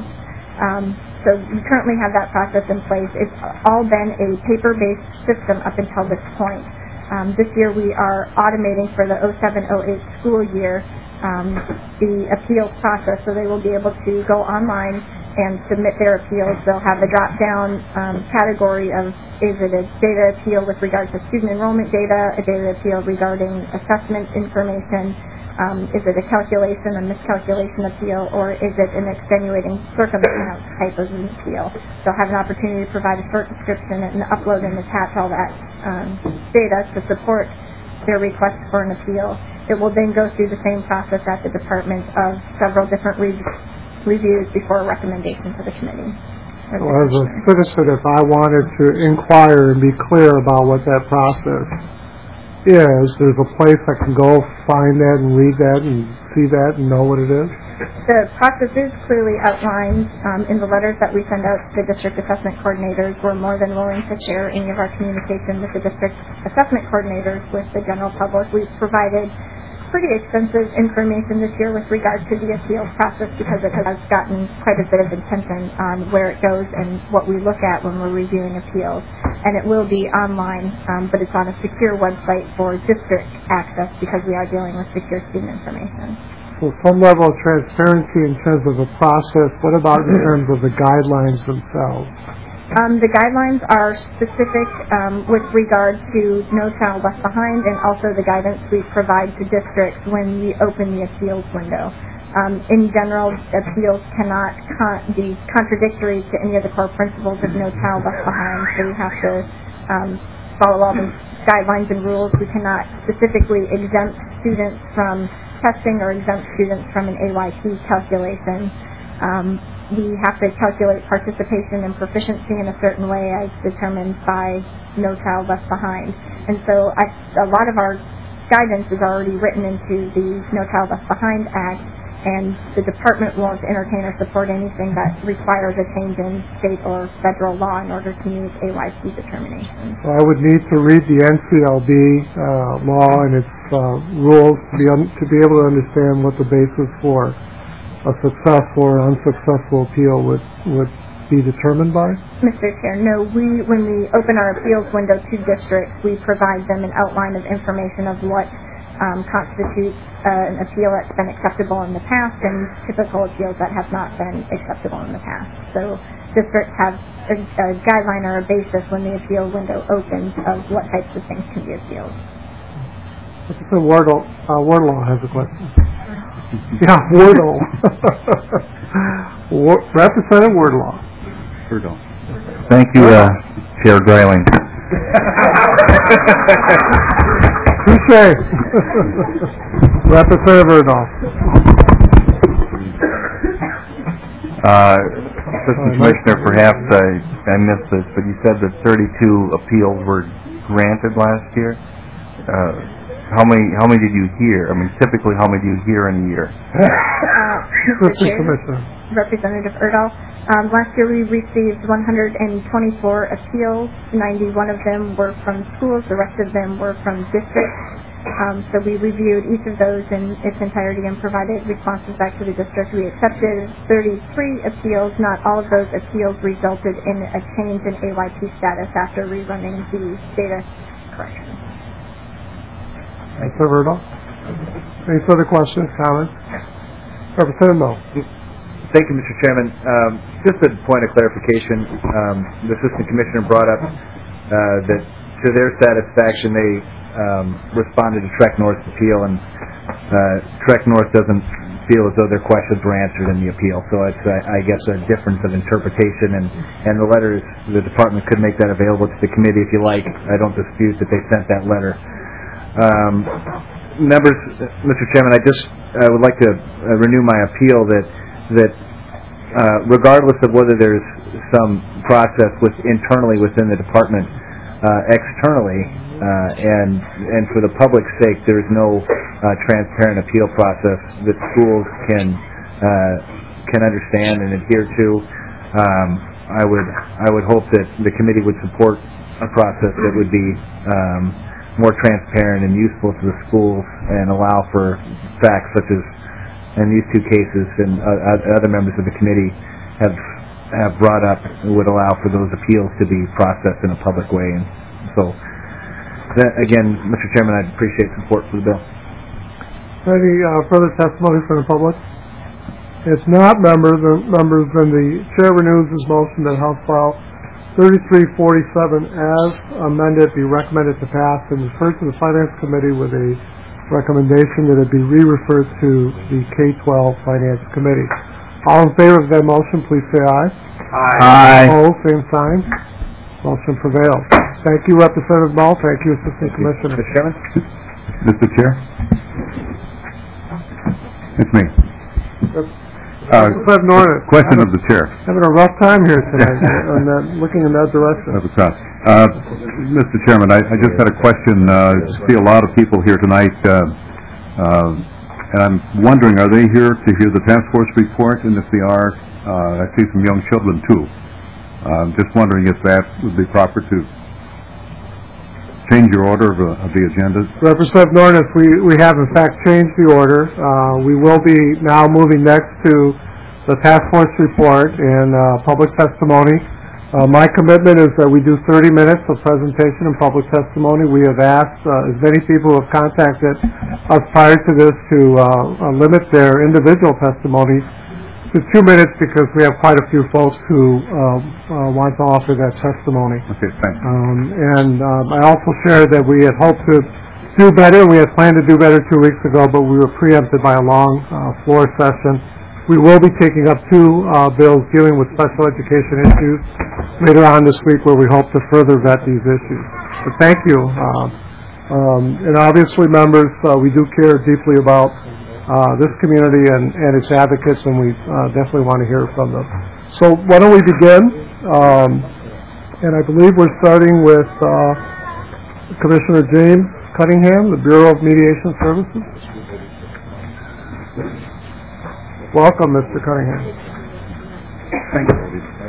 So we currently have that process in place. It's all been a paper-based system up until this point. This year we are automating for the 07-08 school year the appeals process, so they will be able to go online and submit their appeals. They'll have a drop-down category of, is it a data appeal with regard to student enrollment data, a data appeal regarding assessment information, is it a calculation, a miscalculation appeal, or is it an extenuating circumstance type of an appeal? They'll have an opportunity to provide a short description and upload and attach all that data to support their request for an appeal. It will then go through the same process at the department of several different reviews before a recommendation to the committee. Well, as a citizen, if I wanted to inquire and be clear about what that process is, there's a place I can go find that and read that and see that and know what it is? The process is clearly outlined in the letters that we send out to the district assessment coordinators. We're more than willing to share any of our communication with the district assessment coordinators with the general public. We've provided pretty extensive information this year with regard to the appeals process because it has gotten quite a bit of attention on where it goes and what we look at when we're reviewing appeals. And it will be online, but it's on a secure website for district access because we are dealing with secure student information. So some level of transparency in terms of the process. What about in terms of the guidelines themselves? The guidelines are specific with regard to No Child Left Behind and also the guidance we provide to districts when we open the appeals window. In general, appeals cannot be contradictory to any of the core principles of No Child Left Behind, so we have to follow all the guidelines and rules. We cannot specifically exempt students from testing or exempt students from an AYT calculation. We have to calculate participation and proficiency in a certain way as determined by No Child Left Behind. And so a lot of our guidance is already written into the No Child Left Behind Act, and the department won't entertain or support anything that requires a change in state or federal law in order to meet AYT determinations. Well, I would need to read the NCLB law and its rules to be able to understand what the basis for a successful or unsuccessful appeal would be determined by. Mr. Chair, no. When we open our appeals window to districts, we provide them an outline of information of what constitutes an appeal that's been acceptable in the past and typical appeals that have not been acceptable in the past. So districts have a guideline or a basis when the appeal window opens of what types of things can be appealed. Mr. Wardlaw has a question. Yeah, Wardlaw. Representative Wardlaw. Thank you, Chair Greiling. Touche. Representative Erdahl. Assistant Commissioner, perhaps I missed this, but you said that 32 appeals were granted last year. How many did you hear? I mean, typically, how many do you hear in a year? Mr. Chair, Representative Erdahl, last year we received 124 appeals. 91 of them were from schools. The rest of them were from districts. So we reviewed each of those in its entirety and provided responses back to the district. We accepted 33 appeals. Not all of those appeals resulted in a change in AYT status after rerunning the data correction. Mr. Erdahl. Any further questions, comments? Representative Moe. Thank you, Mr. Chairman. Just a point of clarification. The Assistant Commissioner brought up that to their satisfaction they responded to Trek North's appeal, and Trek North doesn't feel as though their questions were answered in the appeal. So it's, I guess, a difference of interpretation, and the letters, the department could make that available to the committee if you like. I don't dispute that they sent that letter. Members, Mr. Chairman, I would like to renew my appeal that regardless of whether there's some process internally within the department, externally, and for the public's sake, there's no transparent appeal process that schools can understand and adhere to. I would hope that the committee would support a process that would be more transparent and useful to the schools and allow for facts such as in these two cases and other members of the committee have brought up would allow for those appeals to be processed in a public way. And so, again, Mr. Chairman, I'd appreciate support for the bill. Any further testimony from the public? If not, members, then the chair renews his motion that House File 3347 as amended be recommended to pass and referred to the Finance Committee with a recommendation that it be re-referred to the K-12 Finance Committee. All in favor of that motion, please say aye. Aye. Opposed, same sign. Motion prevails. Thank you, Representative Moe. Thank you, Assistant Commissioner. Mr. Chairman? Mr. Chair? It's me. Question of the chair. Having a rough time here tonight, looking in that direction. Mr. Chairman, I just had a question. I see a lot of people here tonight, and I'm wondering, are they here to hear the task force report? And if they are, I see some young children too. I'm just wondering if that would be proper to change your order of the agenda. Representative Nornis, we have in fact changed the order. We will be now moving next to the task force report and public testimony. My commitment is that we do 30 minutes of presentation and public testimony. We have asked as many people who have contacted us prior to this to limit their individual testimony to 2 minutes because we have quite a few folks who want to offer that testimony. Okay, thanks. I also shared that we had hoped to do better. We had planned to do better 2 weeks ago, but we were preempted by a long floor session. We will be taking up 2 bills dealing with special education issues later on this week, where we hope to further vet these issues. So thank you. And obviously, members, we do care deeply about this community and its advocates, and we definitely want to hear from them. So why don't we begin? And I believe we're starting with Commissioner James Cunningham, the Bureau of Mediation Services. Welcome, Mr. Cunningham. Thank you.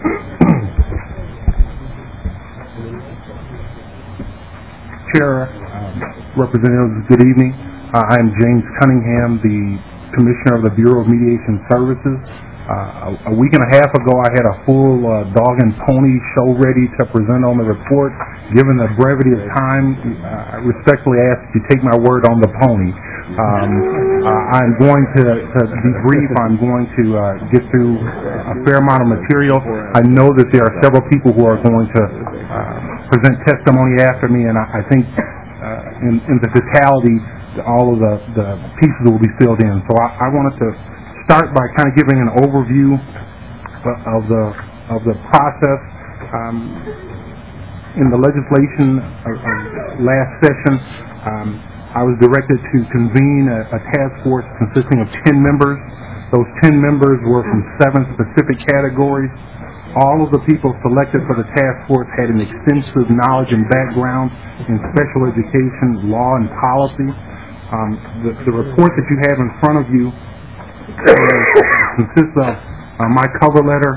Chair, representatives, good evening. I'm James Cunningham, the Commissioner of the Bureau of Mediation Services. A week and a half ago, I had a full dog and pony show ready to present on the report. Given the brevity of time, I respectfully ask you to take my word on the pony. I'm going to be brief. I'm going to get through a fair amount of material. I know that there are several people who are going to present testimony after me, and I think in the totality, all of the pieces will be filled in. So I wanted to start by kind of giving an overview of the process. In the legislation last session, I was directed to convene a task force consisting of 10 members. Those 10 members were from 7 specific categories. All of the people selected for the task force had an extensive knowledge and background in special education, law, and policy. The report that you have in front of you consists of my cover letter,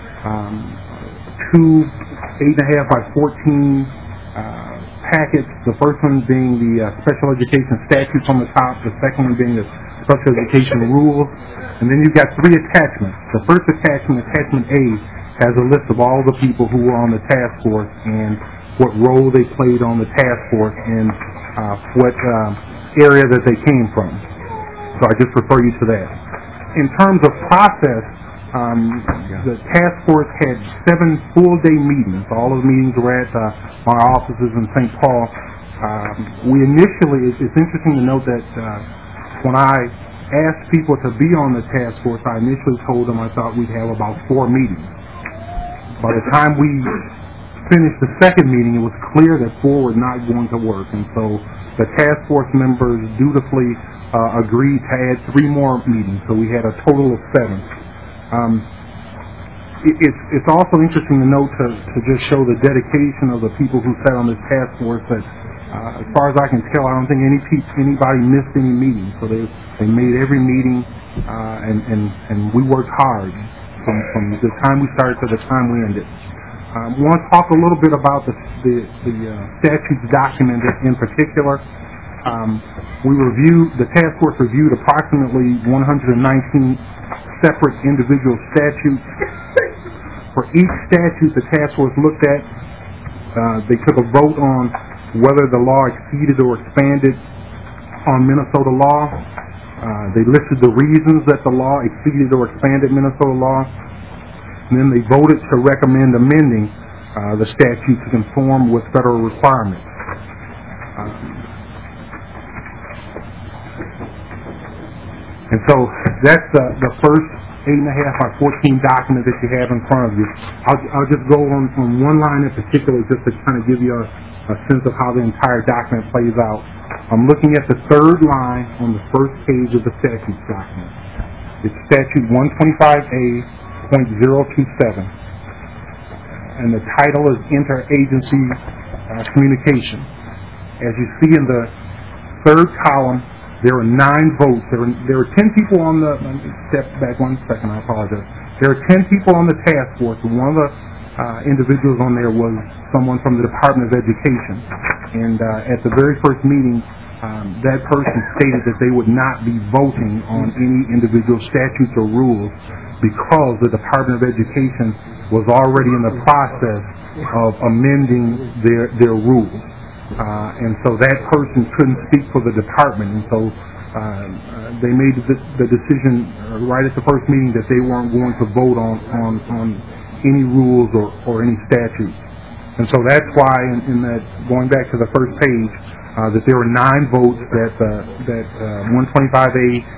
2 8.5 by 14 packets. The first one being the special education statutes on the top, the second one being the special education rules, and then you've got 3 attachments. The first attachment, attachment A, has a list of all the people who were on the task force and what role they played on the task force and what area that they came from. So I just refer you to that. In terms of process, the task force had 7 full-day meetings. All of the meetings were at our offices in St. Paul. We initially, it's interesting to note that when I asked people to be on the task force, I initially told them I thought we'd have about 4 meetings. By the time we finished the second meeting, it was clear that 4 were not going to work, and so the task force members dutifully agreed to add 3 more meetings, so we had a total of 7. It's also interesting to note to just show the dedication of the people who sat on this task force that, as far as I can tell, I don't think anybody missed any meetings. So they made every meeting, and we worked hard from the time we started to the time we ended. I want to talk a little bit about the statutes document in particular. The task force reviewed approximately 119 separate individual statutes. For each statute the task force looked at, they took a vote on whether the law exceeded or expanded on Minnesota law. They listed the reasons that the law exceeded or expanded Minnesota law, and then they voted to recommend amending the statute to conform with federal requirements. And so that's the first 8.5 by 14 document that you have in front of you. I'll just go on one line in particular just to kind of give you a sense of how the entire document plays out. I'm looking at the third line on the first page of the statute document. It's statute 125A.027. And the title is Interagency Communication. As you see in the third column, there are 9 votes. There were 10 people on the... Let me step back 1 second, I apologize. There are 10 people on the task force. One of the individuals on there was someone from the Department of Education. And at the very first meeting, that person stated that they would not be voting on any individual statutes or rules because the Department of Education was already in the process of amending their rules. And so that person couldn't speak for the department, and so they made the decision right at the first meeting that they weren't going to vote on any rules or any statutes. And so that's why, in that, going back to the first page, that there were 9 votes that 125A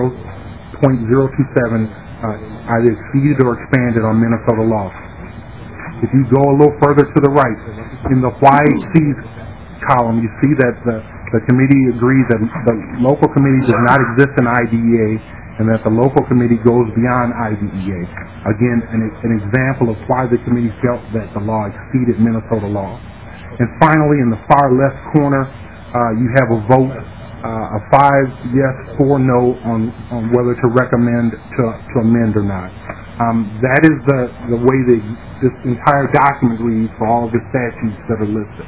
0.027 either exceeded or expanded on Minnesota law. If you go a little further to the right, in the why exceeds column, you see that the committee agrees that the local committee does not exist in IDEA and that the local committee goes beyond IDEA. Again, an example of why the committee felt that the law exceeded Minnesota law. And finally, in the far left corner, you have a vote, a 5 yes, 4 no on whether to recommend to amend or not. That is the way this entire document reads for all of the statutes that are listed.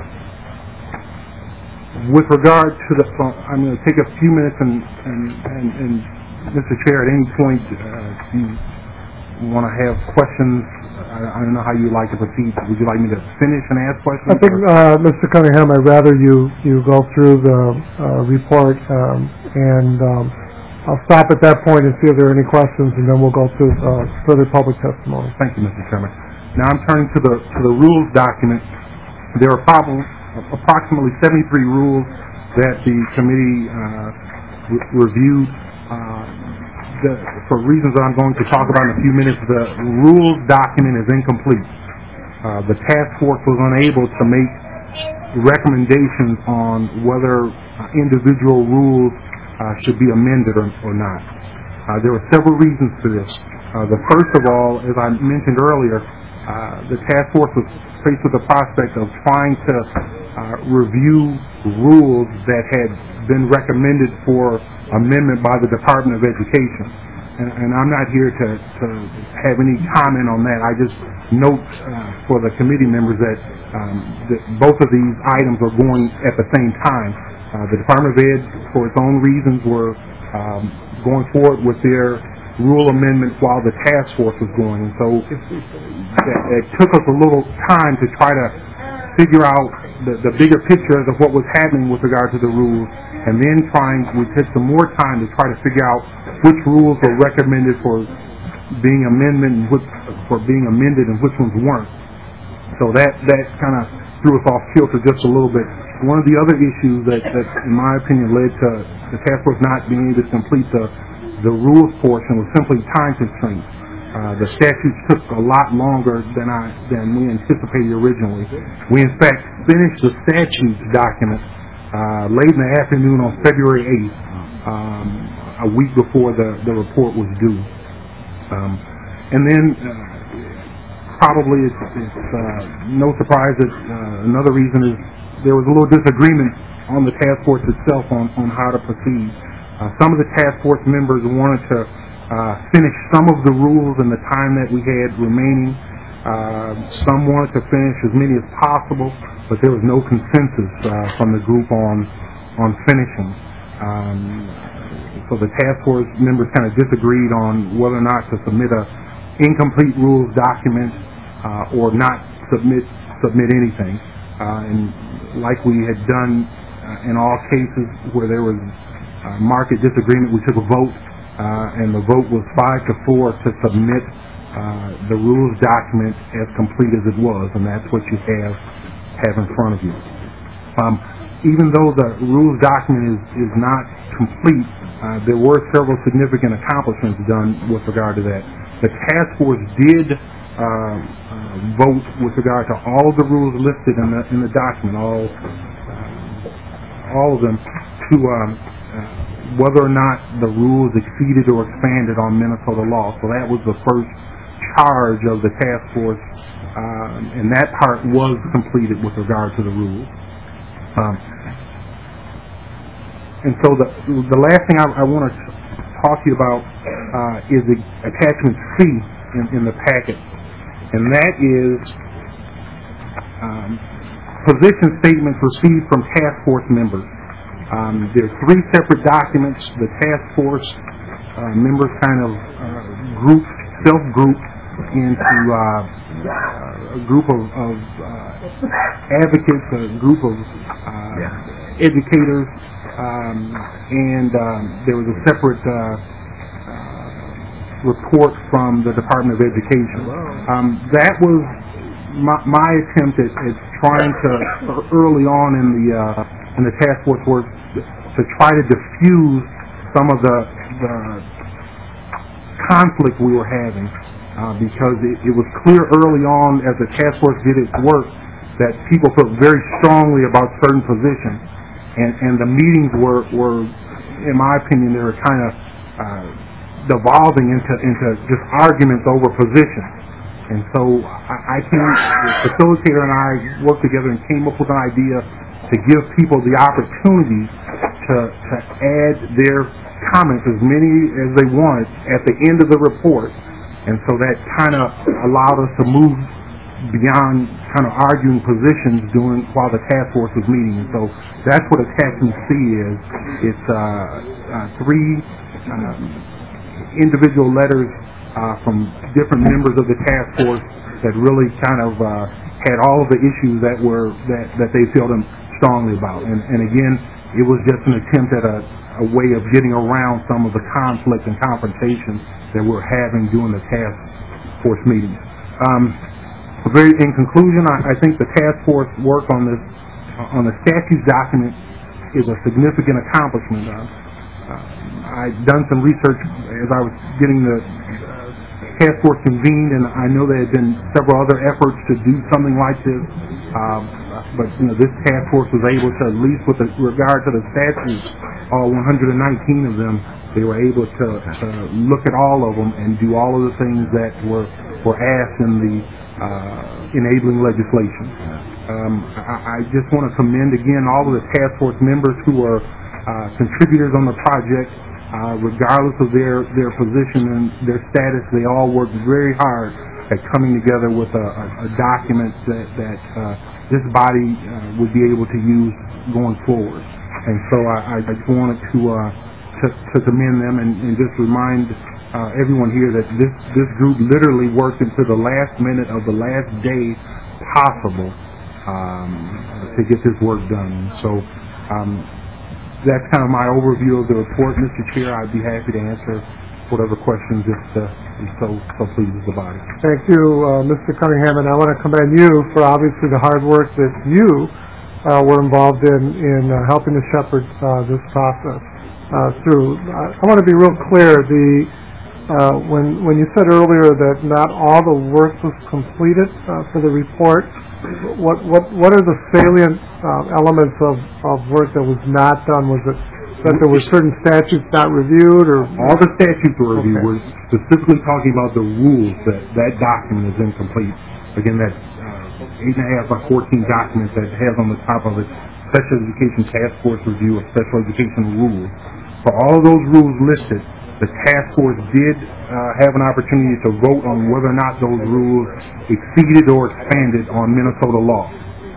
With regard to I'm going to take a few minutes and Mr. Chair, at any point, if you want to have questions, I don't know how you like to proceed. Would you like me to finish and ask questions? I think, Mr. Cunningham, I'd rather you go through the report, and I'll stop at that point and see if there are any questions, and then we'll go through further public testimony. Thank you, Mr. Chairman. Now I'm turning to the rules document. There are approximately 73 rules that the committee reviewed. For reasons that I'm going to talk about in a few minutes, the rules document is incomplete. The task force was unable to make recommendations on whether individual rules should be amended or not. There were several reasons for this. The first of all, as I mentioned earlier, the task force was faced with the prospect of trying to review rules that had been recommended for amendment by the Department of Education. And I'm not here to have any comment on that. I just note for the committee members that both of these items are going at the same time. The Department of Ed, for its own reasons, were going forward with their rule amendments while the task force was going. And so it took us a little time to try to figure out the bigger picture of what was happening with regard to the rules, and then we took some more time to try to figure out which rules were recommended for being amended and which ones weren't. So that kind of threw us off kilter just a little bit. One of the other issues that in my opinion led to the task force not being able to complete the rules portion was simply time constraints. The statutes took a lot longer than we anticipated originally. We, in fact, finished the statutes document late in the afternoon on February 8th, a week before the report was due. And then, probably it's no surprise that another reason is there was a little disagreement on the task force itself on how to proceed. Some of the task force members wanted to finish some of the rules in the time that we had remaining. Some wanted to finish as many as possible, but there was no consensus from the group on finishing. So the task force members kind of disagreed on whether or not to submit a incomplete rules document or not submit anything. And like we had done in all cases where there was market disagreement, we took a vote. And the vote was 5-4 to submit the rules document as complete as it was, and that's what you have in front of you. Even though the rules document is not complete, there were several significant accomplishments done with regard to that. The task force did vote with regard to all of the rules listed in the document, all of them, to whether or not the rules exceeded or expanded on Minnesota law. So that was the first charge of the task force, and that part was completed with regard to the rules. And so the last thing I want to talk to you about is the attachment C in the packet, and that is position statements received from task force members. There are 3 separate documents. The task force members kind of self-grouped into a group of advocates, a group of educators, and there was a separate report from the Department of Education. That was my attempt at trying to, early on in and the task force work to try to diffuse some of the conflict we were having, because it was clear early on as the task force did its work that people felt very strongly about certain positions, and the meetings were, in my opinion, they were kind of devolving into just arguments over positions. And so the facilitator and I worked together and came up with an idea to give people the opportunity to add their comments, as many as they wanted, at the end of the report. And so that kind of allowed us to move beyond kind of arguing positions while the task force was meeting. And so that's what Attachment C is. It's 3 individual letters from different members of the task force that really kind of had all of the issues that they felt strongly about. And again, it was just an attempt at a way of getting around some of the conflict and confrontation that we're having during the task force meetings. In conclusion, I think the task force work on the statute document is a significant accomplishment. I've done some research as I was getting the task force convened, and I know there had been several other efforts to do something like this, but this task force was able to, at least with regard to the statutes, all 119 of them, they were able to look at all of them and do all of the things that were asked in the enabling legislation. I just want to commend again all of the task force members who are contributors on the project. Regardless of their position and their status, they all worked very hard at coming together with a document that this body would be able to use going forward. And so I just wanted to commend them and just remind everyone here that this group literally worked into the last minute of the last day possible to get this work done. So that's kind of my overview of the report, Mr. Chair. I'd be happy to answer whatever questions if so pleases the body. Thank you, Mr. Cunningham, and I want to commend you for obviously the hard work that you were involved in helping to shepherd this process through. I want to be real clear. When you said earlier that not all the work was completed for the report, what are the salient elements of work that was not done? Was it that there were certain statutes not reviewed, or all the statutes were reviewed? We're specifically talking about the rules that document is incomplete. Again, that 8.5 by 14 document that has on the top of it Special Education Task Force review of special education rules. For all of those rules listed, the task force did have an opportunity to vote on whether or not those rules exceeded or expanded on Minnesota law.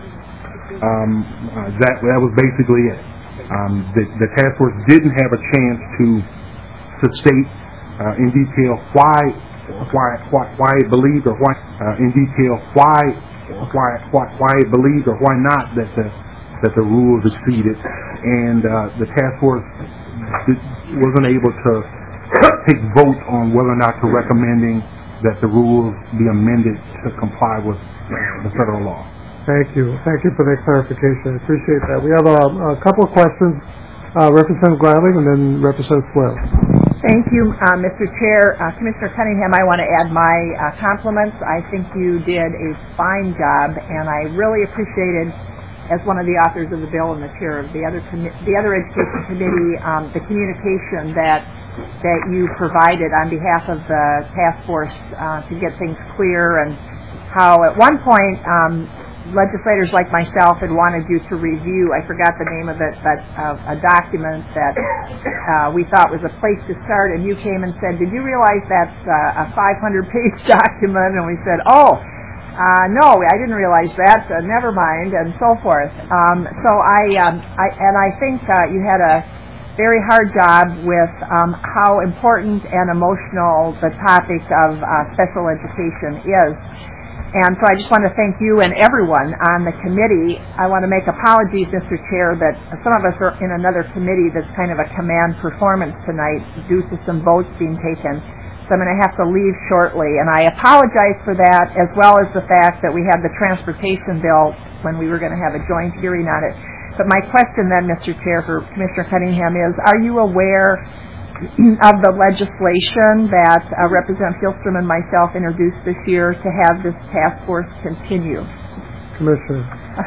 That was basically it. The task force didn't have a chance to state in detail why it believed or why in detail why it believed or why not that the rules exceeded, and the task force wasn't able to take vote on whether or not to recommending that the rules be amended to comply with the federal law. Thank you. Thank you for that clarification. I appreciate that. We have a couple of questions. Representative Gladling and then Representative Swales. Thank you, Mr. Chair. Commissioner Cunningham, I want to add my compliments. I think you did a fine job, and I really appreciated, as one of the authors of the bill and the chair of the other education committee, the communication that you provided on behalf of the task force to get things clear, and how at one point legislators like myself had wanted you to review, I forgot the name of it, but a document that we thought was a place to start, and you came and said, did you realize that's a 500-page document? And we said, no, I didn't realize that, never mind, and so forth. So I think you had a very hard job with how important and emotional the topic of special education is. And so I just want to thank you and everyone on the committee. I want to make apologies, Mr. Chair, that some of us are in another committee that's kind of a command performance tonight due to some votes being taken. So I'm going to have to leave shortly. And I apologize for that, as well as the fact that we had the transportation bill when we were going to have a joint hearing on it. But my question then, Mr. Chair, for Commissioner Cunningham is, are you aware of the legislation that Representative Hillstrom and myself introduced this year to have this task force continue? Commissioner.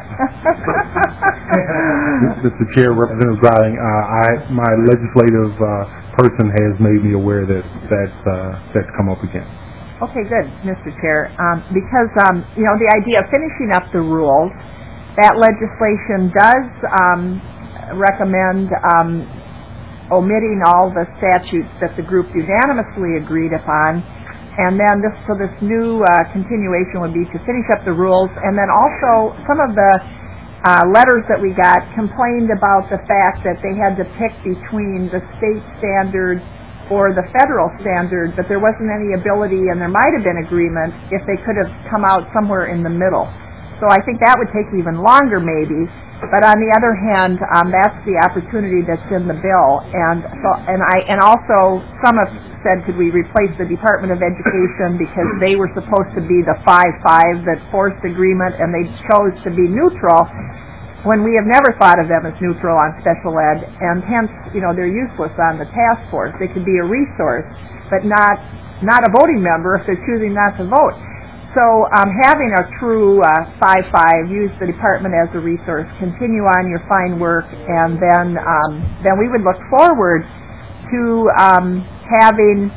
Mr. Chair, Representative Greiling, my legislative person has made me aware that that's come up again. Okay, good, Mr. Chair. Because, the idea of finishing up the rules, that legislation does recommend omitting all the statutes that the group unanimously agreed upon, and then this new continuation would be to finish up the rules, and then also some of the letters that we got complained about the fact that they had to pick between the state standard or the federal standard, but there wasn't any ability, and there might have been agreement if they could have come out somewhere in the middle. So I think that would take even longer maybe, but on the other hand, that's the opportunity that's in the bill. And also some have said, could we replace the Department of Education because they were supposed to be the 5-5 that forced agreement and they chose to be neutral when we have never thought of them as neutral on special ed, and hence, they're useless on the task force. They could be a resource, but not a voting member if they're choosing not to vote. So having a true 5-5, use the department as a resource, continue on your fine work, and then we would look forward to having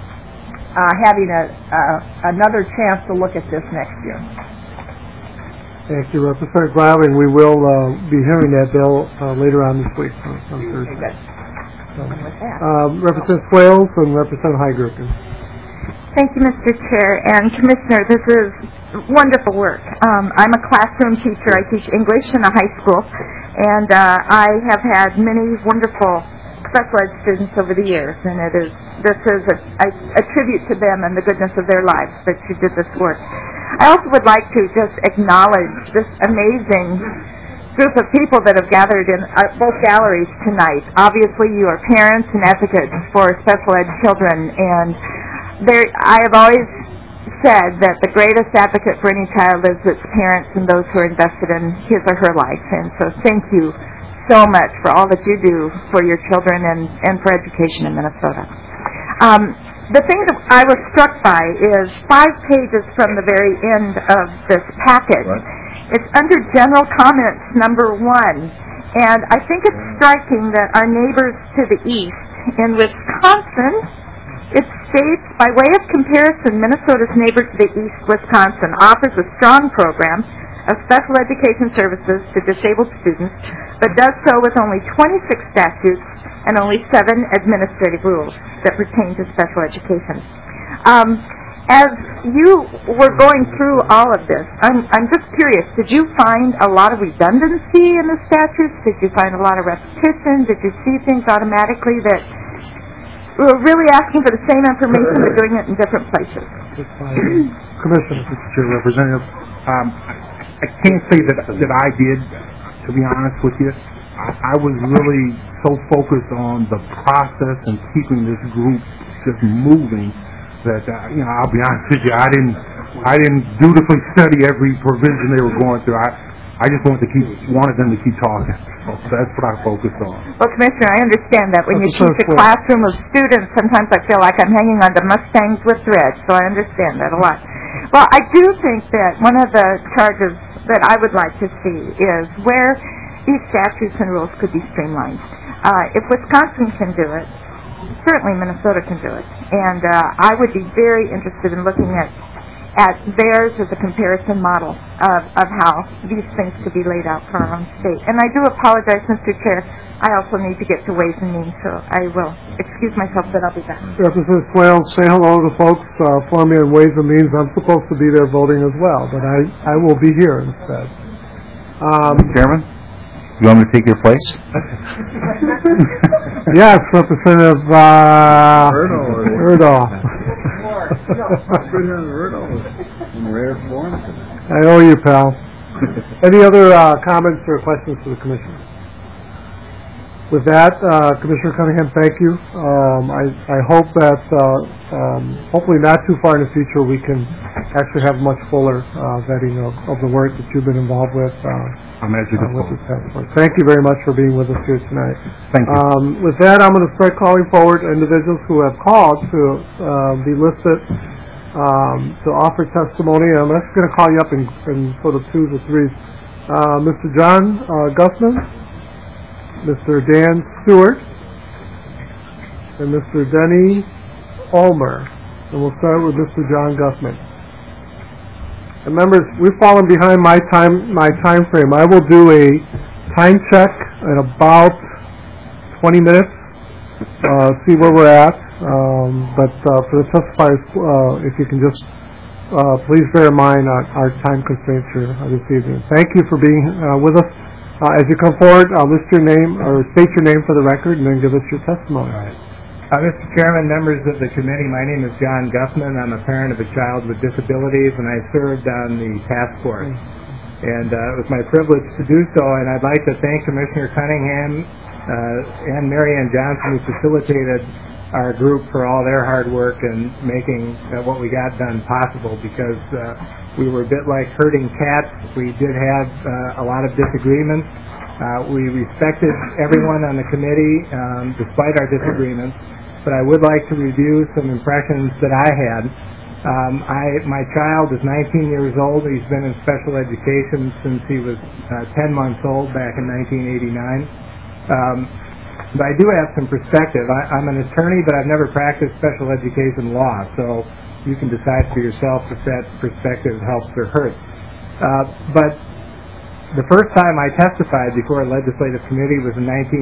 another chance to look at this next year. Thank you, Representative Greiling. We will be hearing that bill later on this week on Thursday. Okay, good. Representative Swales and Representative Hygrucken. Thank you, Mr. Chair. And Commissioner, this is wonderful work. I'm a classroom teacher. I teach English in a high school, and I have had many wonderful special ed students over the years, and this is a tribute to them and the goodness of their lives that you did this work. I also would like to just acknowledge this amazing group of people that have gathered in both galleries tonight. Obviously, you are parents and advocates for special ed children, and I have always said that the greatest advocate for any child is its parents and those who are invested in his or her life. And so thank you so much for all that you do for your children and for education in Minnesota. The thing that I was struck by is 5 pages from the very end of this package. Right. It's under General Comments number 1. And I think it's striking that our neighbors to the east in Wisconsin, it states, by way of comparison, Minnesota's neighbor to the east, Wisconsin, offers a strong program of special education services to disabled students, but does so with only 26 statutes and only 7 administrative rules that pertain to special education. As you were going through all of this, I'm just curious, did you find a lot of redundancy in the statutes? Did you find a lot of repetition? Did you see things automatically that we're really asking for the same information but doing it in different places? Commissioner, Mr. Chair, Representative, I can't say that I did, to be honest with you. I was really so focused on the process and keeping this group just moving that I'll be honest with you, I didn't dutifully study every provision they were going through. I just wanted them to keep talking. So that's what I focused on. Well, Commissioner, I understand that. When you teach a classroom of students, sometimes I feel like I'm hanging on to Mustangs with thread, so I understand that a lot. Well, I do think that one of the charges that I would like to see is where these statutes and rules could be streamlined. If Wisconsin can do it, certainly Minnesota can do it. And I would be very interested in looking at theirs as a comparison model of how these things could be laid out for our own state. And I do apologize, Mr. Chair. I also need to get to Ways and Means, so I will excuse myself, but I'll be back. Representative Swales, say hello to folks for me on Ways and Means. I'm supposed to be there voting as well, but I will be here instead. Chairman, you want me to take your place? Yes, Representative Erdahl. I owe you, pal. Any other comments or questions for the Commissioner? With that, Commissioner Cunningham, thank you. I hope that hopefully not too far in the future we can actually have much fuller vetting of the work that you've been involved with. With this task force. Thank you very much for being with us here tonight. Thank you. With that, I'm going to start calling forward individuals who have called to be listed to offer testimony. I'm actually going to call you up in sort of twos or threes. Mr. John Gussman, Mr. Dan Stewart, and Mr. Denny Ulmer. And we'll start with Mr. John Gussman. And members, we've fallen behind my time frame. I will do a time check in about 20 minutes, see where we're at. But for the testifiers, if you can just please bear in mind our time constraints here this evening. Thank you for being with us. As you come forward, list your name or state your name for the record, and then give us your testimony. All right. Mr. Chairman, members of the committee, my name is John Gussman. I'm a parent of a child with disabilities, and I served on the task force. And it was my privilege to do so, and I'd like to thank Commissioner Cunningham and Mary Ann Johnson, who facilitated our group, for all their hard work in making what we got done possible, because we were a bit like herding cats. We did have a lot of disagreements. We respected everyone on the committee despite our disagreements, but I would like to review some impressions that I had. My child is 19 years old. He's been in special education since he was 10 months old back in 1989. But I do have some perspective. I'm an attorney, but I've never practiced special education law, so you can decide for yourself if that perspective helps or hurts. But the first time I testified before a legislative committee was in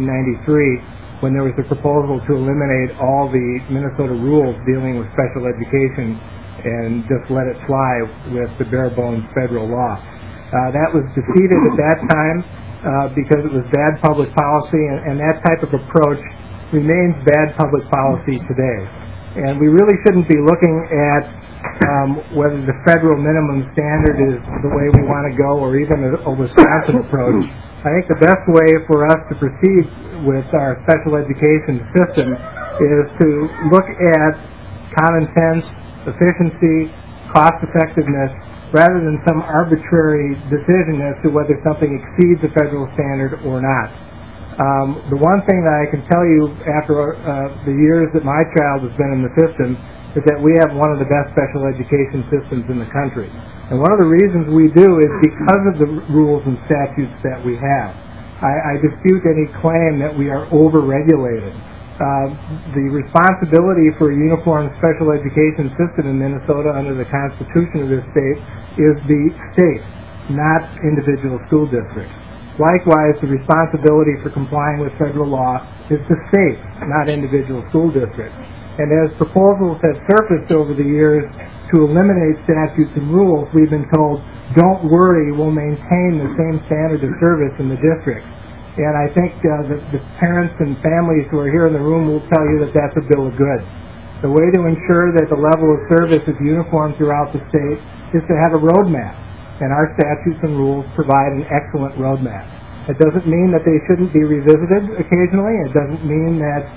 1993, when there was a proposal to eliminate all the Minnesota rules dealing with special education and just let it fly with the bare bones federal law. That was defeated at that time because it was bad public policy, and that type of approach remains bad public policy today. And we really shouldn't be looking at whether the federal minimum standard is the way we want to go, or even a Wisconsin approach. I think the best way for us to proceed with our special education system is to look at common sense, efficiency, cost effectiveness, rather than some arbitrary decision as to whether something exceeds the federal standard or not. The one thing that I can tell you after the years that my child has been in the system is that we have one of the best special education systems in the country. And one of the reasons we do is because of the rules and statutes that we have. I dispute any claim that we are over-regulated. The responsibility for a uniform special education system in Minnesota under the Constitution of this state is the state, not individual school districts. Likewise, the responsibility for complying with federal law is the state, not individual school districts. And as proposals have surfaced over the years to eliminate statutes and rules, we've been told, don't worry, we'll maintain the same standard of service in the districts. And I think the parents and families who are here in the room will tell you that that's a bill of goods. The way to ensure that the level of service is uniform throughout the state is to have a roadmap. And our statutes and rules provide an excellent roadmap. It doesn't mean that they shouldn't be revisited occasionally. It doesn't mean that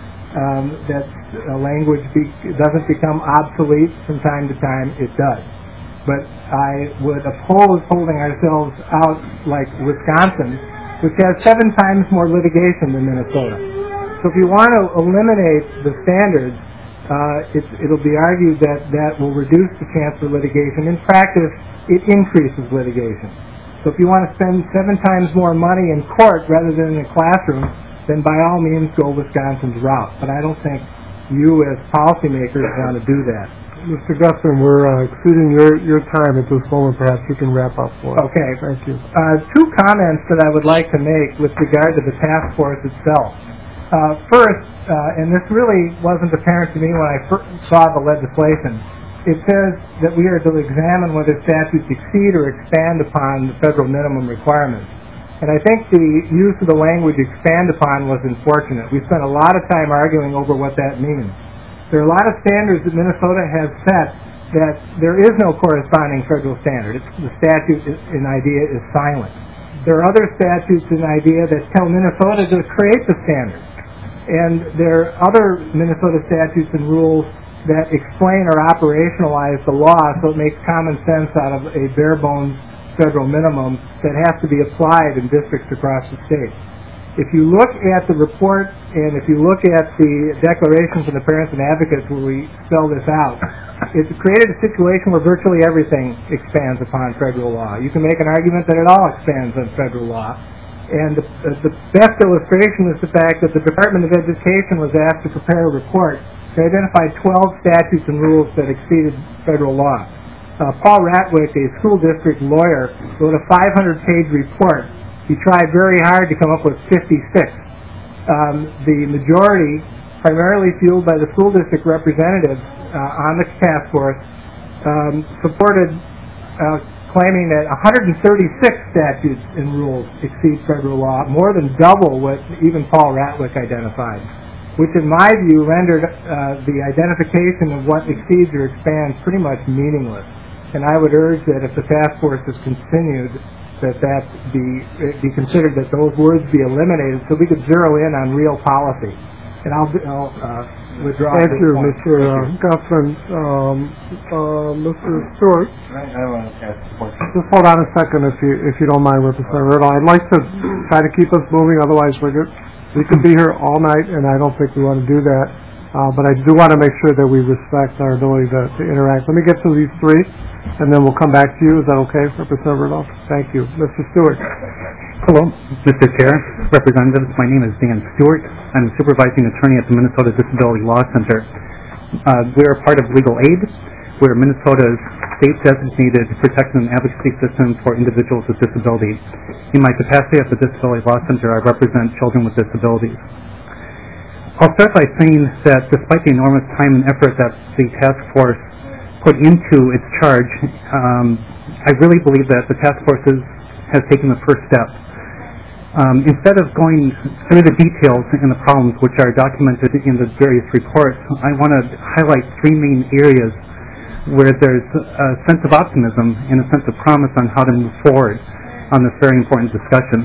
language doesn't become obsolete from time to time. It does. But I would oppose holding ourselves out like Wisconsin, which has 7 times more litigation than Minnesota. So if you want to eliminate the standards, it'll be argued that that will reduce the chance for litigation. In practice, it increases litigation. So if you want to spend 7 times more money in court rather than in a classroom, then by all means go Wisconsin's route. But I don't think you as policymakers want to do that. Mr. Gussman, we're exceeding your time at this moment. Perhaps you can wrap up for us. Okay. Thank you. 2 comments that I would like to make with regard to the task force itself. First, and this really wasn't apparent to me when I first saw the legislation, it says that we are to examine whether statutes exceed or expand upon the federal minimum requirements. And I think the use of the language expand upon was unfortunate. We spent a lot of time arguing over what that means. There are a lot of standards that Minnesota has set that there is no corresponding federal standard. The statute in idea is silent. There are other statutes in idea that tell Minnesota to create the standards. And there are other Minnesota statutes and rules that explain or operationalize the law so it makes common sense out of a bare-bones federal minimum that has to be applied in districts across the state. If you look at the report and if you look at the declarations from the parents and advocates where we spell this out, it's created a situation where virtually everything expands upon federal law. You can make an argument that it all expands on federal law. And the best illustration is the fact that the Department of Education was asked to prepare a report to identify 12 statutes and rules that exceeded federal law. Paul Ratwick, a school district lawyer, wrote a 500-page report. He tried very hard to come up with 56. The majority, primarily fueled by the school district representatives on the task force, supported claiming that 136 statutes and rules exceed federal law, more than double what even Paul Ratwick identified, which in my view rendered the identification of what exceeds or expands pretty much meaningless. And I would urge that if the task force is continued, that be considered that those words be eliminated so we could zero in on real policy. And I'll withdraw. Thank you, Mr. Guthrie. Mr. Stewart. I want to ask a question. Just hold on a second, if you don't mind, Representative Riddle. I'd like to try to keep us moving, otherwise we could be here all night, and I don't think we want to do that. But I do want to make sure that we respect our ability to interact. Let me get to these three, and then we'll come back to you. Is that okay, Representative Riddle? Thank you. Mr. Stewart. Hello, Mr. Chair, Representatives. My name is Dan Stewart. I'm a supervising attorney at the Minnesota Disability Law Center. We're a part of Legal Aid. We're Minnesota's state-designated protection and advocacy system for individuals with disabilities. In my capacity at the Disability Law Center, I represent children with disabilities. I'll start by saying that despite the enormous time and effort that the task force put into its charge, I really believe that the task force has taken the first step. Instead of going through the details and the problems which are documented in the various reports, I want to highlight three main areas where there's a sense of optimism and a sense of promise on how to move forward on this very important discussion.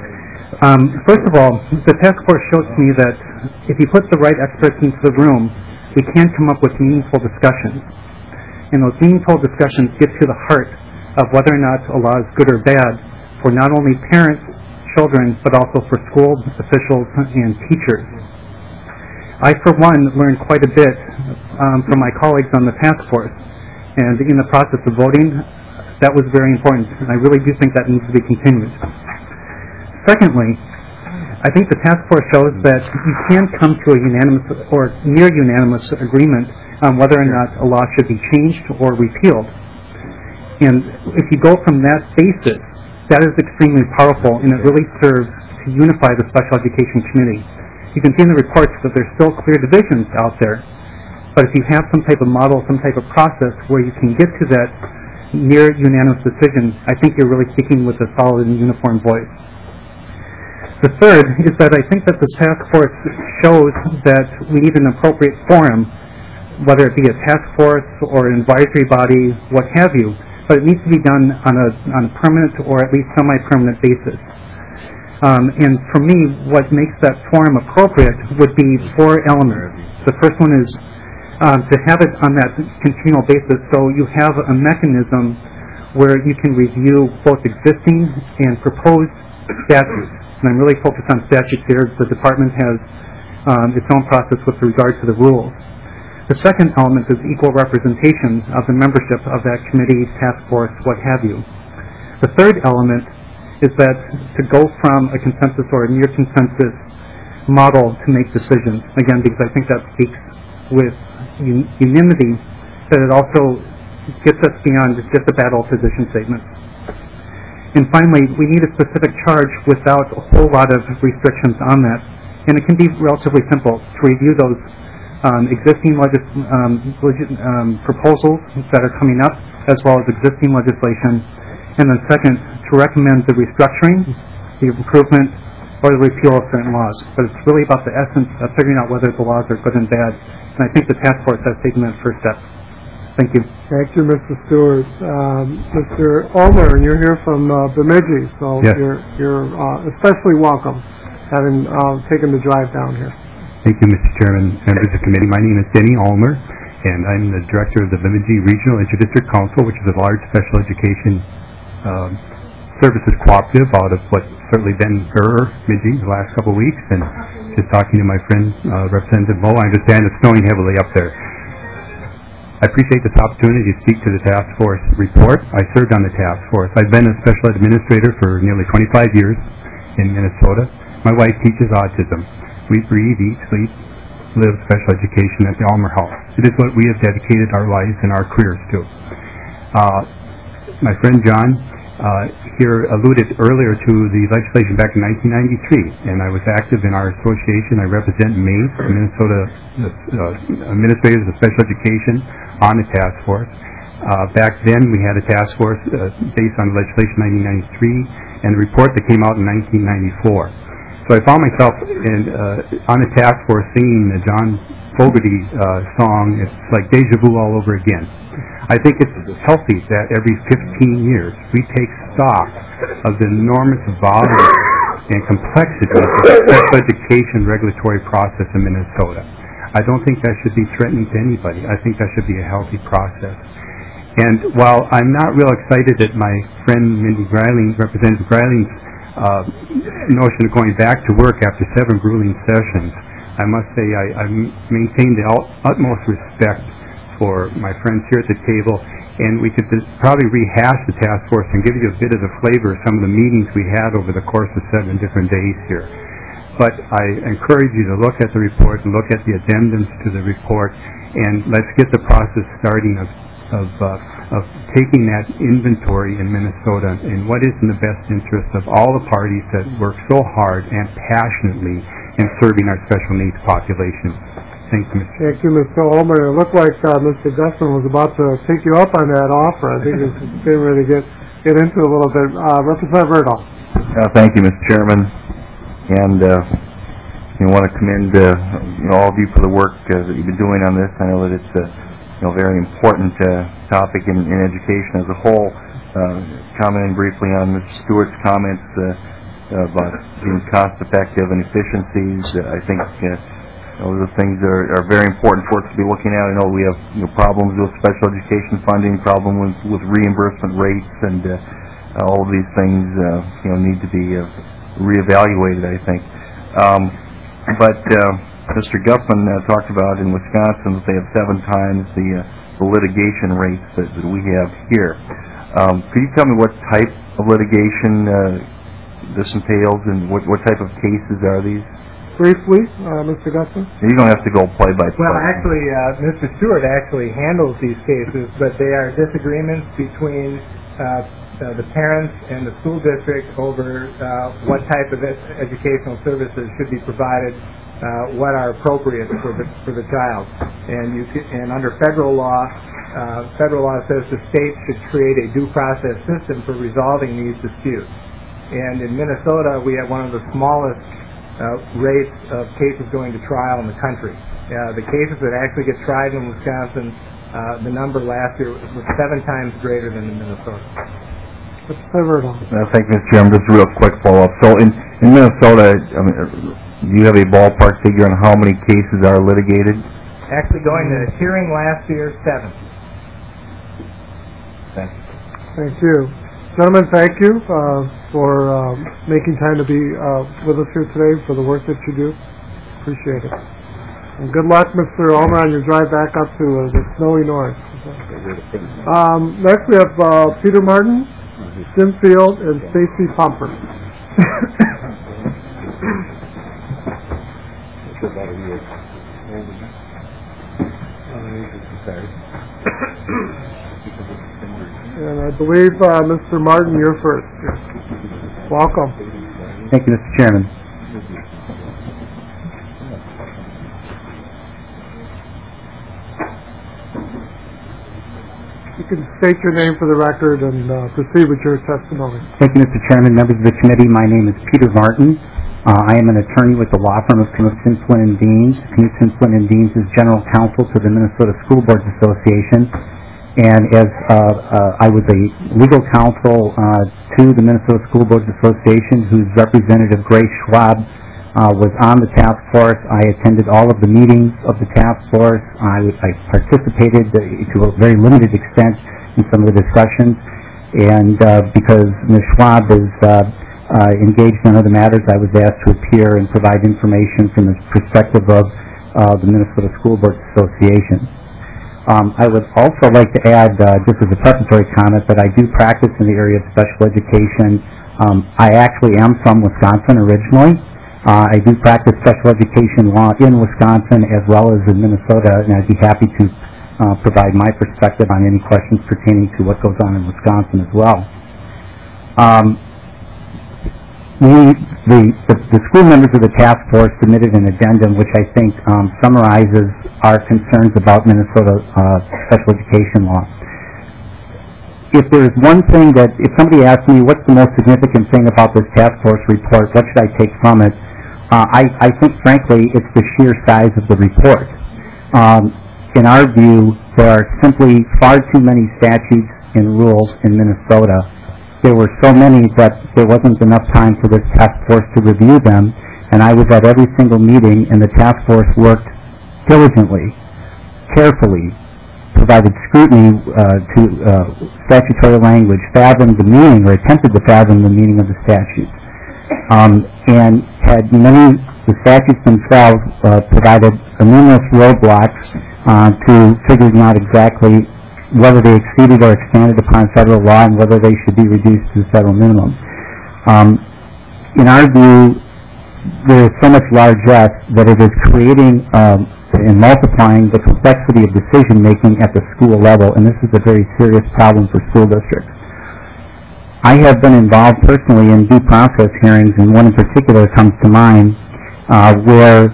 First of all, the task force shows me that if you put the right experts into the room, we can come up with meaningful discussions. And those meaningful discussions get to the heart of whether or not a law is good or bad for not only parents, children, but also for school officials and teachers. I, for one, learned quite a bit from my colleagues on the task force. And in the process of voting, that was very important. And I really do think that needs to be continued. Secondly, I think the task force shows that you can come to a unanimous or near unanimous agreement on whether or not a law should be changed or repealed. And if you go from that basis, that is extremely powerful, and it really serves to unify the special education community. You can see in the reports that there's still clear divisions out there, but if you have some type of model, some type of process where you can get to that near unanimous decision, I think you're really speaking with a solid and uniform voice. The third is that I think that the task force shows that we need an appropriate forum, whether it be a task force or an advisory body, what have you, but it needs to be done on a permanent or at least semi-permanent basis. And for me, what makes that forum appropriate would be four elements. The first one is to have it on that continual basis so you have a mechanism where you can review both existing and proposed statutes. And I'm really focused on statutes here. The department has its own process with regard to the rules. The second element is equal representation of the membership of that committee, task force, what have you. The third element is that to go from a consensus or a near consensus model to make decisions, again, because I think that speaks with unanimity, that it also gets us beyond just a battle position statement. And finally, we need a specific charge without a whole lot of restrictions on that. And it can be relatively simple to review those existing proposals that are coming up, as well as existing legislation. And then second, to recommend the restructuring, the improvement, or the repeal of certain laws. But it's really about the essence of figuring out whether the laws are good and bad. And I think the task force has taken that first step. Thank you. Thank you, Mr. Stewart. Mr. Ulmer, you're here from Bemidji, so Yes. you're especially welcome, having taken the drive down here. Thank you, Mr. Chairman, members of the committee. My name is Denny Ulmer, and I'm the director of the Bemidji Regional Interdistrict Council, which is a large special education services cooperative out of what's certainly been Bemidji the last couple of weeks. And just talking to my friend, Representative Moe, I understand it's snowing heavily up there. I appreciate this opportunity to speak to the task force report. I served on the task force. I've been a special ed administrator for nearly 25 years in Minnesota. My wife teaches autism. We breathe, eat, sleep, live special education at the Ulmer House. It is what we have dedicated our lives and our careers to. My friend John here alluded earlier to the legislation back in 1993, and I was active in our association. I represent MAIS, Minnesota Administrators of Special Education, on the task force. Back then, we had a task force based on legislation 1993, and the report that came out in 1994. So I found myself on the task force singing the John Fogerty song. It's like deja vu all over again. I think it's healthy that every 15 years we take stock of the enormous volume and complexity of the special education regulatory process in Minnesota. I don't think that should be threatening to anybody. I think that should be a healthy process. And while I'm not real excited at my friend Mindy Greiling, Representative Greiling's notion of going back to work after 7 grueling sessions, I must say I maintain the utmost respect for my friends here at the table, and we could probably rehash the task force and give you a bit of the flavor of some of the meetings we had over the course of 7 different days here. But I encourage you to look at the report and look at the addendums to the report, and let's get the process starting of taking that inventory in Minnesota and what is in the best interest of all the parties that work so hard and passionately in serving our special needs population. Thank you, Mr. Thank you, Mr. Ulmer. It looked like Mr. Gusman was about to take you up on that offer. I think he's getting ready to get into it a little bit. Representative Erdahl. Thank you, Mr. Chairman. And I want to commend all of you for the work that you've been doing on this. I know that it's a very important topic in education as a whole. Commenting briefly on Mr. Stewart's comments about being cost-effective and efficiencies, I think those are things that are very important for us to be looking at. I know we have problems with special education funding, problem with reimbursement rates, and all of these things need to be reevaluated, I think. But Mr. Guffman talked about in Wisconsin that they have 7 times the litigation rates that we have here. Could you tell me what type of litigation this entails, and what type of cases are these? Briefly, Mr. Gusman? You don't have to go play by play. Well, actually, Mr. Stewart actually handles these cases, but they are disagreements between the parents and the school district over what type of educational services should be provided, what are appropriate for the child. And under federal law says the state should create a due process system for resolving these disputes. And in Minnesota, we have one of the smallest rates of cases going to trial in the country. The cases that actually get tried in Wisconsin, the number last year was 7 times greater than in Minnesota. Thank you, Mr. Chairman. Just a real quick follow-up. So in Minnesota, do you have a ballpark figure on how many cases are litigated? Actually, going to hearing last year, 7. Thanks. Thank you. Gentlemen, thank you for making time to be with us here today, for the work that you do. Appreciate it. And good luck, Mr. Ulmer, on your drive back up to the snowy north. Next we have Peter Martin, Jim Field, and Stacy Pumper. And I believe, Mr. Martin, you're first. Welcome. Thank you, Mr. Chairman. You can state your name for the record and proceed with your testimony. Thank you, Mr. Chairman, members of the committee. My name is Peter Martin. I am an attorney with the law firm of Knudsen, Flynn & Deans. Knudsen, Flynn & Deans is general counsel to the Minnesota School Boards Association. And as I was a legal counsel to the Minnesota School Boards Association, whose representative, Grace Schwab, was on the task force. I attended all of the meetings of the task force. I participated to a very limited extent in some of the discussions. And because Ms. Schwab is engaged in other matters, I was asked to appear and provide information from the perspective of the Minnesota School Boards Association. I would also like to add, just as a preparatory comment, that I do practice in the area of special education. I actually am from Wisconsin originally. I do practice special education law in Wisconsin as well as in Minnesota, and I'd be happy to provide my perspective on any questions pertaining to what goes on in Wisconsin as well. The school members of the task force submitted an addendum which I think summarizes our concerns about Minnesota special education law. If there's one thing that, if somebody asks me what's the most significant thing about this task force report, what should I take from it? I think, frankly, it's the sheer size of the report. In our view, there are simply far too many statutes and rules in Minnesota. There were so many that there wasn't enough time for this task force to review them, and I was at every single meeting, and the task force worked diligently, carefully, provided scrutiny to statutory language, fathomed the meaning, or attempted to fathom the meaning of the statutes, and had the statutes themselves provided numerous roadblocks to figuring out exactly whether they exceeded or expanded upon federal law and whether they should be reduced to the federal minimum. In our view, there is so much largesse that it is creating and multiplying the complexity of decision-making at the school level, and this is a very serious problem for school districts. I have been involved personally in due process hearings, and one in particular comes to mind where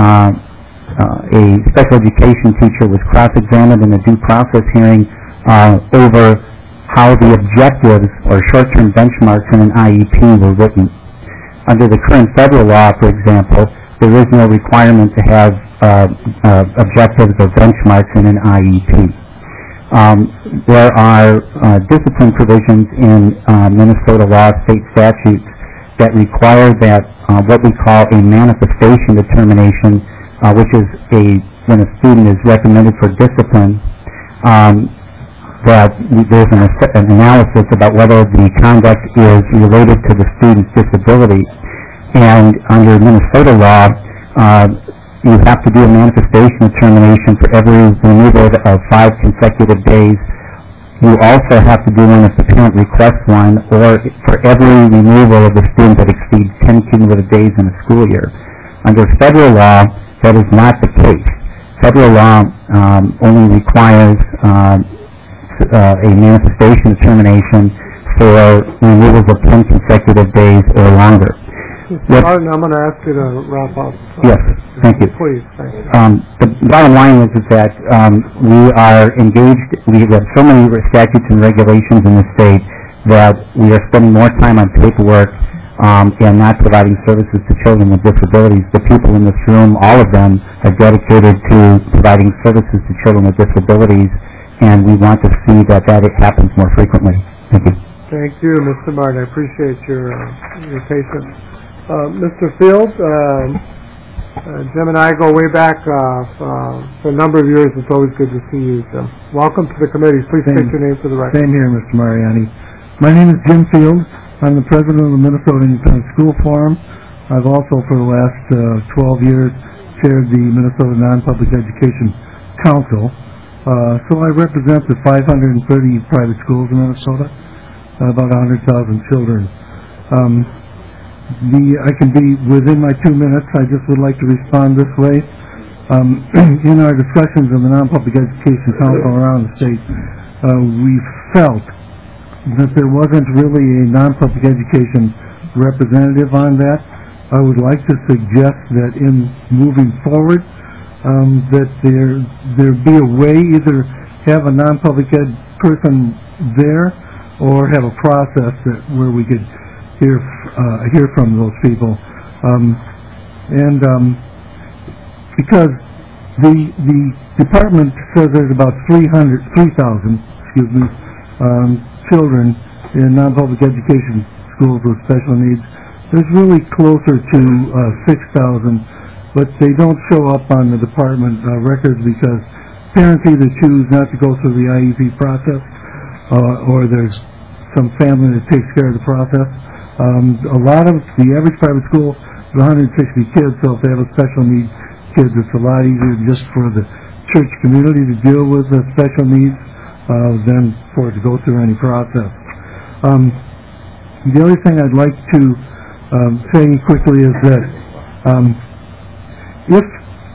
a special education teacher was cross-examined in a due process hearing over how the objectives or short-term benchmarks in an IEP were written. Under the current federal law, for example, there is no requirement to have objectives or benchmarks in an IEP. There are discipline provisions in Minnesota law, state statutes, that require that what we call a manifestation determination, which is when a student is recommended for discipline, that there's an analysis about whether the conduct is related to the student's disability. And under Minnesota law, you have to do a manifestation determination for every removal of 5 consecutive days. You also have to do one if the parent requests one, or for every removal of the student that exceeds 10 cumulative days in a school year. Under federal law, that is not the case. Federal law only requires a manifestation determination for removals of 10 consecutive days or longer. Mr. Martin, I'm going to ask you to wrap up. Yes, thank you. Please, thank you. The bottom line is that we are engaged, we have so many statutes and regulations in the state that we are spending more time on paperwork and not providing services to children with disabilities. The people in this room, all of them, are dedicated to providing services to children with disabilities, and we want to see that it happens more frequently. Thank you. Thank you, Mr. Martin. I appreciate your patience. Mr. Fields, Jim and I go way back for a number of years. It's always good to see you, Jim. Welcome to the committee. Please state your name for the record. Same here, Mr. Mariani. My name is Jim Fields. I'm the president of the Minnesota Independent School Forum. I've also, for the last 12 years, chaired the Minnesota Non-Public Education Council. So I represent the 530 private schools in Minnesota, about 100,000 children. I can be within my 2 minutes. I just would like to respond this way. In our discussions of the Non-Public Education Council around the state, we felt that there wasn't really a non-public education representative on that. I would like to suggest that in moving forward, that there be a way, either have a non-public ed person there or have a process where we could hear from those people, because the department says there's about 3,000 children in non-public education schools with special needs. There's really closer to 6,000, but they don't show up on the department records because parents either choose not to go through the IEP process or there's some family that takes care of the process. A lot of the average private school is 160 kids, so if they have a special need kids, it's a lot easier just for the church community to deal with the special needs than for it to go through any process. The other thing I'd like to say quickly is that if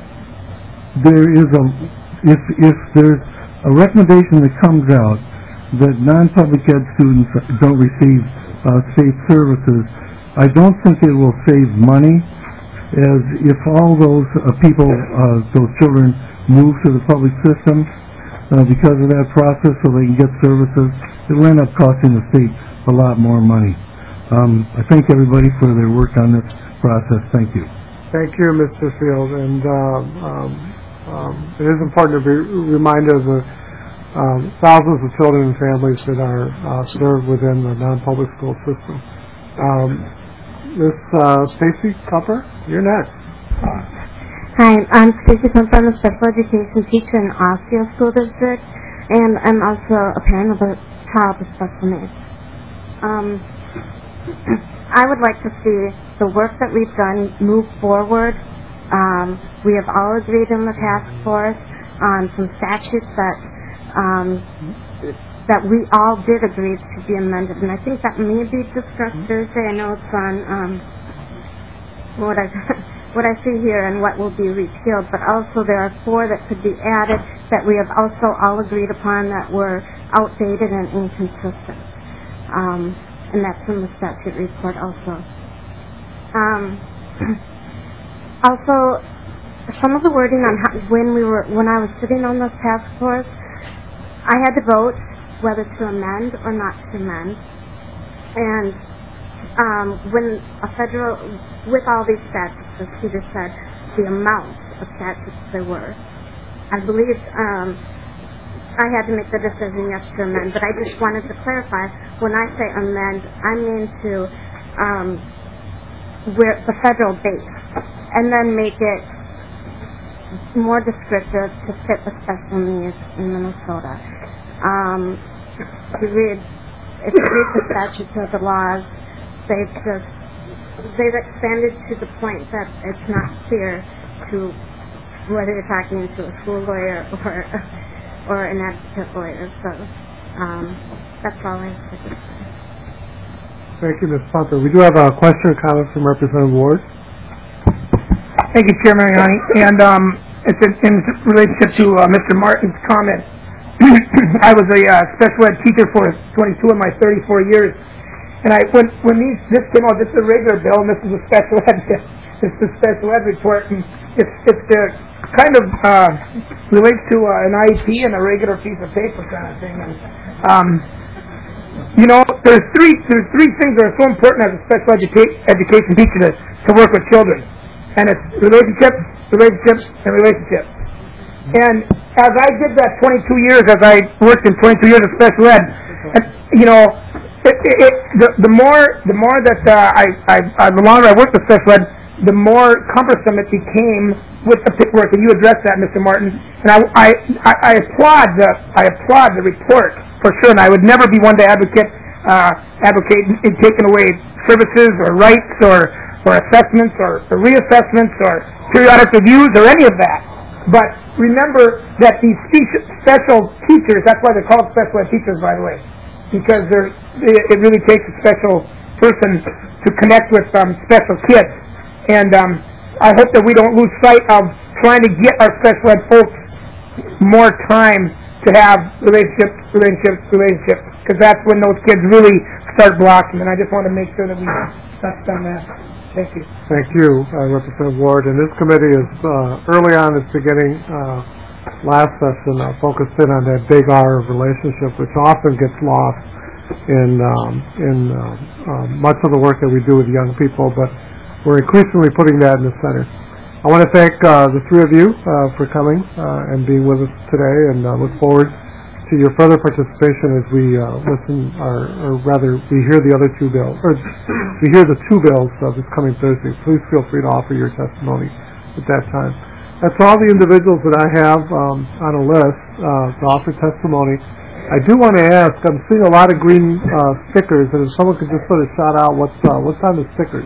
there's a recommendation that comes out that non-public ed students don't receive state services, I don't think it will save money, as if all those people, those children, move to the public system because of that process so they can get services, it will end up costing the state a lot more money. I thank everybody for their work on this process. Thank you. Thank you, Mr. Field. And it is important to be reminded of the thousands of children and families that are served within the non-public school system. Miss Stacy Cupper, you're next. Hi, I'm Stacy Cupper. I'm a special education teacher in Osceola School District, and I'm also a parent of a child with special needs. I would like to see the work that we've done move forward. We have all agreed in the task force on some statutes that we all did agree to be amended, and I think that may be discussed Thursday. I know it's on what I see here and what will be repealed, but also there are 4 that could be added that we have also all agreed upon that were outdated and inconsistent. And that's in the statute report also. Also, some of the wording on how, when I was sitting on this task force, I had to vote whether to amend or not to amend. And when with all these statutes, as Peter said, the amount of statutes there were, I believe I had to make the decision yes to amend, but I just wanted to clarify, when I say amend, I mean to where the federal base, and then make it more descriptive to fit the special needs in Minnesota. If you read the statutes or the laws, they've expanded to the point that it's not clear to whether you're talking to a school lawyer or an advocate lawyer. So that's all I have to say. Thank you, Ms. Punter. We do have a question or comment from Representative Ward. Thank you, Chair Mariani. And it's in relationship to Mr. Martin's comment. I was a special ed teacher for 22 of my 34 years. And when this came out, this is a regular bill, and this is a special ed. This is a special ed report, and it's kind of relates to an IEP and a regular piece of paper kind of thing. And there's three things that are so important as a special education teacher to work with children, and it's relationships, and relationships. And as I did that 22 years, as I worked in 22 years of special ed, and, the longer I worked with special ed, the more cumbersome it became with the paperwork, and you addressed that, Mr. Martin. And I applaud the report for sure, and I would never be one to advocate in taking away services or rights or assessments or reassessments or periodic reviews or any of that. But remember that these special teachers, that's why they're called special ed teachers, by the way, because it really takes a special person to connect with special kids. And I hope that we don't lose sight of trying to get our special ed folks more time to have relationships, because that's when those kids really start blossoming. And I just want to make sure that we touched on that. Thank you. Thank you, Representative Ward. And this committee is early on its beginning last session focused in on that big R of relationship, which often gets lost in much of the work that we do with young people, but we're increasingly putting that in the center. I want to thank the 3 of you for coming and being with us today, and look forward to your further participation as we listen, or rather, we hear the other two bills, or we hear the two bills this coming Thursday. Please feel free to offer your testimony at that time. That's all the individuals that I have on a list to offer testimony. I do want to ask, I'm seeing a lot of green stickers, and if someone could just sort of shout out what's on the stickers.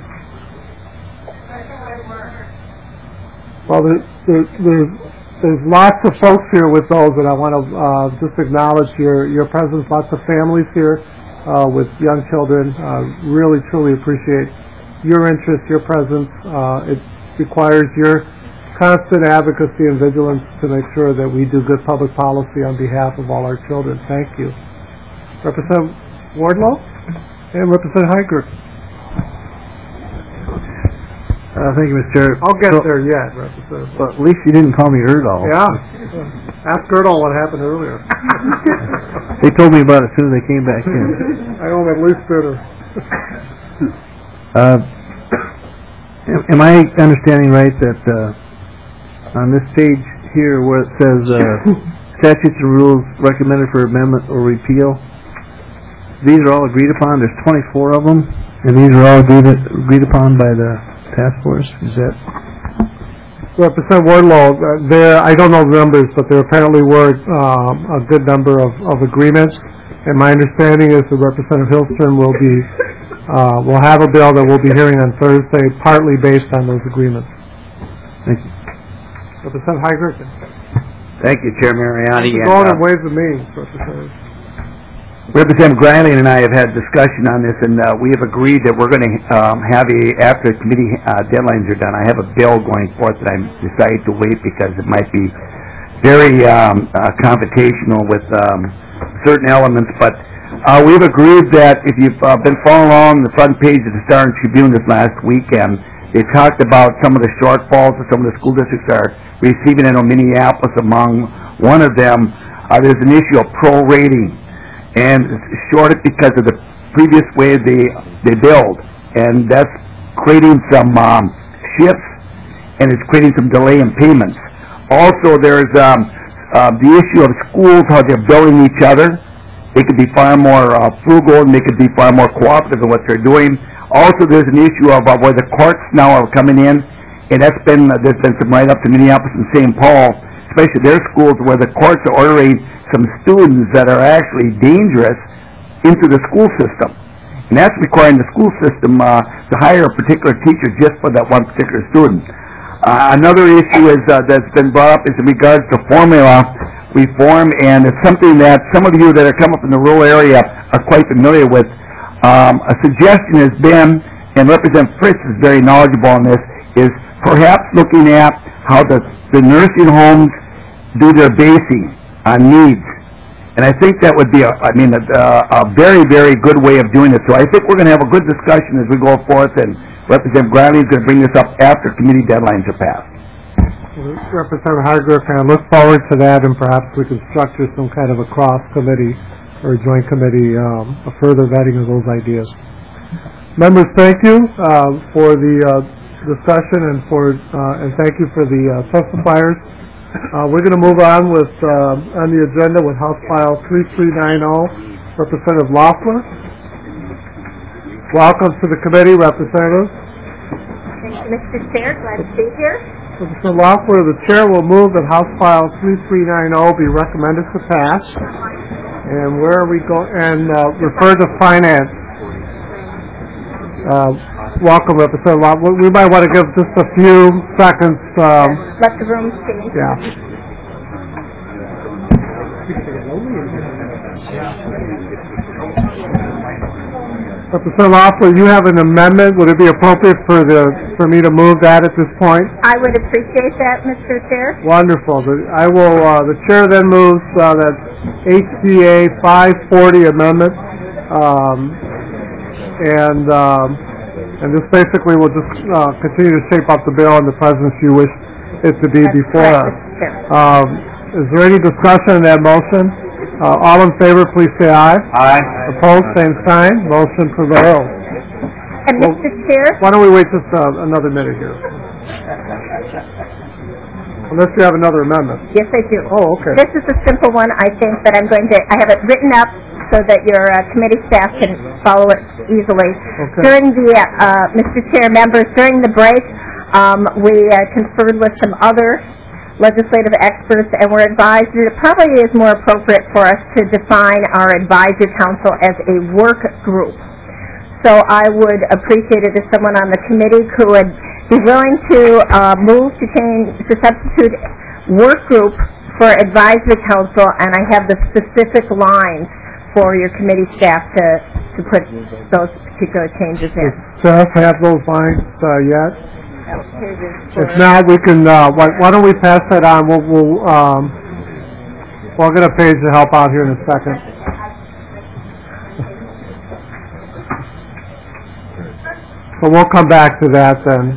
Well, there's lots of folks here with those, and I want to just acknowledge your presence. Lots of families here with young children. Really, truly appreciate your interest, your presence. It requires your constant advocacy and vigilance to make sure that we do good public policy on behalf of all our children. Thank you. Representative Wardlow and Representative Heikert. Thank you, Mr. Chair. I'll get there yet, Representative. Well, at least you didn't call me Erdahl. Yeah. Ask Erdahl what happened earlier. They told me about it as soon as they came back in. I owe them at least dinner. Am I understanding right that on this page here where it says statutes and rules recommended for amendment or repeal, these are all agreed upon? There's 24 of them, and these are all agreed upon by the task force? Is that... Representative Wardlow, I don't know the numbers, but there apparently were a good number of agreements, and my understanding is that Representative Hillstrom will have a bill that we'll be hearing on Thursday, partly based on those agreements. Thank you. Representative Heikert. Thank you, Chair Mariani. Going in Ways and Means, Representative Greiling and I have had discussion on this, and we have agreed that we're going to have after committee deadlines are done, I have a bill going forth that I decided to wait because it might be very confrontational with certain elements, but we've agreed that if you've been following along the front page of the Star and Tribune this last weekend, they talked about some of the shortfalls that some of the school districts are receiving. I know Minneapolis among one of them. There's an issue of prorating, and it's shorted because of the previous way they build, and that's creating some shifts, and it's creating some delay in payments. Also, there's the issue of schools, how they're building each other. They could be far more frugal, and they could be far more cooperative in what they're doing. Also, there's an issue of where the courts now are coming in, and there's been some write-ups in Minneapolis and St. Paul, especially their schools, where the courts are ordering some students that are actually dangerous into the school system. And that's requiring the school system to hire a particular teacher just for that one particular student. Another issue that's been brought up is in regards to formula reform, and it's something that some of you that are come up in the rural area are quite familiar with. A suggestion has been, and Representative Fritz is very knowledgeable on this, is perhaps looking at how the nursing homes do their basing on needs. And I think that would be a very, very good way of doing it. So I think we're going to have a good discussion as we go forth, and Representative Greiling is going to bring this up after committee deadlines are passed. Representative Hargrove, I look forward to that, and perhaps we can structure some kind of a cross-committee or a joint committee, a further vetting of those ideas. Members, thank you for the discussion and thank you for the testifiers. We're going to move on with on the agenda with House File 3390, Representative Loeffler. Welcome to the committee, Representative. Thank you, Mr. Chair. Glad to be here. Representative Loeffler, the chair will move that House File 3390 be recommended to pass. And where are we going? And refer to finance. Welcome, Representative Loeffler. We might want to give just a few seconds. Let the room change. Yeah. Representative Loeffler, you have an amendment. Would it be appropriate for me to move that at this point? I would appreciate that, Mr. Chair. Wonderful. The chair then moves that HCA 540 amendment, and this basically will just continue to shape up the bill in the presence you wish it to be before us. Is there any discussion on that motion? All in favor, please say aye. Aye. Opposed, same sign. Motion prevails. And Mr. Chair? Why don't we wait just another minute here? Unless you have another amendment. Yes, I do. Oh, okay. This is a simple one, I think, that I have it written up so that your committee staff can follow it easily. Okay. During the, Mr. Chair, members, during the break, we conferred with some other legislative experts, and we're advised that it probably is more appropriate for us to define our advisory council as a work group. So I would appreciate it if someone on the committee could be willing to move to substitute work group for advisory council, and I have the specific lines for your committee staff to put those particular changes in. Does Jeff have those lines yet? If not, we can. Why don't we pass that on? We'll get a page to help out here in a second. So we'll come back to that then.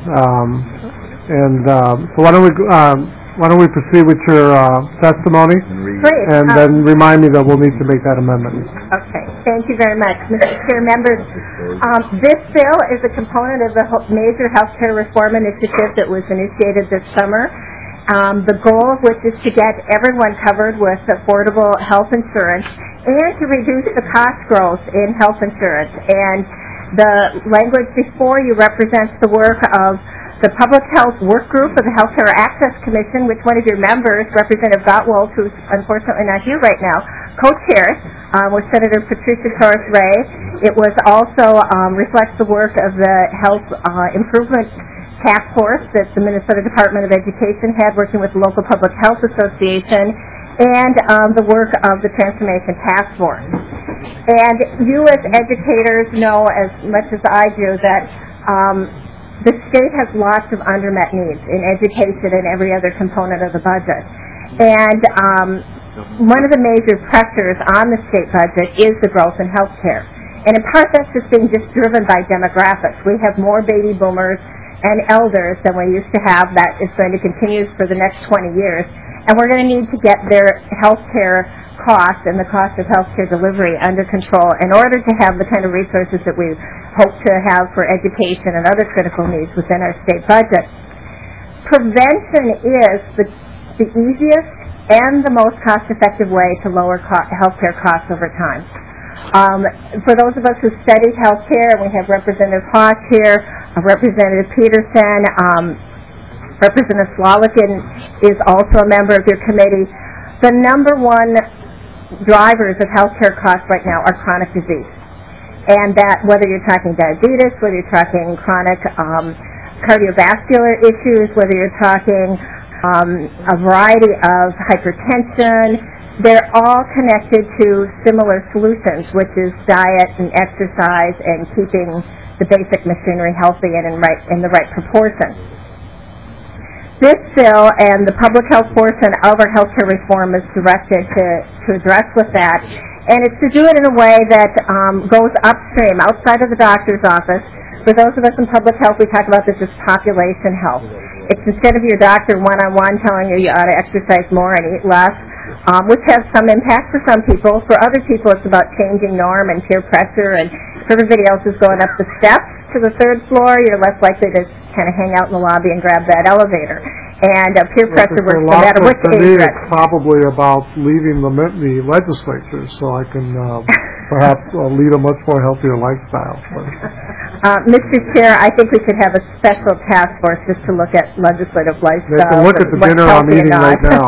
So why don't we proceed with your testimony? Great. And then remind me that we'll need to make that amendment. Okay. Thank you very much, Mr. Chair. Members, this bill is a component of the major health care reform initiative that was initiated this summer. The goal of which is to get everyone covered with affordable health insurance and to reduce the cost growth in health insurance. And the language before you represents the work of the Public Health Work Group of the Health Care Access Commission, which one of your members, Representative Gottwald, who's unfortunately not here right now, co-chairs with Senator Patricia Torres Ray. It was also reflects the work of the Health Improvement Task Force that the Minnesota Department of Education had working with the local Public Health Association, and the work of the Transformation Task Force. And you as educators know as much as I do that the state has lots of unmet needs in education and every other component of the budget. And one of the major pressures on the state budget is the growth in health care. And in part that's just being driven by demographics. We have more baby boomers and elders than we used to have. That is going to continue for the next 20 years. And we're going to need to get their health care costs and the cost of health care delivery under control in order to have the kind of resources that we hope to have for education and other critical needs within our state budget. Prevention is the easiest and the most cost-effective way to lower health care costs over time. For those of us who studied health care, we have Representative Hawk here, Representative Peterson, Representative Slolikin is also a member of your committee. The number one drivers of health care costs right now are chronic disease. And that, whether you're talking diabetes, whether you're talking chronic cardiovascular issues, whether you're talking a variety of hypertension, they're all connected to similar solutions, which is diet and exercise and keeping the basic machinery healthy and in the right proportion. This bill and the public health portion of our health care reform is directed to address with that, and it's to do it in a way that goes upstream, outside of the doctor's office. For those of us in public health, we talk about this as population health. It's instead of your doctor one-on-one telling you ought to exercise more and eat less, which has some impact for some people. For other people, it's about changing norm and peer pressure, and if everybody else is going up the steps to the third floor, you're less likely to kind of hang out in the lobby and grab that elevator. And peer pressure works no matter which age. It's probably about leaving the legislature so I can perhaps lead a much more healthier lifestyle. Mr. Chair, I think we should have a special task force just to look at legislative lifestyle. They can look at the dinner I'm eating right now.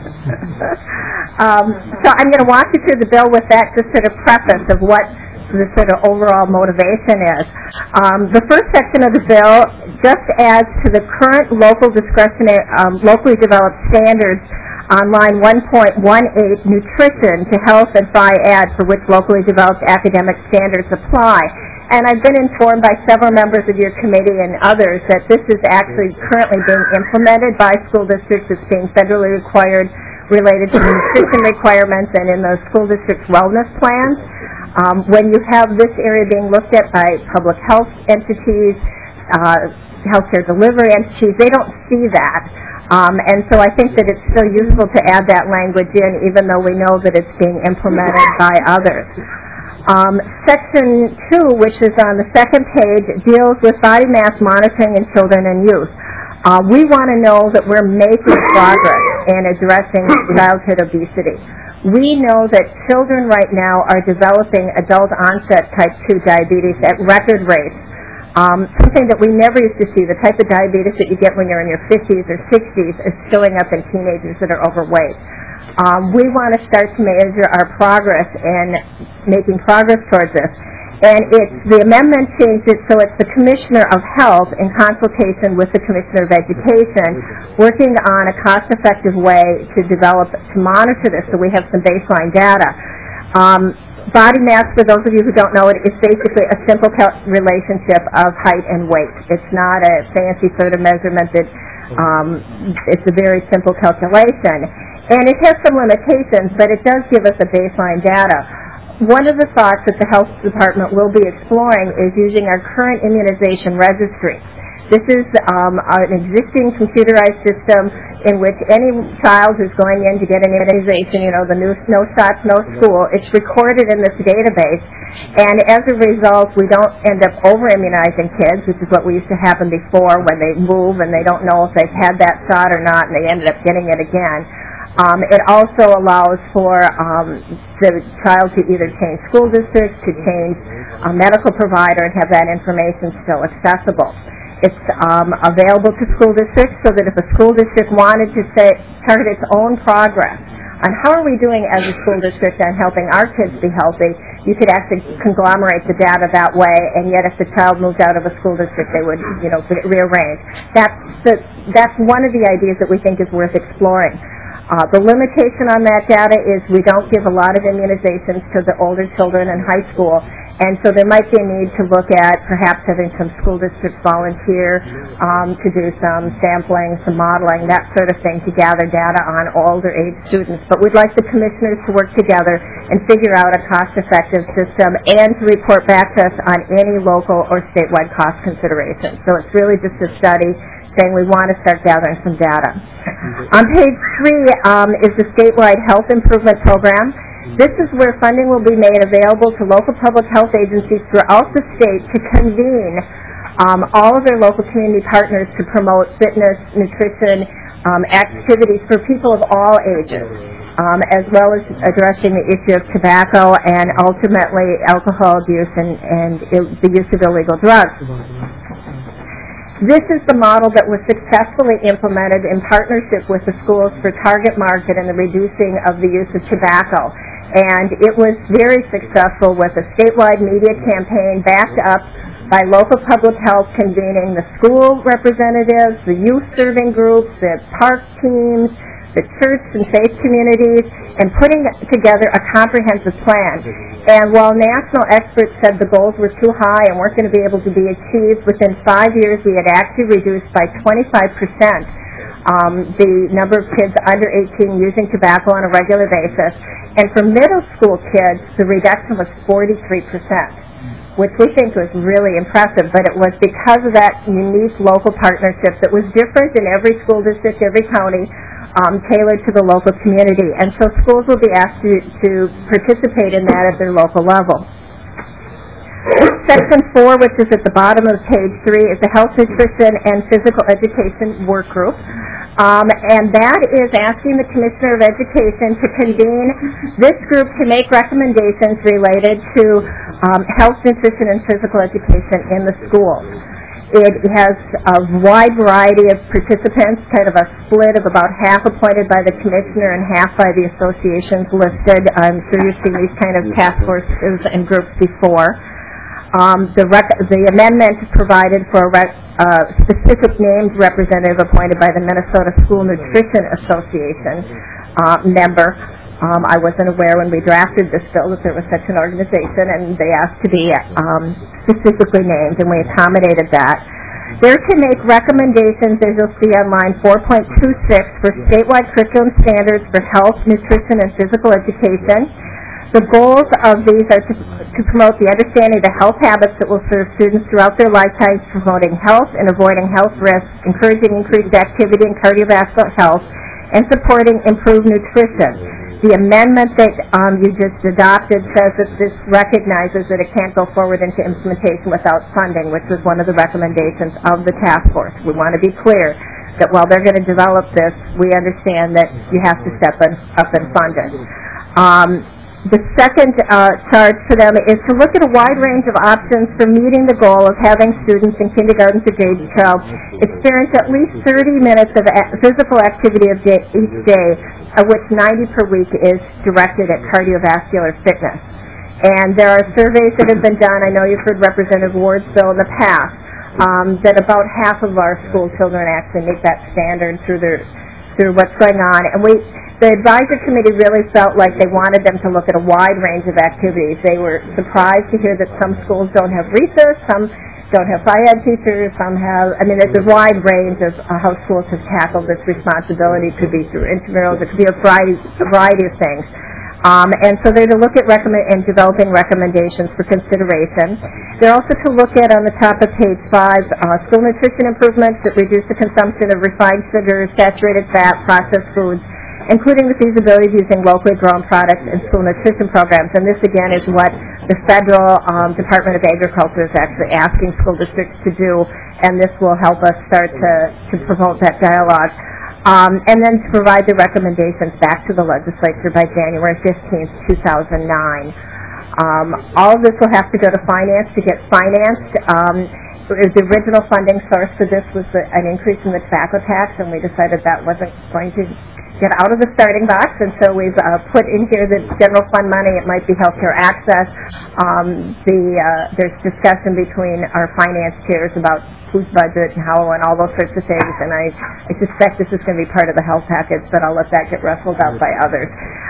So I'm going to walk you through the bill with that just sort of preface of what the sort of overall motivation is. The first section of the bill just adds to the current local discretionary, locally developed standards on line 1.18, nutrition, to health and FIAD, for which locally developed academic standards apply. And I've been informed by several members of your committee and others that this is actually currently being implemented by school districts. It's being federally required related to the nutrition requirements and in those school districts' wellness plans. When you have this area being looked at by public health entities, healthcare delivery entities, they don't see that. And so I think that it's still useful to add that language in, even though we know that it's being implemented by others. Section 2, which is on the second page, deals with body mass monitoring in children and youth. We want to know that we're making progress in addressing childhood obesity. We know that children right now are developing adult-onset type 2 diabetes at record rates, something that we never used to see. The type of diabetes that you get when you're in your 50s or 60s is showing up in teenagers that are overweight. We want to start to measure our progress in making progress towards this. And the amendment changed it so it's the Commissioner of Health in consultation with the Commissioner of Education working on a cost-effective way to monitor this so we have some baseline data. Body mass, for those of you who don't know it, is basically a simple relationship of height and weight. It's not a fancy sort of measurement it's a very simple calculation. And it has some limitations, but it does give us a baseline data. One of the thoughts that the Health Department will be exploring is using our current immunization registry. This is an existing computerized system in which any child who's going in to get an immunization, the no shots, no school, it's recorded in this database. And as a result, we don't end up over-immunizing kids, which is what we used to happen before when they move and they don't know if they've had that shot or not and they ended up getting it again. It also allows for the child to either change school districts, to change a medical provider and have that information still accessible. It's available to school districts so that if a school district wanted to chart its own progress on how are we doing as a school district on helping our kids be healthy, you could actually conglomerate the data that way, and yet if the child moved out of a school district, they would rearrange. That's one of the ideas that we think is worth exploring. The limitation on that data is we don't give a lot of immunizations to the older children in high school, and so there might be a need to look at perhaps having some school districts volunteer to do some sampling, some modeling, that sort of thing to gather data on older age students. But we'd like the commissioners to work together and figure out a cost-effective system and to report back to us on any local or statewide cost considerations. So it's really just a study saying we want to start gathering some data. On page 3 is the statewide health improvement program. This is where funding will be made available to local public health agencies throughout the state to convene all of their local community partners to promote fitness, nutrition, activities for people of all ages, as well as addressing the issue of tobacco and ultimately alcohol abuse and the use of illegal drugs. This is the model that was successfully implemented in partnership with the schools for target market and the reducing of the use of tobacco. And it was very successful with a statewide media campaign backed up by local public health convening the school representatives, the youth serving groups, the park teams, the church and faith communities, and putting together a comprehensive plan. And while national experts said the goals were too high and weren't going to be able to be achieved, within 5 years we had actually reduced by 25% the number of kids under 18 using tobacco on a regular basis. And for middle school kids, the reduction was 43%, which we think was really impressive, but it was because of that unique local partnership that was different in every school district, every county, tailored to the local community. And so schools will be asked to participate in that at their local level. Section 4, which is at the bottom of page 3, is the Health, Nutrition, and Physical Education Work Group. And that is asking the Commissioner of Education to convene this group to make recommendations related to health, nutrition, and physical education in the schools. It has a wide variety of participants, kind of a split of about half appointed by the Commissioner and half by the associations listed. I'm sure you've seen these kind of task forces and groups before. The amendment provided for a specific named representative appointed by the Minnesota School Nutrition Association member. I wasn't aware when we drafted this bill that there was such an organization, and they asked to be specifically named, and we accommodated that. They're to make recommendations, as you'll see on line 4.26, for statewide curriculum standards for health, nutrition, and physical education. The goals of these are to promote the understanding of the health habits that will serve students throughout their lifetimes, promoting health and avoiding health risks, encouraging increased activity and cardiovascular health, and supporting improved nutrition. The amendment that you just adopted says that this recognizes that it can't go forward into implementation without funding, which was one of the recommendations of the task force. We want to be clear that while they're going to develop this, we understand that you have to step up and fund it. The second charge for them is to look at a wide range of options for meeting the goal of having students in kindergarten to grade 12 experience at least 30 minutes of physical activity each day, of which 90 per week is directed at cardiovascular fitness. And there are surveys that have been done. I know you've heard Representative Ward's bill in the past, that about half of our school children actually meet that standard through what's going on. And the advisory committee really felt like they wanted them to look at a wide range of activities. They were surprised to hear that some schools don't have recess, some don't have Phy-Ed teachers, some have, there's a wide range of how schools have tackled this responsibility. It could be through intramurals, it could be a variety of things. And so they're to look at developing recommendations for consideration. They're also to look at, on the top of page 5, school nutrition improvements that reduce the consumption of refined sugars, saturated fat, processed foods, including the feasibility of using locally grown products in school nutrition programs. And this, again, is what the federal Department of Agriculture is actually asking school districts to do, and this will help us start to promote that dialogue. And then to provide the recommendations back to the legislature by January 15th, 2009. All of this will have to go to finance to get financed. The original funding source for this was an increase in the tobacco tax, and we decided that wasn't going to get out of the starting box, and so we've put in here the general fund money. It might be healthcare access. There's discussion between our finance chairs about whose budget and how and all those sorts of things, and I suspect this is going to be part of the health package, but I'll let that get wrestled out by others.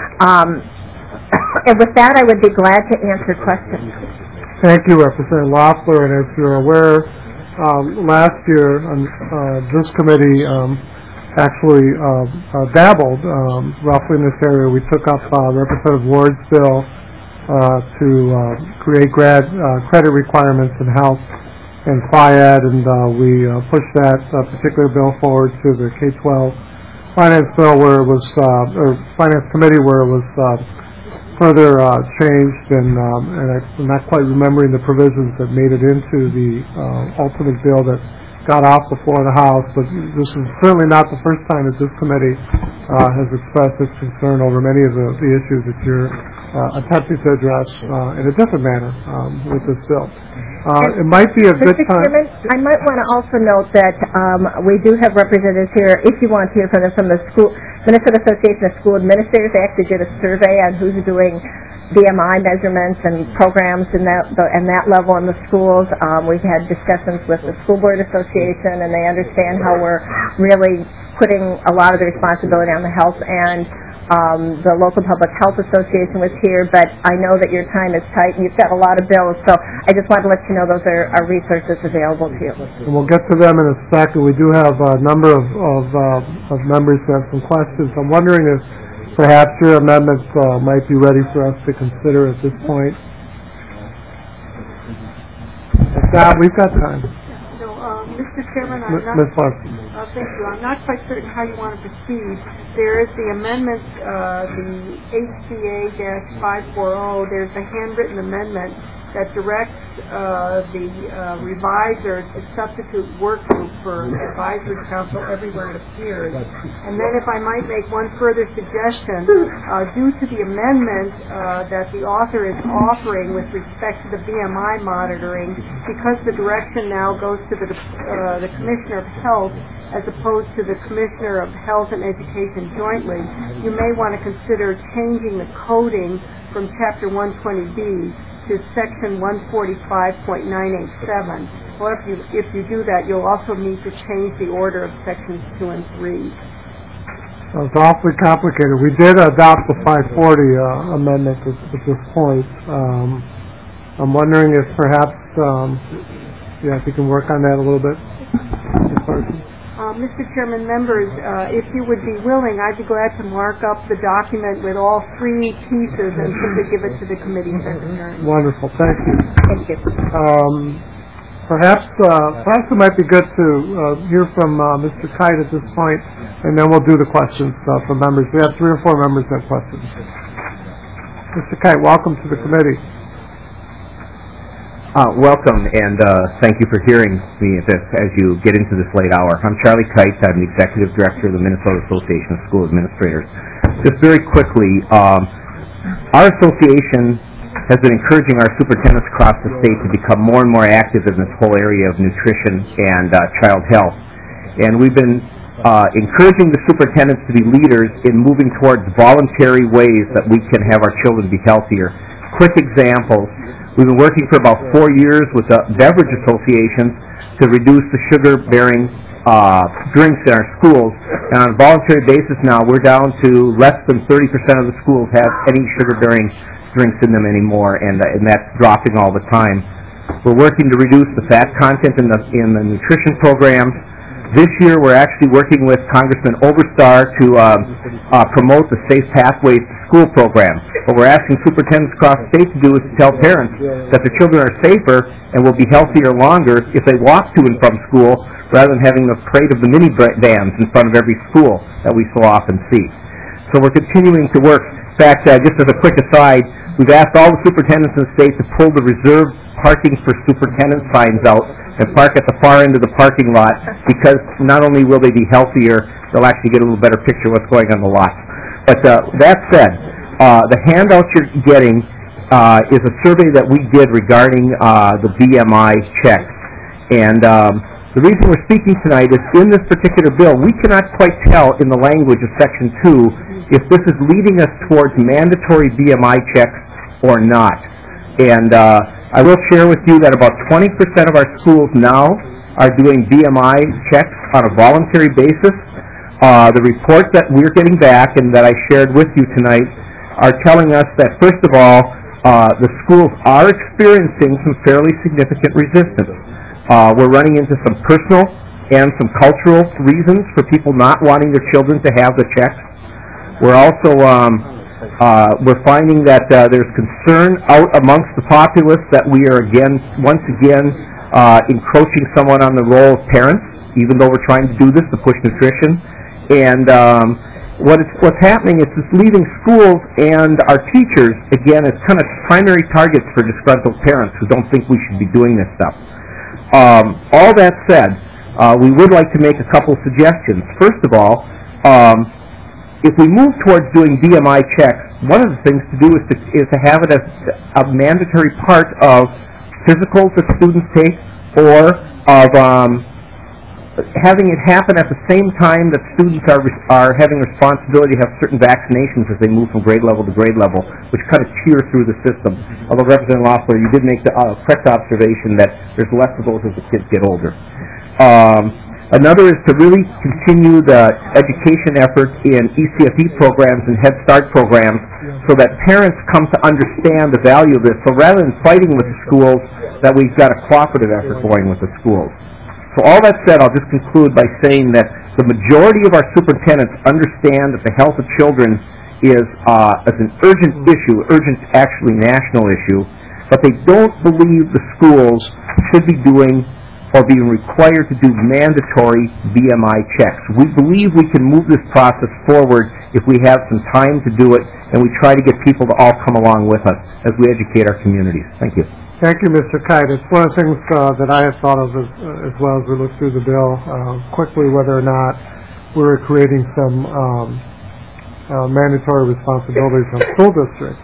And with that, I would be glad to answer questions. Thank you, Representative Loeffler. And as you're aware, last year this committee actually dabbled roughly in this area. We took up Representative Ward's bill to create credit requirements in health and Phy-Ed, and we pushed that particular bill forward to the K-12 finance bill, where it was, or finance committee, where it was further changed, and I'm not quite remembering the provisions that made it into the ultimate bill that got off the floor of the House, but this is certainly not the first time that this committee has expressed its concern over many of the issues that you're attempting to address in a different manner with this bill. It might be a good time. Mr. Chairman, I might want to also note that we do have representatives here, if you want to hear from them, from the Minnesota Association of School Administrators. They actually did a survey on who's doing BMI measurements and programs in that level in the schools. We've had discussions with the School Board Association, and they understand how we're really putting a lot of the responsibility on the health, and the local Public Health Association was here, but I know that your time is tight and you've got a lot of bills, so I just wanted to let you know those are resources available to you. And we'll get to them in a second. We do have a number of members who have some questions. I'm wondering if perhaps your amendments might be ready for us to consider at this point. If not, we've got time. Mr. Chairman, Ms. Larson. Thank you. I'm not quite certain how you want to proceed. There is the amendment, the HCA-540. There's a handwritten amendment that directs the reviser to substitute work group for advisory council everywhere it appears. And then if I might make one further suggestion, due to the amendment that the author is offering with respect to the BMI monitoring, because the direction now goes to the Commissioner of Health as opposed to the Commissioner of Health and Education jointly, you may want to consider changing the coding from Chapter 120B to Section 145.987. Well, if you do that, you'll also need to change the order of Sections 2 and 3. It's awfully complicated. We did adopt the 540 amendment at this point. I'm wondering if perhaps, if you can work on that a little bit. Mr. Chairman, members, if you would be willing, I'd be glad to mark up the document with all three pieces and simply give it to the committee secretary. Wonderful. Thank you. Thank you. Perhaps it might be good to hear from Mr. Kite at this point, and then we'll do the questions from members. We have 3 or 4 members that have questions. Mr. Kite, welcome to the committee. Welcome, and thank you for hearing me as you get into this late hour. I'm Charlie Kites. I'm the Executive Director of the Minnesota Association of School Administrators. Just very quickly, our association has been encouraging our superintendents across the state to become more and more active in this whole area of nutrition and child health. And we've been encouraging the superintendents to be leaders in moving towards voluntary ways that we can have our children be healthier. Quick examples, we've been working for about 4 years with the beverage associations to reduce the sugar-bearing drinks in our schools. And on a voluntary basis now, we're down to less than 30% of the schools have any sugar-bearing drinks in them anymore, and that's dropping all the time. We're working to reduce the fat content in the nutrition programs. This year, we're actually working with Congressman Oberstar to promote the Safe Pathways to School program. What we're asking superintendents across the state to do is to tell parents that their children are safer and will be healthier longer if they walk to and from school rather than having the parade of the mini vans in front of every school that we so often see. So we're continuing to work. In fact, just as a quick aside, we've asked all the superintendents in the state to pull the reserved parking for superintendent signs out and park at the far end of the parking lot, because not only will they be healthier, they'll actually get a little better picture of what's going on in the lots. But that said, the handout you're getting is a survey that we did regarding the BMI checks. And the reason we're speaking tonight is in this particular bill, we cannot quite tell in the language of Section 2 if this is leading us towards mandatory BMI checks or not. And I will share with you that about 20% of our schools now are doing BMI checks on a voluntary basis. The reports that we're getting back and that I shared with you tonight are telling us that, first of all, the schools are experiencing some fairly significant resistance. We're running into some personal and some cultural reasons for people not wanting their children to have the checks. We're also we're finding that there's concern out amongst the populace that we are once again encroaching somewhat on the role of parents, even though we're trying to do this to push nutrition. And what's happening is it's leaving schools and our teachers, again, as kind of primary targets for disgruntled parents who don't think we should be doing this stuff. All that said, we would like to make a couple suggestions. First of all, if we move towards doing BMI checks, one of the things to do is to have it as a mandatory part of physicals that students take, or of having it happen at the same time that students are having responsibility to have certain vaccinations as they move from grade level to grade level, which kind of tear through the system. Although, Representative Loeffler, you did make the correct observation that there's less of those as the kids get older. Another is to really continue the education efforts in ECFE programs and Head Start programs so that parents come to understand the value of this. So rather than fighting with the schools, that we've got a cooperative effort going with the schools. So all that said, I'll just conclude by saying that the majority of our superintendents understand that the health of children is an urgent issue, actually national issue, but they don't believe the schools should be doing or being required to do mandatory BMI checks. We believe we can move this process forward if we have some time to do it, and we try to get people to all come along with us as we educate our communities. Thank you. Thank you, Mr. Kite. It's one of the things that I have thought of as well as we look through the bill, quickly whether or not we're creating some mandatory responsibilities on school districts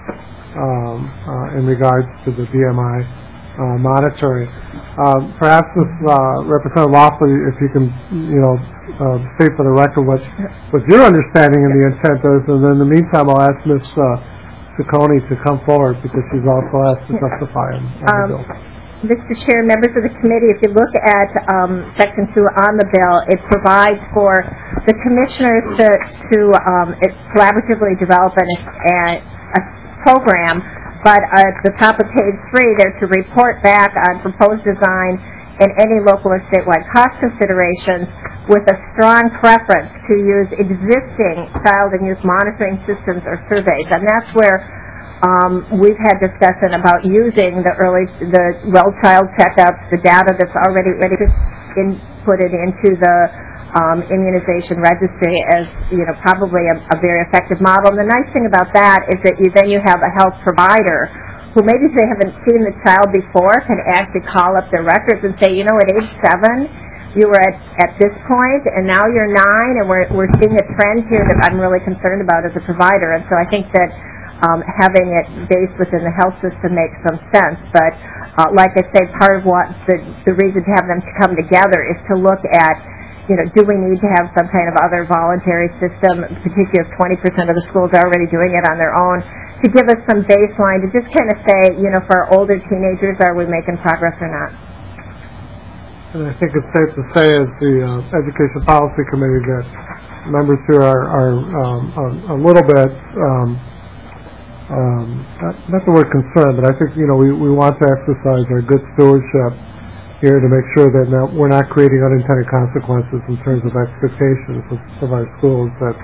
in regards to the BMI monitoring. Perhaps if Representative Loeffler, if you can, state for the record what your understanding and the intent is, and then in the meantime, I'll ask Ms. Ciccone to come forward because she's also asked to testify on the bill. Mr. Chair, members of the committee, if you look at Section 2 on the bill, it provides for the commissioners to collaboratively develop a program. But at the top of page 3, they're to report back on proposed design and any local or statewide cost considerations with a strong preference to use existing child and youth monitoring systems or surveys. And that's where we've had discussion about using the well child checkups, the data that's already inputted into the immunization registry as probably a very effective model. And the nice thing about that is that you have a health provider who maybe they haven't seen the child before can actually call up their records and say, at age 7, you were at this point, and now you're 9, and we're seeing a trend here that I'm really concerned about as a provider. And so I think that having it based within the health system makes some sense. But like I say, part of what the reason to have them come together is to look at, do we need to have some kind of other voluntary system, particularly if 20% of the schools are already doing it on their own, to give us some baseline to just kind of say, for our older teenagers, are we making progress or not? And I think it's safe to say, as the Education Policy Committee, that members here are a little bit, not the word concerned, but I think, we want to exercise our good stewardship here to make sure that we're not creating unintended consequences in terms of expectations of our schools that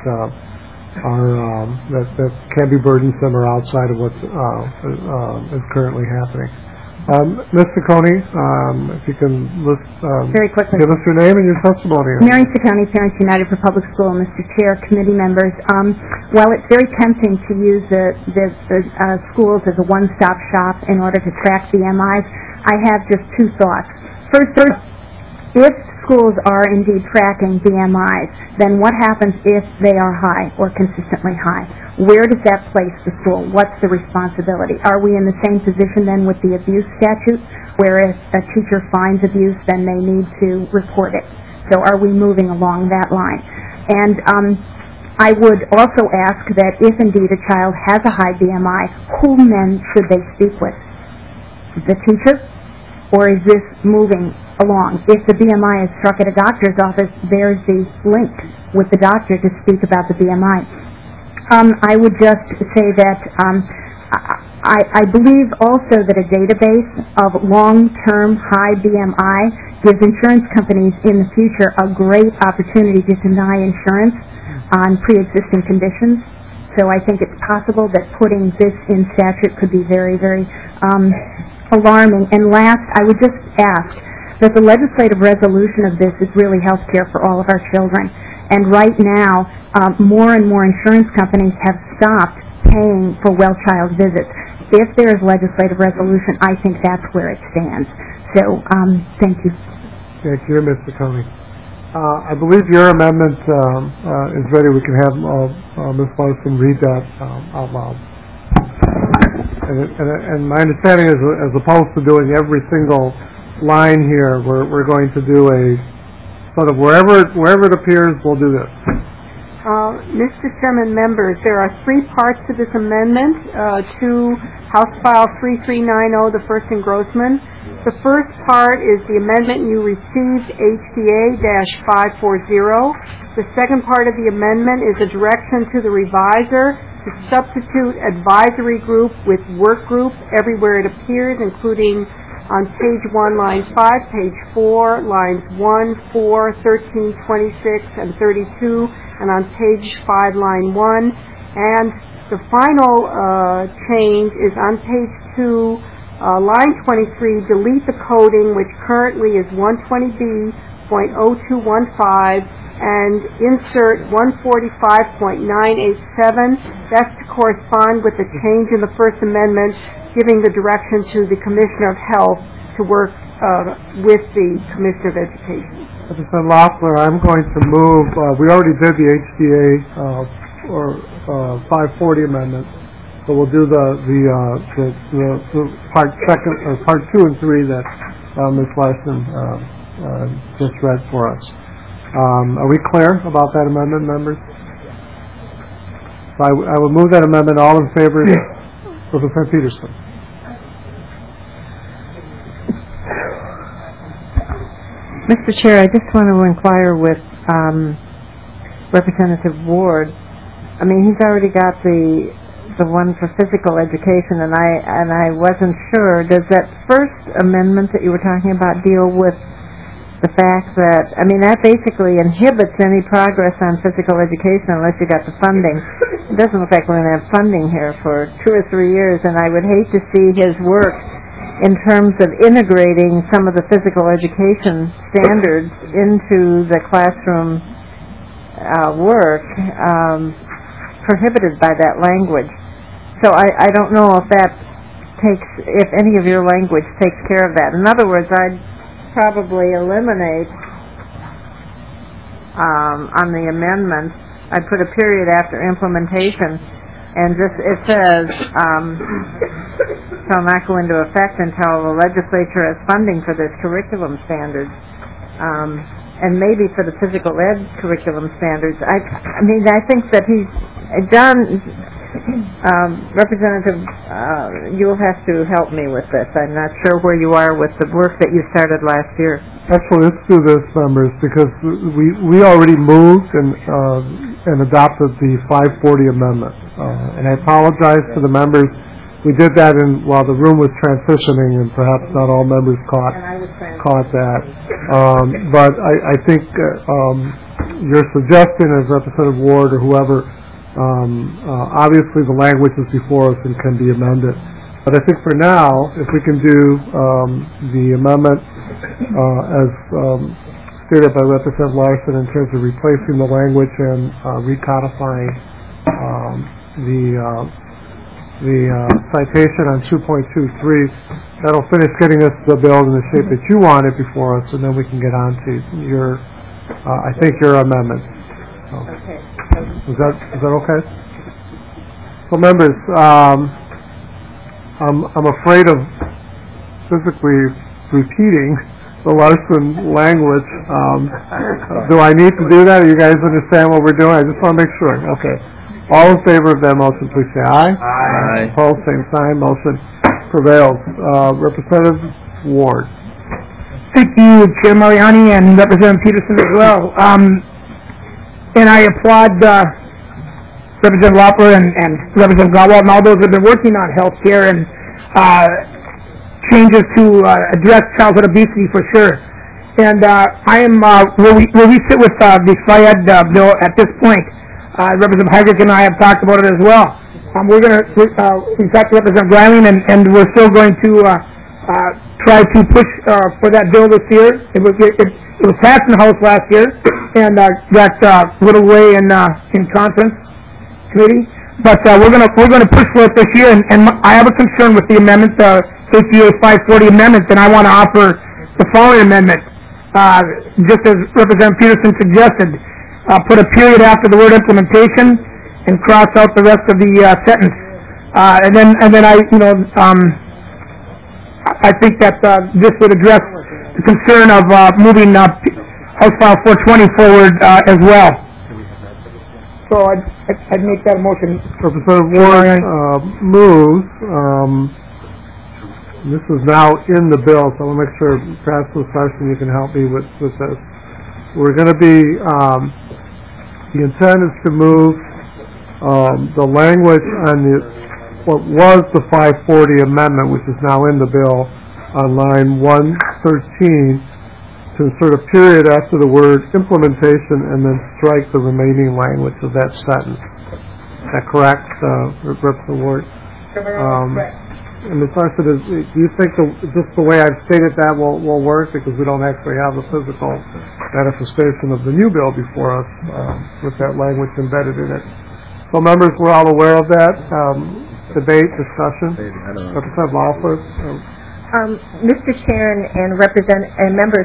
that can be burdensome or outside of what is currently happening. Ms. Ciccone, if you can list, very quickly, give us your name and your testimony. Mary Ciccone, Parents United for Public School. Mr. Chair, committee members, while it's very tempting to use the schools as a one-stop shop in order to track BMIs, I have just two thoughts. First, if schools are indeed tracking BMIs, then what happens if they are high or consistently high? Where does that place the school? What's the responsibility? Are we in the same position then with the abuse statute, where if a teacher finds abuse, then they need to report it? So are we moving along that line? And I would also ask that if indeed a child has a high BMI, whom then should they speak with? The teacher? Or is this moving along? If the BMI is struck at a doctor's office, there's the link with the doctor to speak about the BMI. I would just say that I believe also that a database of long-term high BMI gives insurance companies in the future a great opportunity to deny insurance on pre-existing conditions. So I think it's possible that putting this in statute could be very, very alarming. And last, I would just ask that the legislative resolution of this is really health care for all of our children. And right now, more and more insurance companies have stopped paying for well-child visits. If there is legislative resolution, I think that's where it stands. So, thank you. Thank you, Mr. Coney. I believe your amendment is ready. We can have Ms. Larson read that out loud. And my understanding is, as opposed to doing every single line here, we're going to do a sort of wherever it appears, we'll do this. Mr. Chairman, members, there are 3 parts to this amendment to House File 3390, the first engrossment. The first part is the amendment you received, HCA-540. The second part of the amendment is a direction to the reviser to substitute advisory group with work group everywhere it appears, including on page 1, line 5, page 4, lines 1, 4, 13, 26, and 32, and on page 5, line 1. And the final change is on page 2, line 23, delete the coding, which currently is 120B.0215, and insert 145.987. That's to correspond with the change in the First Amendment, giving the direction to the Commissioner of Health to work with the Commissioner of Education. Mr. Loeffler, I'm going to move. We already did the HCA 540 amendment, so we'll do the part 2 and 3 that Ms. Larson just read for us. Are we clear about that amendment, members? So I will move that amendment. All in favor? Representative Peterson. Mr. Chair, I just want to inquire with Representative Ward. I mean, he's already got the one for physical education, and I wasn't sure. Does that first amendment that you were talking about deal with the fact that, I mean, that basically inhibits any progress on physical education unless you got the funding. It doesn't look like we're going to have funding here for 2 or 3 years, and I would hate to see his work in terms of integrating some of the physical education standards into the classroom work prohibited by that language. So I don't know if that if any of your language takes care of that. In other words, I'd probably eliminate on the amendment, I'd put a period after implementation, and just it says shall not go into effect until the legislature has funding for this curriculum standards, and maybe for the physical ed curriculum standards. I mean, I think that Representative, you'll have to help me with this. I'm not sure where you are with the work that you started last year. Actually, let's do this, members, because we already moved and adopted the 540 amendment. And I apologize to the members. We did that while the room was transitioning, and perhaps not all members caught that. But I think your suggestion as Representative Ward or whoever, obviously the language is before us and can be amended. But I think for now, if we can do the amendment as stated by Representative Larson in terms of replacing the language and recodifying the citation on 2.23, that'll finish getting us the bill in the shape that you want it before us, and then we can get on to your amendment. So. Okay. Is that okay? So, members, I'm afraid of physically repeating the Larson language. Do I need to do that? Do you guys understand what we're doing? I just want to make sure. Okay. All in favor of that motion, please say aye. Aye. Opposed, same sign. Motion prevails. Representative Ward. Thank you, Chair Mariani and Representative Peterson as well. And I applaud Representative Loeffler and Representative Gawalt and all those that have been working on health care and changes to address childhood obesity for sure. And I am where we sit with the FIAD bill at this point. Representative Heydrich and I have talked about it as well. We've talked to Representative Greiling, and we're still going to try to push for that bill this year. It was passed in the House last year and got whittled away in conference committee. But we're going to push for it this year. And I have a concern with the amendment, the HBA 540 amendment, and I want to offer the following amendment, just as Representative Peterson suggested. Put a period after the word implementation and cross out the rest of the sentence. And then I think that this would address the concern of moving House File 420 forward as well. So I'd make that a motion. Representative Ward moves. This is now in the bill, so I want to make sure, Pastor Larson, you can help me with this. We're going to be, the intent is to move the language on what was the 540 amendment, which is now in the bill, on line 113, to insert a period after the word implementation and then strike the remaining language of that sentence. Is that correct, Representative Ward? And Ms. Larson, do you think just the way I've stated that will work, because we don't actually have the physical manifestation of the new bill before us with that language embedded in it? So, members, we're all aware of that. Debate, discussion. Representative Loeffler. Mr. Chair and members,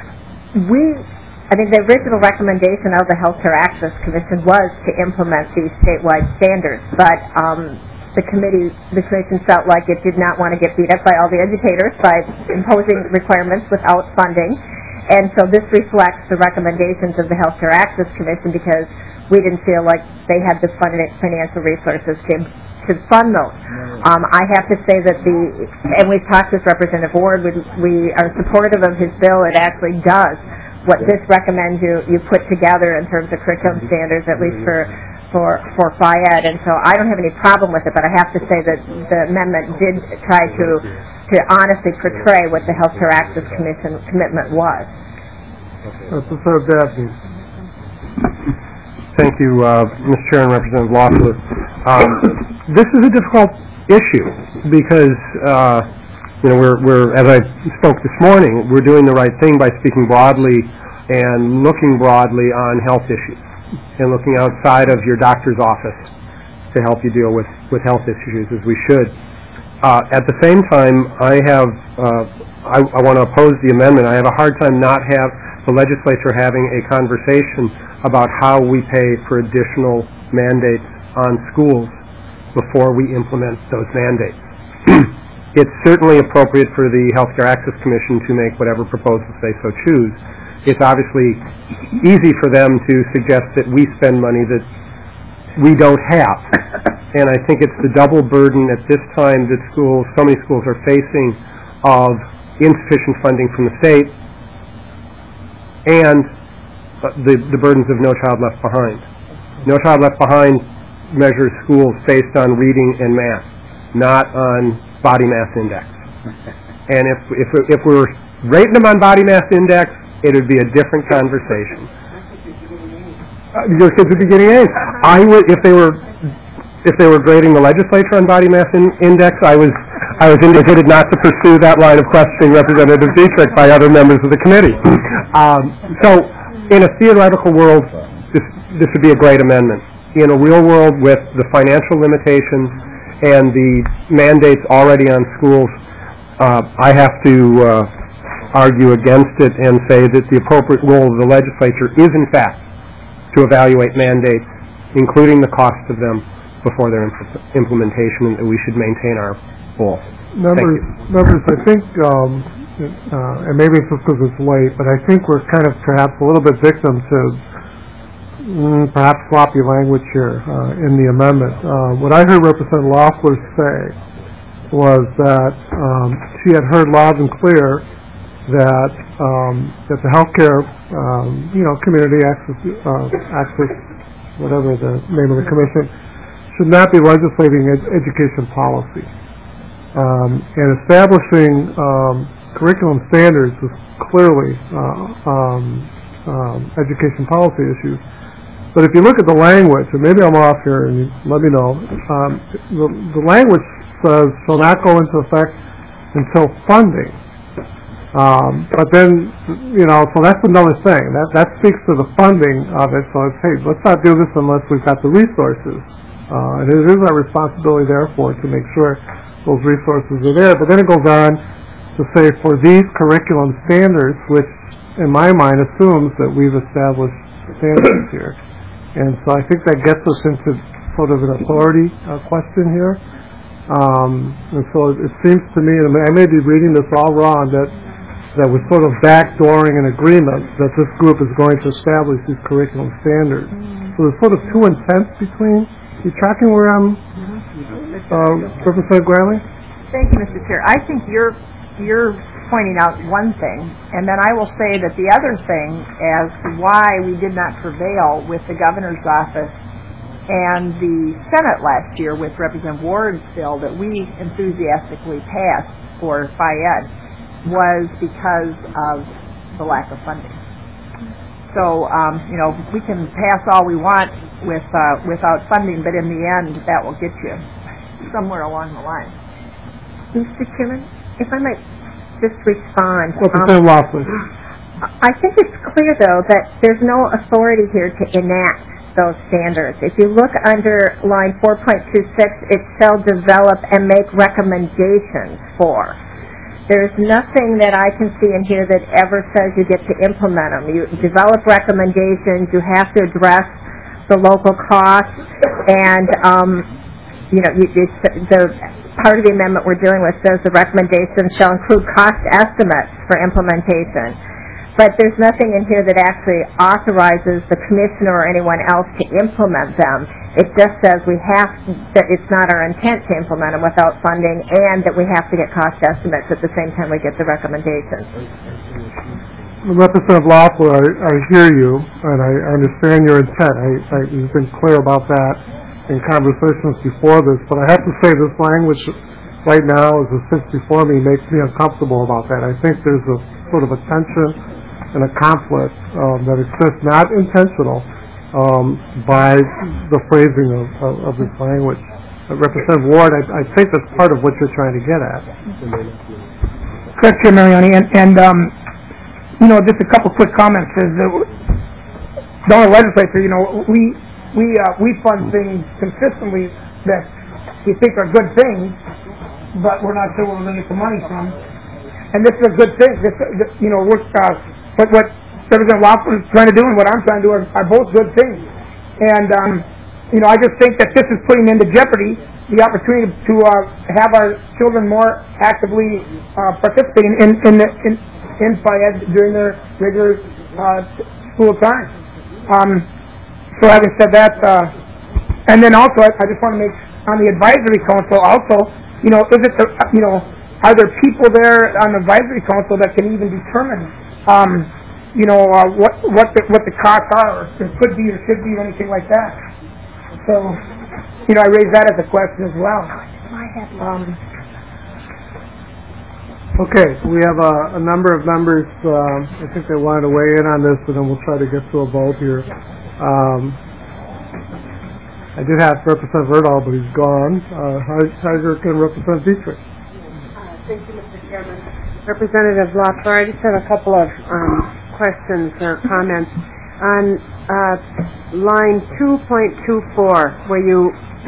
the original recommendation of the Healthcare Access Commission was to implement these statewide standards, but the commission felt like it did not want to get beat up by all the educators by imposing requirements without funding. And so this reflects the recommendations of the Healthcare Access Commission, because we didn't feel like they had the financial resources to fund those. I have to say that and we've talked with Representative Ward, we are supportive of his bill. It actually does what this recommends you put together in terms of curriculum standards, at least for FIAD, and so I don't have any problem with it, but I have to say that the amendment did try to honestly portray what the Healthcare Access Commission commitment was. Representative Dabney. Thank you, Mr. Chair and Representative Loeffler. This is a difficult issue because, we're as I spoke this morning, we're doing the right thing by speaking broadly and looking broadly on health issues and looking outside of your doctor's office to help you deal with health issues, as we should. At the same time, I want to oppose the amendment. I have a hard time not have the legislature having a conversation about how we pay for additional mandates on schools before we implement those mandates. It's certainly appropriate for the Healthcare Access Commission to make whatever proposals they so choose. It's obviously easy for them to suggest that we spend money that we don't have. And I think it's the double burden at this time that so many schools are facing of insufficient funding from the state and the burdens of No Child Left Behind. No Child Left Behind measures schools based on reading and math, not on body mass index. And if we're rating them on body mass index, it would be a different conversation. Your kids would be getting A's. I would, if they were grading the legislature on body mass index, I was indicated not to pursue that line of questioning Representative Dietrich by other members of the committee. So, in a theoretical world, this would be a great amendment. In a real world with the financial limitations and the mandates already on schools, I have to argue against it and say that the appropriate role of the legislature is, in fact, to evaluate mandates, including the cost of them, before their implementation, and that we should maintain our goal. Members, I think, and maybe it's just because it's late, but I think we're kind of perhaps a little bit victim to perhaps sloppy language here in the amendment. What I heard Representative Loeffler say was that she had heard loud and clear that the healthcare, community access, whatever the name of the commission, should not be legislating education policy. And establishing curriculum standards is clearly education policy issues. But if you look at the language, and maybe I'm off here, and you let me know, the language says shall not go into effect until funding. But then, so that's another thing. That speaks to the funding of it. So it's, hey, let's not do this unless we've got the resources. And it is our responsibility, therefore, to make sure those resources are there. But then it goes on to say for these curriculum standards, which in my mind assumes that we've established standards here. And so I think that gets us into sort of an authority question here. And so it seems to me, and I may be reading this all wrong, that we're sort of backdooring an agreement that this group is going to establish these curriculum standards. So there's sort of two intents between. You tracking where I'm, Representative Granley? Thank you, Mr. Chair. I think you're pointing out one thing, and then I will say that the other thing as to why we did not prevail with the governor's office and the Senate last year with Representative Ward's bill that we enthusiastically passed for FIED was because of the lack of funding. So, we can pass all we want without funding, but in the end, that will get you somewhere along the line. Mr. Chairman, if I might just respond. I think it's clear, though, that there's no authority here to enact those standards. If you look under line 4.26, it shall develop and make recommendations for. There's nothing that I can see in here that ever says you get to implement them. You develop recommendations, you have to address the local costs, and the part of the amendment we're dealing with says the recommendations shall include cost estimates for implementation. But there's nothing in here that actually authorizes the commissioner or anyone else to implement them. It just says that it's not our intent to implement them without funding, and that we have to get cost estimates at the same time we get the recommendations. Representative Loeffler, I hear you, and I understand your intent. You've been clear about that in conversations before this, but I have to say this language right now, as it sits before me, makes me uncomfortable about that. I think there's a sort of a tension and a conflict that exists, not intentional, by the phrasing of this language. Representative Ward, I think that's part of what you're trying to get at. Correct, Chair Mariani, and just a couple quick comments. The legislature, we fund things consistently that we think are good things, but we're not sure where we're going to get the money from. And this is a good thing. But what Representative Laughlin is trying to do and what I'm trying to do are both good things. And I just think that this is putting into jeopardy the opportunity to have our children more actively participating in Fayette during their regular school time. So having said that, and then also I just want to make on the advisory council also, are there people there on the advisory council that can even determine what the costs are, or there could be or should be or anything like that? So, I raise that as a question as well. Okay, we have a number of members. I think they wanted to weigh in on this, and then we'll try to get to a vote here. I did have Representative Erdahl, but he's gone. Heiser and Representative Dietrich. Thank you, Mr. Chairman. Representative Loeffler, I just have a couple of questions or comments. On line 2.24, where you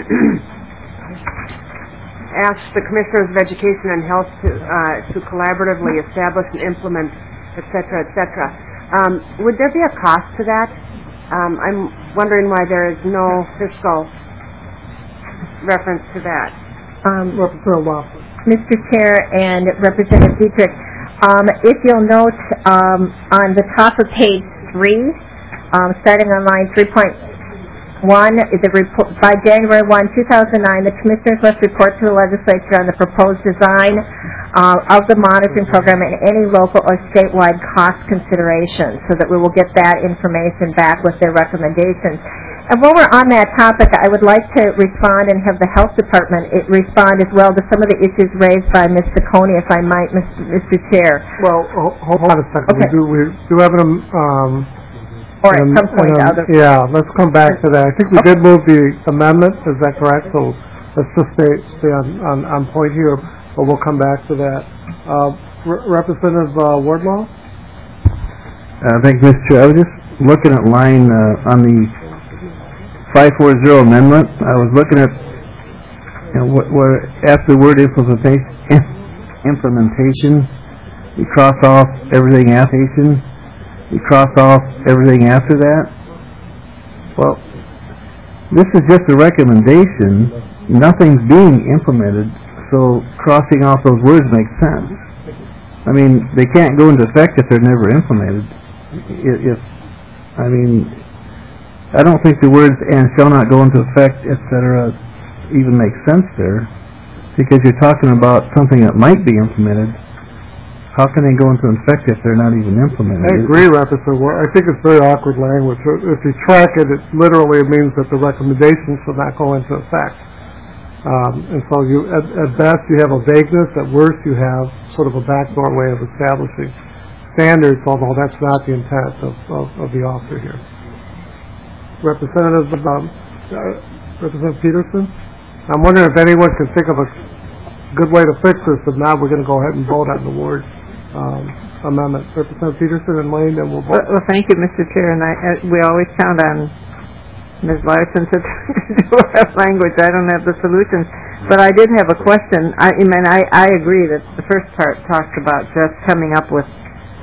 asked the Commissioners of Education and Health to collaboratively establish and implement, et cetera, would there be a cost to that? I'm wondering why there is no fiscal reference to that. Representative Loeffler. Mr. Chair and Representative Dietrich, if you'll note on the top of page 3, starting on line 3.1, by January 1, 2009, the Commissioners must report to the Legislature on the proposed design of the monitoring program and any local or statewide cost considerations, so that we will get that information back with their recommendations. And while we're on that topic, I would like to respond and have the Health Department respond as well to some of the issues raised by Ms. Ciccone, if I might, Mr. Chair. Well, hold on a second. Okay. We do have an... or at some point other... Yeah, let's come back to that. I think we did move the amendment. Is that correct? So let's just stay on point here, but we'll come back to that. Representative Wardlaw? Thank you, Mr. Chair. I was just looking at line on the 540 amendment. I was looking at where after the word implementation, you cross off everything after. You cross off everything after that. Well, this is just a recommendation. Nothing's being implemented, so crossing off those words makes sense. I mean, they can't go into effect if they're never implemented. I don't think the words "and shall not go into effect," etc., even make sense there, because you're talking about something that might be implemented. How can they go into effect if they're not even implemented? I agree, Representative. I think it's very awkward language. If you track it, it literally means that the recommendations will not go into effect. And so you, at best, you have a vagueness. At worst, you have sort of a backdoor way of establishing standards, although that's not the intent of the author here. Representative Peterson? I'm wondering if anyone can think of a good way to fix this. If not, we're going to go ahead and vote on the word amendment. Representative Peterson and Lane, and we'll vote. Well, thank you, Mr. Chair. And we always count on Ms. Larson to do our language. I don't have the solutions. But I did have a question. I agree that the first part talks about just coming up with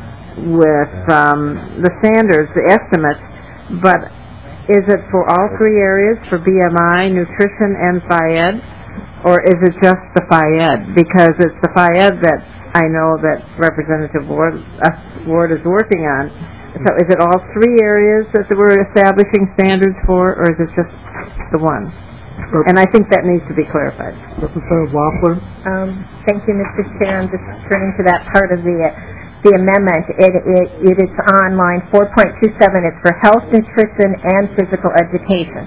the standards, the estimates, but is it for all three areas, for BMI, nutrition, and Fayette, or is it just the Fayette? Because it's the Fayette that I know that Representative Ward is working on. So is it all three areas that we're establishing standards for, or is it just the one? And I think that needs to be clarified. Representative Loeffler? Thank you, Mr. Chair. I'm just turning to that part of the amendment. It is on line 4.27. It's for health, nutrition, and physical education.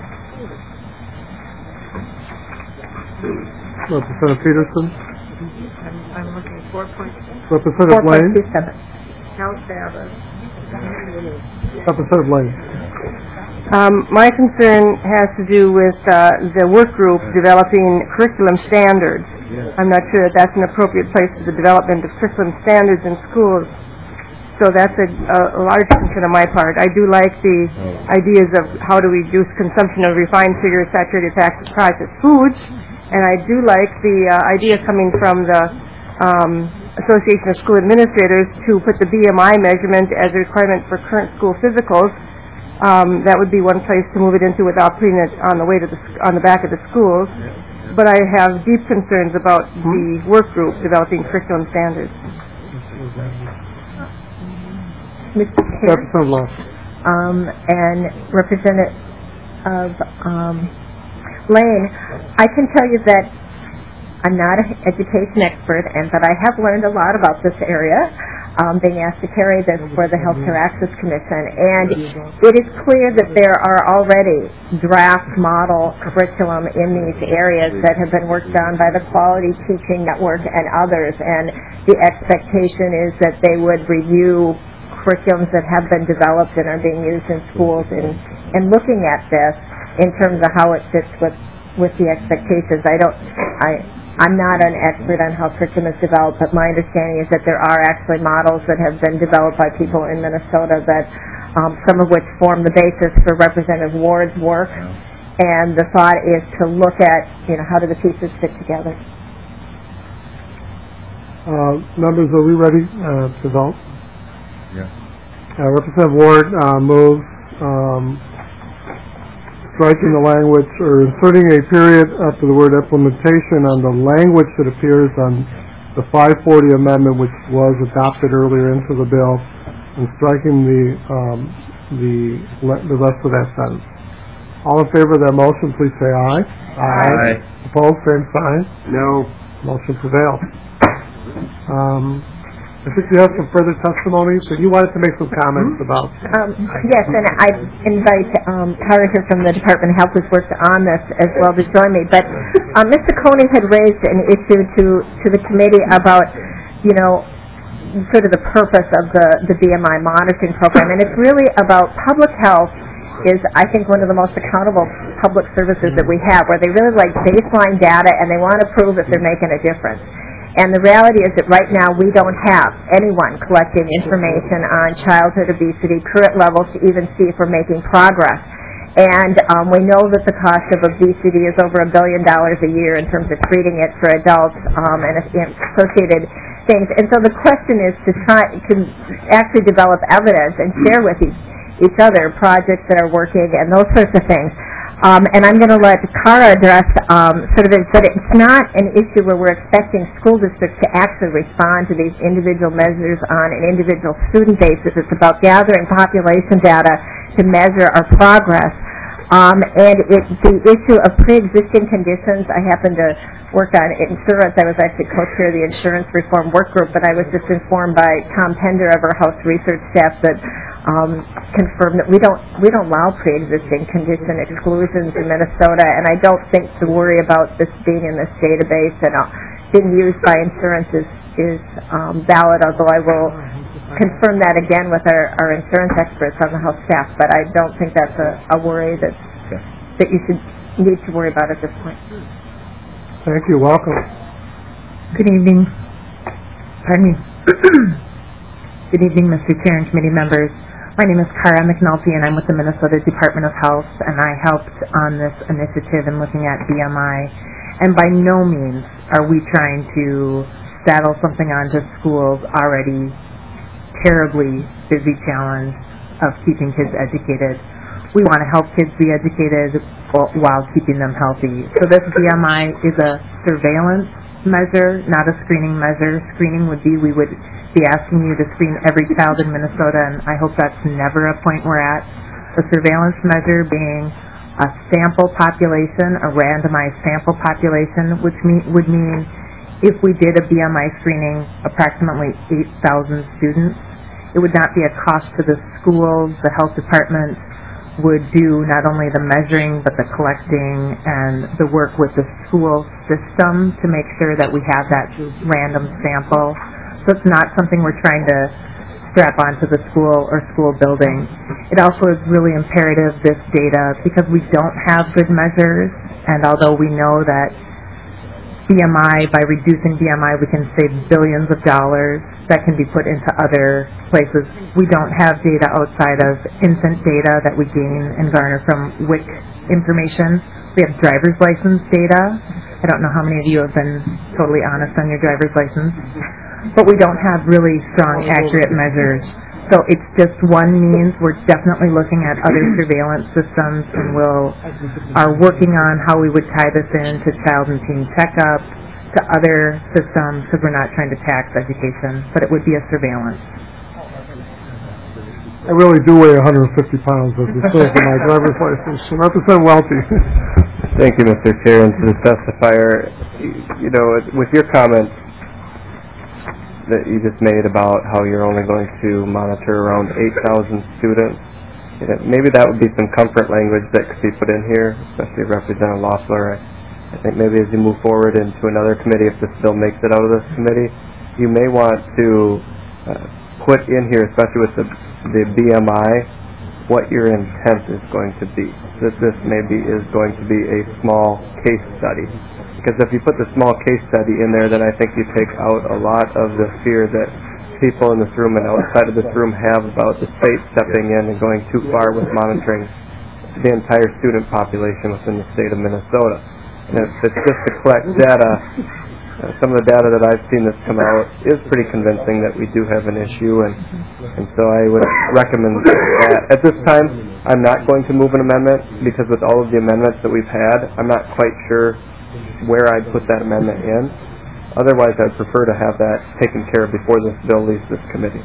Representative Peterson? I'm looking at 4.27. Representative Lane? 4.27. Health data. Representative Lane? My concern has to do with the work group developing curriculum standards. I'm not sure that that's an appropriate place for the development of curriculum standards in schools. So that's a large concern on my part. I do like the ideas of how to reduce consumption of refined, sugar, saturated fats, and processed foods, And I do like the idea coming from the Association of School Administrators to put the BMI measurement as a requirement for current school physicals. That would be one place to move it into without putting it on the way to on the back of the schools. But I have deep concerns about the work group developing curriculum standards. Mr. Chair, and Representative Lane, I can tell you that I'm not an education expert, but I have learned a lot about this area, being asked to carry this for the Healthcare Access Commission. And it is clear that there are already draft model curriculum in these areas that have been worked on by the Quality Teaching Network and others. And the expectation is that they would review curriculums that have been developed and are being used in schools and looking at this in terms of how it fits with the expectations. I'm not an expert on how curriculum is developed, but my understanding is that there are actually models that have been developed by people in Minnesota that some of which form the basis for Representative Ward's work. And the thought is to look at, how do the pieces fit together. Members, are we ready to vote? Yeah. Representative Ward moves striking the language or inserting a period after the word implementation on the language that appears on the 540 amendment, which was adopted earlier into the bill, and striking the rest of that sentence. All in favor of that motion, please say aye. Aye. Opposed, same sign. No. Motion prevails. I think you have some further testimony, so you wanted to make some comments about... Yes, and I invite Cara here from the Department of Health, who's worked on this as well, to join me. But Mr. Koenig had raised an issue to the committee about, sort of the purpose of the BMI monitoring program. And it's really about public health is, I think, one of the most accountable public services that we have, where they really like baseline data and they want to prove if they're making a difference. And the reality is that right now we don't have anyone collecting information on childhood obesity, current levels, to even see if we're making progress. And we know that the cost of obesity is over $1 billion a year in terms of treating it for adults and associated things. And so the question is to try to actually develop evidence and share with each other projects that are working and those sorts of things. And I'm going to let Cara address sort of it, but it's not an issue where we're expecting school districts to actually respond to these individual measures on an individual student basis. It's about gathering population data to measure our progress. And the issue of pre-existing conditions, I happen to work on insurance. I was actually co-chair of the insurance reform work group, but I was just informed by Tom Pender of our House research staff that confirmed that we don't allow pre-existing condition exclusions in Minnesota, and I don't think to worry about this being in this database and being used by insurance is valid, although I will confirm that again with our insurance experts on the House staff, but I don't think that's a worry that you should need to worry about at this point. Thank you. Welcome. Good evening. Pardon me. Good evening, Mr. Chair and committee members. My name is Cara McNulty, and I'm with the Minnesota Department of Health, and I helped on this initiative in looking at BMI. And by no means are we trying to saddle something onto schools already terribly busy challenge of keeping kids educated. We want to help kids be educated while keeping them healthy. So this BMI is a surveillance measure, not a screening measure. Screening would be, we would be asking you to screen every child in Minnesota, and I hope that's never a point we're at. The surveillance measure being a sample population, a randomized sample population, which would mean if we did a BMI screening approximately 8,000 students, it would not be a cost to the schools. The health department would do not only the measuring but the collecting and the work with the school system to make sure that we have that random sample. So it's not something we're trying to strap onto the school or school building. It also is really imperative, this data, because we don't have good measures, and although we know that BMI, by reducing BMI, we can save billions of dollars that can be put into other places. We don't have data outside of infant data that we gain and garner from WIC information. We have driver's license data. I don't know how many of you have been totally honest on your driver's license. But we don't have really strong, accurate measures. So it's just one means. We're definitely looking at other surveillance systems, and are working on how we would tie this into child and teen checkup, to other systems, because we're not trying to tax education, but it would be a surveillance. I really do weigh 150 pounds, as it says in my driver's license, so not to sound wealthy. Thank you, Mr. Chair, and to the testifier. With your comments that you just made about how you're only going to monitor around 8,000 students, maybe that would be some comfort language that could be put in here, especially Representative Loeffler. I think maybe as you move forward into another committee, if this bill makes it out of this committee, you may want to put in here, especially with the BMI, what your intent is going to be. That this maybe is going to be a small case study. Because if you put the small case study in there, then I think you take out a lot of the fear that people in this room and outside of this room have about the state stepping in and going too far with monitoring the entire student population within the state of Minnesota. And if it's just to collect data, some of the data that I've seen that's come out is pretty convincing that we do have an issue, and so I would recommend that. At this time, I'm not going to move an amendment, because with all of the amendments that we've had, I'm not quite sure where I'd put that amendment in. Otherwise, I'd prefer to have that taken care of before this bill leaves this committee.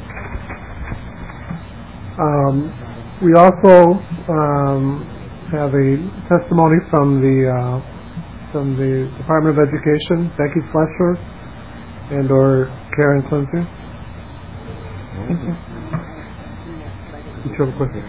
We also have a testimony from the Department of Education, Becky Flesher and/or Karen Clinton. Did you have a question?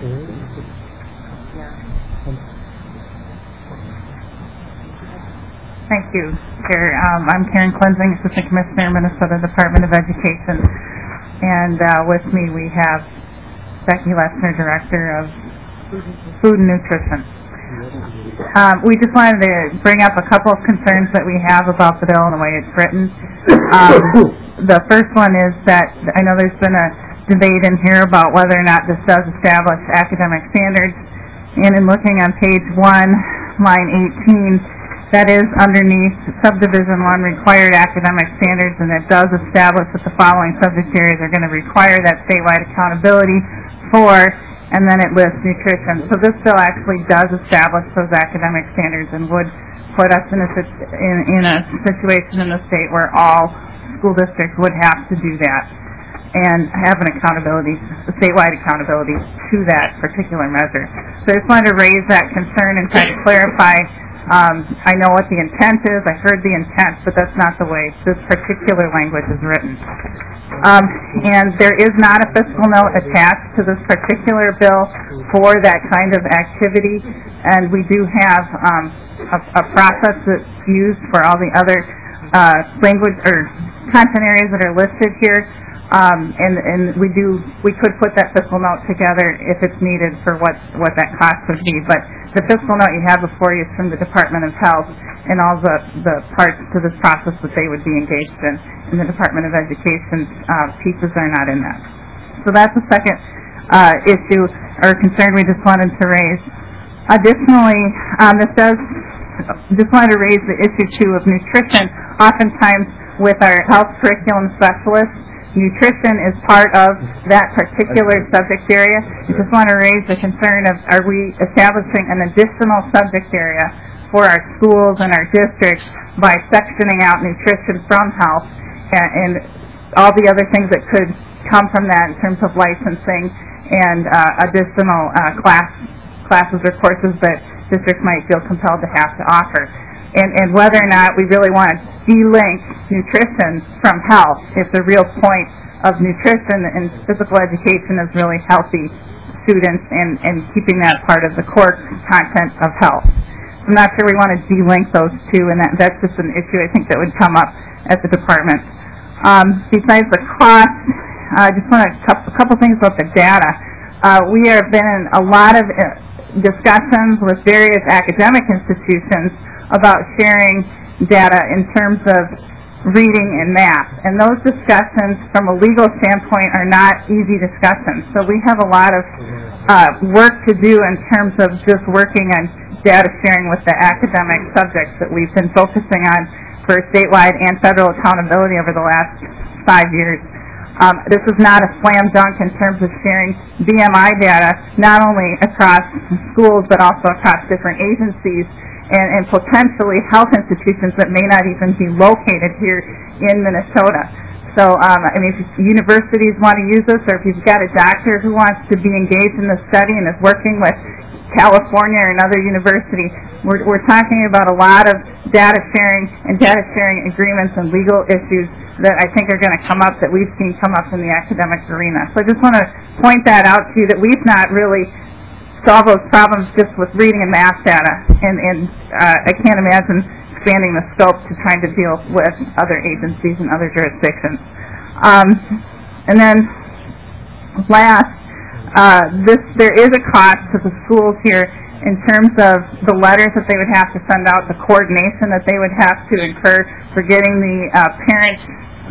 Thank you, Chair. I'm Karen Cleansing, Assistant Commissioner, Minnesota Department of Education. And with me we have Becky Lessner, Director of Food and Nutrition. We just wanted to bring up a couple of concerns that we have about the bill and the way it's written. The first one is that I know there's been a debate in here about whether or not this does establish academic standards. And in looking on page 1, line 18, that is underneath Subdivision 1, required academic standards, and it does establish that the following subject areas are going to require that statewide accountability for, and then it lists nutrition. So this bill actually does establish those academic standards and would put us in a situation in the state where all school districts would have to do that and have an accountability, a statewide accountability to that particular measure. So I just wanted to raise that concern and try to clarify. I know what the intent is. I heard the intent, but that's not the way this particular language is written. And there is not a fiscal note attached to this particular bill for that kind of activity, and we do have a process that's used for all the other language or content areas that are listed here. And we could put that fiscal note together if it's needed for what that cost would be. But the fiscal note you have before you is from the Department of Health and all the parts to this process that they would be engaged in. And the Department of Education's pieces are not in that. So that's the second issue or concern we just wanted to raise. Additionally, just wanted to raise the issue too of nutrition. Oftentimes with our health curriculum specialists, nutrition is part of that particular subject area. I just want to raise the concern of, are we establishing an additional subject area for our schools and our districts by sectioning out nutrition from health and all the other things that could come from that in terms of licensing and additional classes or courses that districts might feel compelled to have to offer. And whether or not we really want to de-link nutrition from health, if the real point of nutrition and physical education is really healthy students and keeping that part of the core content of health. So I'm not sure we want to de-link those two, and that's just an issue I think that would come up at the department. Besides the cost, I just want a couple things about the data. We have been in a lot of discussions with various academic institutions about sharing data in terms of reading and math. And those discussions from a legal standpoint are not easy discussions. So we have a lot of work to do in terms of just working on data sharing with the academic subjects that we've been focusing on for statewide and federal accountability over the last 5 years. This is not a slam dunk in terms of sharing BMI data, not only across schools but also across different agencies and potentially health institutions that may not even be located here in Minnesota. So, if universities want to use this, or if you've got a doctor who wants to be engaged in this study and is working with California or another university, we're talking about a lot of data sharing agreements and legal issues that I think are going to come up, that we've seen come up in the academic arena. So I just want to point that out to you, that we've not really solve those problems just with reading and math data, and I can't imagine expanding the scope to trying to deal with other agencies and other jurisdictions. And then last, there is a cost to the schools here in terms of the letters that they would have to send out, the coordination that they would have to incur for getting the parent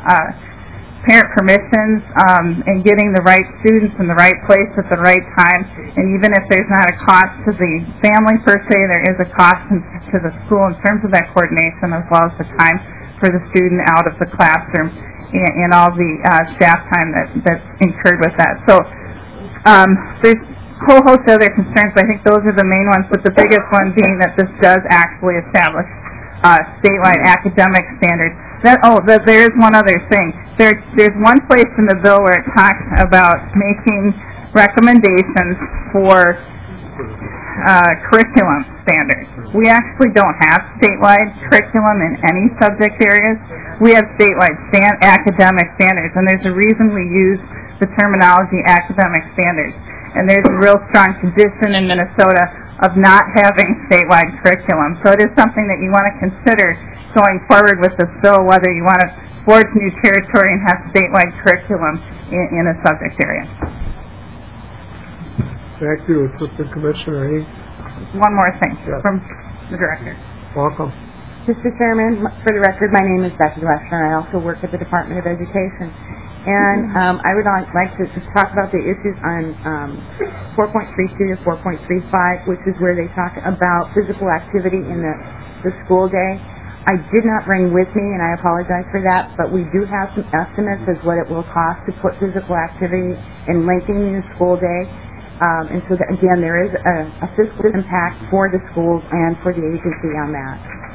permissions and getting the right students in the right place at the right time. And even if there's not a cost to the family per se, there is a cost to the school in terms of that coordination, as well as the time for the student out of the classroom and all the staff time that's incurred with that. So there's a whole host of other concerns, but I think those are the main ones, but the biggest one being that this does actually establish statewide academic standards. There is one other thing. There's one place in the bill where it talks about making recommendations for curriculum standards. We actually don't have statewide curriculum in any subject areas. We have statewide academic standards, and there's a reason we use the terminology academic standards. And there's a real strong tradition in Minnesota of not having statewide curriculum. So it is something that you want to consider going forward with this bill, whether you want to forge new territory and have statewide curriculum in a subject area. Thank you, Assistant Commissioner. One more thing from the Director. Welcome. Mr. Chairman, for the record, my name is Becky Lester, and I also work at the Department of Education. And I would like to talk about the issues on 4.32 to 4.35, which is where they talk about physical activity in the school day. I did not bring with me, and I apologize for that, but we do have some estimates as what it will cost to put physical activity and lengthening the school day. And so, again, there is a fiscal impact for the schools and for the agency on that.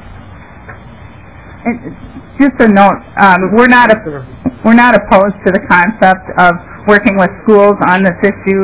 And just a note, we're not opposed to the concept of working with schools on this issue